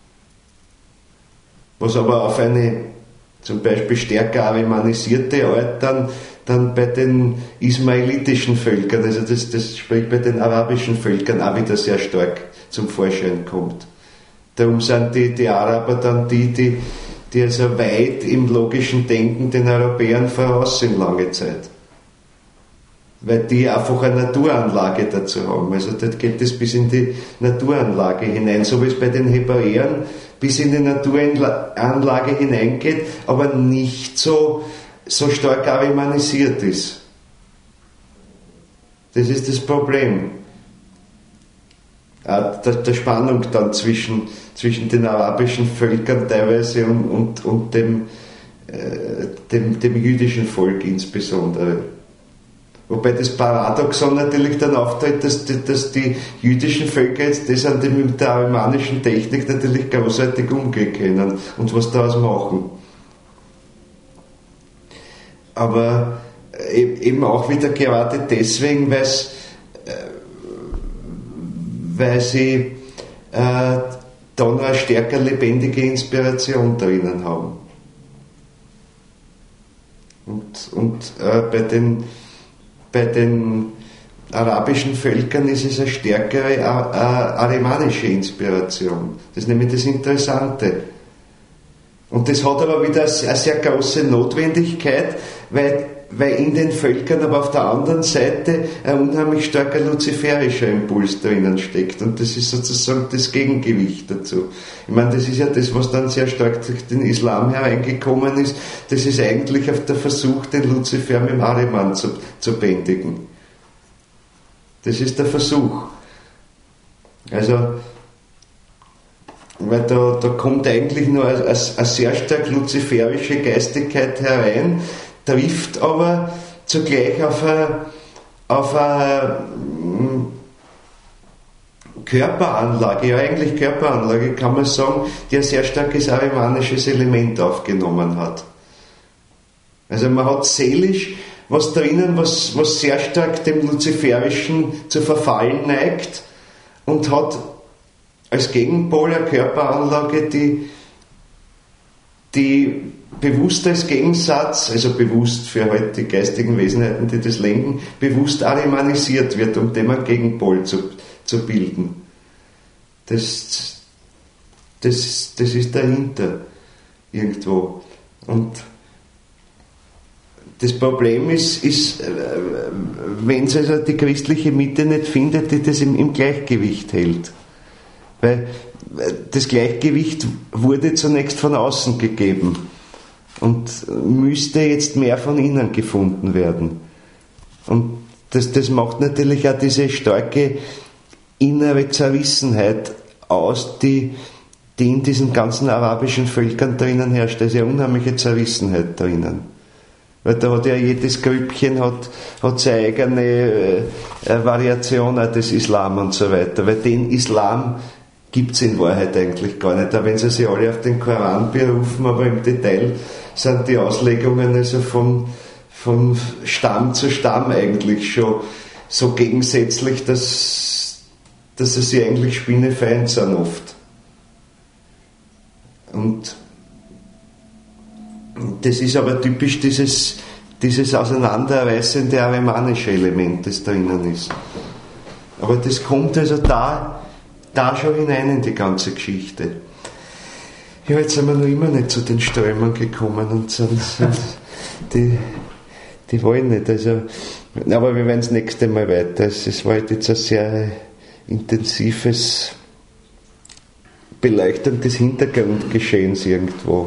Was aber auf eine zum Beispiel stärker arimanisierte Art dann dann bei den ismaelitischen Völkern, also das, das sprich bei den arabischen Völkern auch wieder sehr stark zum Vorschein kommt. Darum sind die, die Araber dann die, die, die also weit im logischen Denken den Europäern voraus sind lange Zeit. Weil die einfach eine Naturanlage dazu haben. Also dort geht es bis in die Naturanlage hinein, so wie es bei den Hebräern bis in die Naturanlage hineingeht, aber nicht so so stark arimanisiert ist. Das ist das Problem. der, der Spannung dann zwischen, zwischen den arabischen Völkern teilweise und, und, und dem, äh, dem, dem jüdischen Volk insbesondere. Wobei das Paradoxon natürlich dann auftritt, dass die, dass die jüdischen Völker jetzt das an dem, mit der alemannischen Technik natürlich großartig umgehen können und was daraus machen. Aber eben auch wieder gerade deswegen, weil es weil sie äh, dann eine stärker lebendige Inspiration drinnen haben. Und, und äh, bei, den, bei den arabischen Völkern ist es eine stärkere äh, äh, alemannische Inspiration. Das ist nämlich das Interessante. Und das hat aber wieder eine sehr große Notwendigkeit, weil, weil in den Völkern aber auf der anderen Seite ein unheimlich starker luziferischer Impuls drinnen steckt. Und das ist sozusagen das Gegengewicht dazu. Ich meine, das ist ja das, was dann sehr stark durch den Islam hereingekommen ist. Das ist eigentlich auf der Versuch, den Luzifer mit dem Ahriman zu, zu bändigen. Das ist der Versuch. Also, weil da, da kommt eigentlich nur eine, eine sehr stark luziferische Geistigkeit herein, trifft aber zugleich auf eine, auf eine Körperanlage, ja eigentlich Körperanlage kann man sagen, die ein sehr starkes arimanisches Element aufgenommen hat. Also man hat seelisch was drinnen, was, was sehr stark dem Luziferischen zu verfallen neigt und hat als Gegenpol eine Körperanlage, die, die bewusst als Gegensatz, also bewusst für halt die geistigen Wesenheiten, die das lenken, bewusst arimanisiert wird, um dem einen Gegenpol zu, zu bilden. Das, das, das ist dahinter irgendwo. Und das Problem ist, ist wenn es also die christliche Mitte nicht findet, die das im, im Gleichgewicht hält. Weil das Gleichgewicht wurde zunächst von außen gegeben und müsste jetzt mehr von innen gefunden werden. Und das, das macht natürlich auch diese starke innere Zerrissenheit aus, die, die in diesen ganzen arabischen Völkern drinnen herrscht. Da ist ja unheimliche Zerrissenheit drinnen. Weil da hat ja jedes Grüppchen hat, hat seine eigene äh, Variation des Islam und so weiter. Weil den Islam gibt es in Wahrheit eigentlich gar nicht. Auch wenn sie sich alle auf den Koran berufen, aber im Detail sind die Auslegungen also von, von Stamm zu Stamm eigentlich schon so gegensätzlich, dass, dass sie sich eigentlich spinnefeind sind oft. Und das ist aber typisch dieses, dieses auseinanderreißende arimanische Element, das drinnen ist. Aber das kommt also da, da schon hinein in die ganze Geschichte. Ja, jetzt sind wir noch immer nicht zu den Strömen gekommen und sind, sind die, die wollen nicht. Also, aber wir werden das nächste Mal weiter. Es war jetzt ein sehr intensives Beleuchtung des Hintergrundgeschehens irgendwo.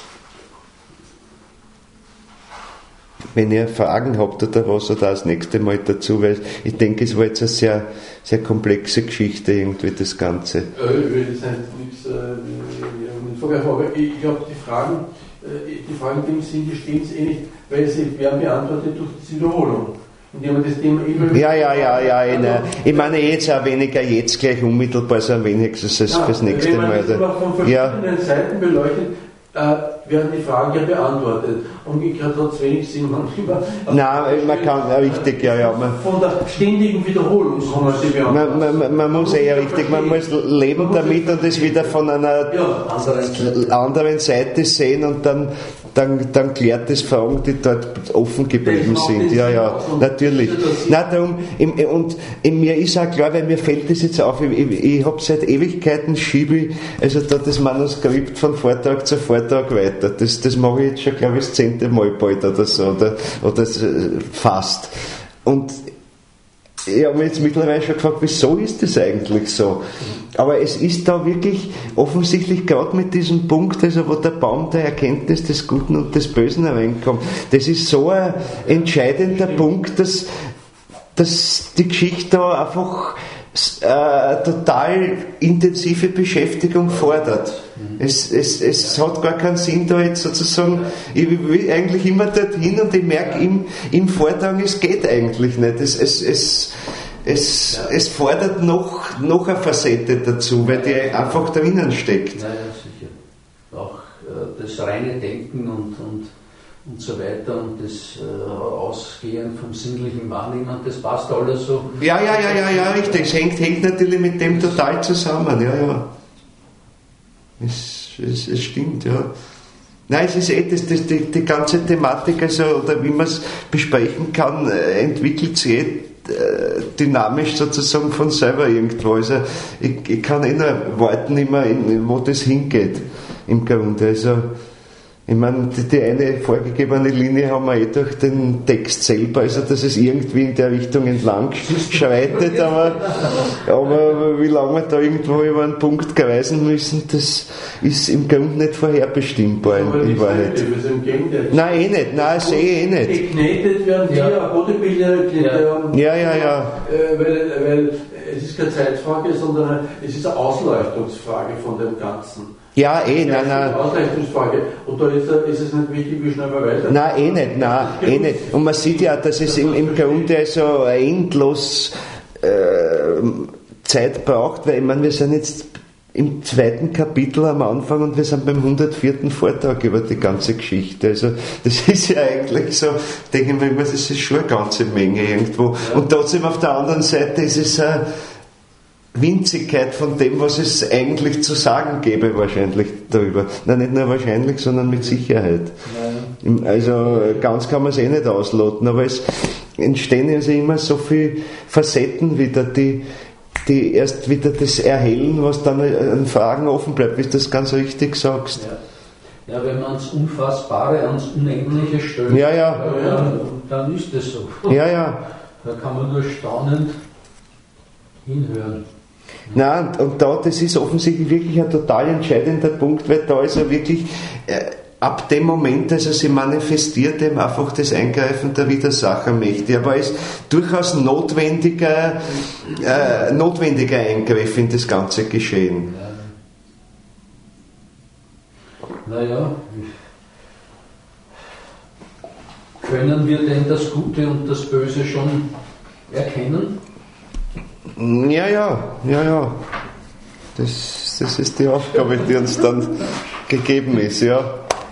Wenn ihr Fragen habt oder was, oder das nächste Mal dazu, weil ich denke, es war jetzt eine sehr, sehr komplexe Geschichte, irgendwie das Ganze. Ich will jetzt nichts äh, vorwerfen, aber ich glaube, die Fragen, die Fragen, die im Sinn, die stehen es eh nicht, weil sie werden beantwortet durch die Wiederholung. Indem man das Thema immer ja, ja, ja, ja, ich, ne, ich meine jetzt auch weniger jetzt gleich unmittelbar, sondern wenigstens als ja, fürs nächste Mal. Wenn man das von verschiedenen ja. Seiten beleuchtet, äh, werden die Fragen ja beantwortet. Umgekehrt hat es wenig Sinn, man immer. Nein, man kann, ja, richtig, ja, ja. Man, von der ständigen Wiederholung kann man sie beantworten. Man, man, man muss eher richtig, man muss leben damit und es wieder von einer ja, anderen Seite sehen und dann, dann, dann klärt es Fragen, die dort offen geblieben sind. Ja, ja, natürlich. Nein, darum, und in mir ist auch klar, weil mir fällt das jetzt auf, ich, ich, ich habe seit Ewigkeiten schiebe also da das Manuskript von Vortrag zu Vortrag weiter. Das, das mache ich jetzt schon, glaube ich, das zehnte Mal bald oder so, oder, oder fast. Und ich habe mich jetzt mittlerweile schon gefragt, wieso ist das eigentlich so? Aber es ist da wirklich offensichtlich gerade mit diesem Punkt, also wo der Baum der Erkenntnis des Guten und des Bösen hereinkommt, das ist so ein entscheidender Punkt, dass, dass die Geschichte da einfach äh, total intensive Beschäftigung fordert. Mhm. Es, es, es hat gar keinen Sinn, da jetzt sozusagen, ich will eigentlich immer dorthin und ich merke im, im Vortrag, es geht eigentlich nicht. Es, es, es, es, ja. es fordert noch, noch eine Facette dazu, weil die einfach drinnen steckt. Naja, sicher. Auch äh, das reine Denken und, und und so weiter und das äh, Ausgehen vom sinnlichen Wahrnehmen, das passt alles so. Ja, ja, ja, ja, ja, richtig. Es hängt, hängt natürlich mit dem total zusammen, ja, ja. Es, es, es stimmt, ja. Nein, es ist eh, das, das, die, die ganze Thematik, also, oder wie man es besprechen kann, äh, entwickelt sich eh äh, dynamisch sozusagen von selber irgendwo. Also, ich, ich kann eh nur warten, immer, in, wo das hingeht, im Grunde. Also, ich meine, die, die eine vorgegebene Linie haben wir eh durch den Text selber, also dass es irgendwie in der Richtung entlang schreitet, aber, aber wie lange wir da irgendwo über einen Punkt kreisen müssen, das ist im Grunde nicht vorherbestimmbar in, in Wahrheit. Nein, eh nicht, nein, sehe ich eh nicht. Geknetet werden die ja. Bodybuilder, ja, ja, ja. Äh, weil, weil es ist keine Zeitfrage, sondern es ist eine Ausleuchtungsfrage von dem Ganzen. Ja, eh, nein, nein. Ausleitungsfrage. Und da ist, ist es nicht wichtig, wie schnell man weiter. Nein, eh nicht, nein, eh nicht. Und man sieht ja, dass es im, im Grunde so endlos äh, Zeit braucht, weil ich meine, wir sind jetzt im zweiten Kapitel am Anfang und wir sind beim hundertvierten Vortrag über die ganze Geschichte. Also das ist ja eigentlich so, denke ich mir immer, das ist schon eine ganze Menge irgendwo. Ja. Und trotzdem auf der anderen Seite ist es eine Winzigkeit von dem, was es eigentlich zu sagen gäbe, wahrscheinlich darüber. Nein, nicht nur wahrscheinlich, sondern mit Sicherheit. Nein. Also ganz kann man es eh nicht ausloten, aber es entstehen also immer so viele Facetten wieder, die, die erst wieder das erhellen, was dann an Fragen offen bleibt, wie du das ganz richtig sagst. Ja, ja, wenn man ans Unfassbare, ans Unendliche stößt, ja, ja. Dann, dann ist das so. Ja, ja. Da kann man nur staunend hinhören. Nein, und, und da, das ist offensichtlich wirklich ein total entscheidender Punkt, weil da ist ja wirklich äh, ab dem Moment, also sie manifestiert eben einfach das Eingreifen der Widersachermächte, aber es ist durchaus notwendiger, äh, notwendiger Eingriff in das ganze Geschehen. Naja, können wir denn das Gute und das Böse schon erkennen? Ja, ja, ja, ja. Das, das ist die Aufgabe, die uns dann gegeben ist, ja.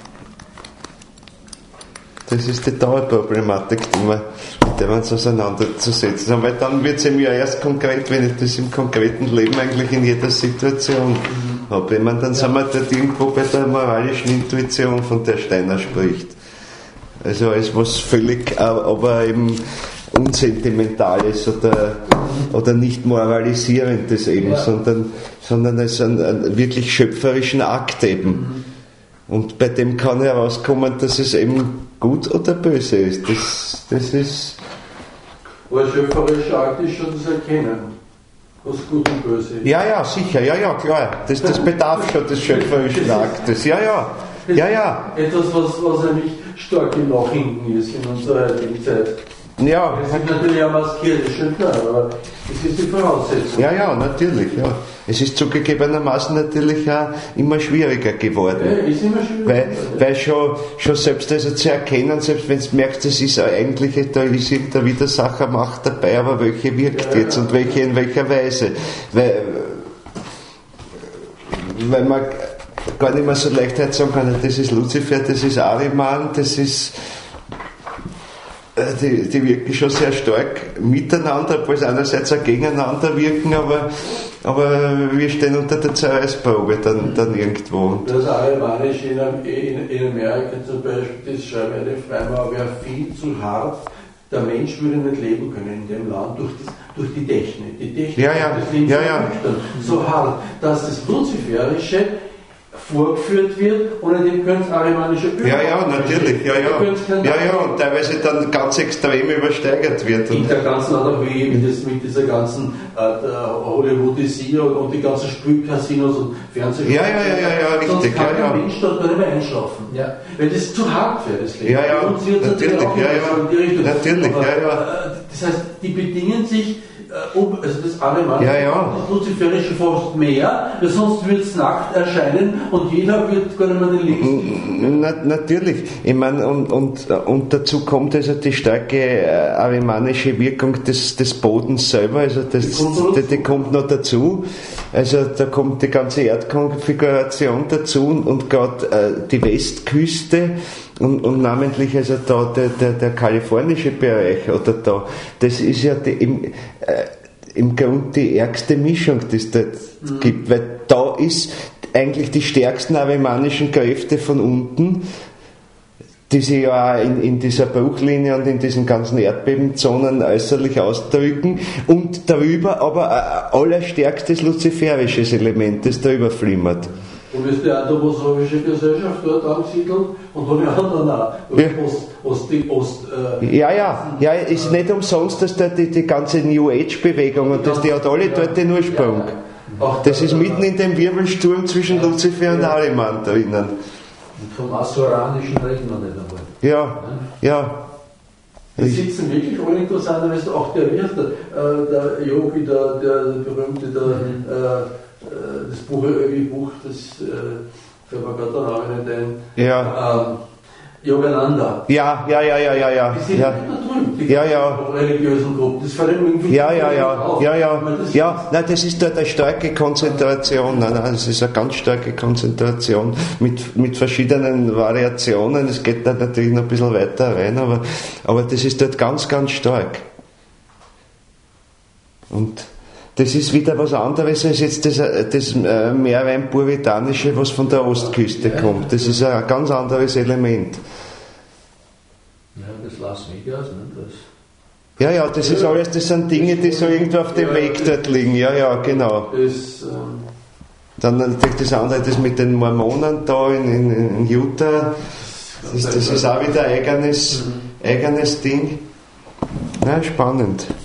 Das ist die Dauerproblematik, die wir, mit der wir uns auseinanderzusetzen haben. Weil dann wird es eben ja erst konkret, wenn ich das im konkreten Leben eigentlich in jeder Situation habe. Ich meine, dann sind wir dort irgendwo bei der moralischen Intuition, von der Steiner spricht. Also als was völlig, aber eben unsentimentales oder, oder nicht moralisierendes eben, ja. sondern, sondern als einen, einen wirklich schöpferischen Akt eben. Mhm. Und bei dem kann herauskommen, dass es eben gut oder böse ist. Das, das ist. Aber ein schöpferischer Akt ist schon das Erkennen, was gut und böse ist. Ja, ja, sicher, ja, ja, klar. Das, das bedarf schon des schöpferischen Aktes. Ja, ja. Ja, ja. Etwas, was, was eigentlich stark im Nachhinken ist in unserer heutigen Zeit. Ja. Es ist natürlich auch maskiert, ist schon klar, aber es ist die Voraussetzung. Ja, ja, natürlich, ja. Es ist zugegebenermaßen natürlich auch immer schwieriger geworden. Ja, ist immer schwieriger. Weil, weil schon, schon selbst also zu erkennen, selbst wenn du merkst, das ist eigentlich, da ist irgendeine Widersachermacht dabei, aber welche wirkt ja, jetzt und welche in welcher Weise. Weil, weil man gar nicht mehr so leicht halt sagen kann, das ist Luzifer, das ist Ahriman, das ist. Die, die wirken schon sehr stark miteinander, obwohl sie einerseits auch gegeneinander wirken, aber, aber wir stehen unter der Zerreißprobe dann, dann irgendwo. Das Ahrimanische in, in, in Amerika zum Beispiel, das schreibt eine Freimaur, wäre viel zu hart. Der Mensch würde nicht leben können in dem Land durch, das, durch die Technik. Die Technik ja, ja. das Leben ja, ja. so hart, dass das Luziferische vorgeführt wird, ohne dem könnte es arimanische Übung. Ja, ja, natürlich, ja, ja. Ja, ja, und teilweise dann ganz extrem übersteigert wird. In der ganzen Art, wie mit, das, mit dieser ganzen äh, Hollywoodisierung und die ganzen Spülcasinos und Fernsehshows. Ja, ja, ja, ja, ja, richtig. Sonst kann ja, der Mensch dort gar nicht mehr einschlafen. Ja. Weil das zu hart wäre, das Leben. Ja, ja, natürlich, ja, ja. Natürlich, Aber, ja, ja. Das heißt, die bedingen sich äh, um, also das Alemannische, ja, ja. das Luziferische fast mehr, weil sonst wird es nackt erscheinen und jeder wird gar nicht mehr den Lebensstil. Na, natürlich, ich meine, und, und, und dazu kommt also die starke äh, alemannische Wirkung des, des Bodens selber, also das, die, kommt die, die kommt noch dazu, also da kommt die ganze Erdkonfiguration dazu und, und gerade äh, die Westküste und, und namentlich also da der, der, der kalifornische Bereich oder da, das ist ja die, im, äh, im Grunde die ärgste Mischung, die es da mhm. gibt, weil da ist eigentlich die stärksten alemannischen Kräfte von unten, die sich ja auch in, in dieser Bruchlinie und in diesen ganzen Erdbebenzonen äußerlich ausdrücken und darüber aber ein allerstärkstes luziferisches Element, das darüber flimmert. Und ist die anthroposophische Gesellschaft dort angesiedelt und von den anderen auch. Ja. Ost, Ost, Ost, äh, ja, ja, ja, ist nicht umsonst, dass da die, die ganze New Age-Bewegung und das, die hat alle dort den Ursprung. Das ist mitten in dem Wirbelsturm zwischen Luzifer und Ahriman drinnen. Und vom Assuranischen reden wir nicht einmal. Ja, ja. Die sitzen wirklich alle interessanterweise, auch der, wie heißt der, äh, der Yogi, der, der berühmte, der, mhm. äh, das Buch, Buch das äh, fällt mir gerade der Name nicht ein. Ja. Ähm, Yogananda. Ja, ja, ja, ja, ja, ja. Die sind ja. da drüben, die ja, ja. religiösen Gruppen. Das fällt irgendwie ja, ja, ja, auf. ja, ja, meine, das ja. Nein, das ist dort eine starke Konzentration. Nein, nein, das ist eine ganz starke Konzentration mit, mit verschiedenen Variationen. Es geht da natürlich noch ein bisschen weiter rein, aber, aber das ist dort ganz, ganz stark. Und das ist wieder was anderes als jetzt das, das mehr rein puritanische, was von der Ostküste ja, kommt. Das ist ein ganz anderes Element. Ja, das Las Vegas, ne? Das ja, ja, das ist alles, das sind Dinge, die so irgendwo auf dem Weg dort liegen. Ja, ja, genau. Das, ähm Dann natürlich das andere, das mit den Mormonen da in, in, in Utah. Das, das ist auch wieder ein eigenes, eigenes Ding. Ja, spannend.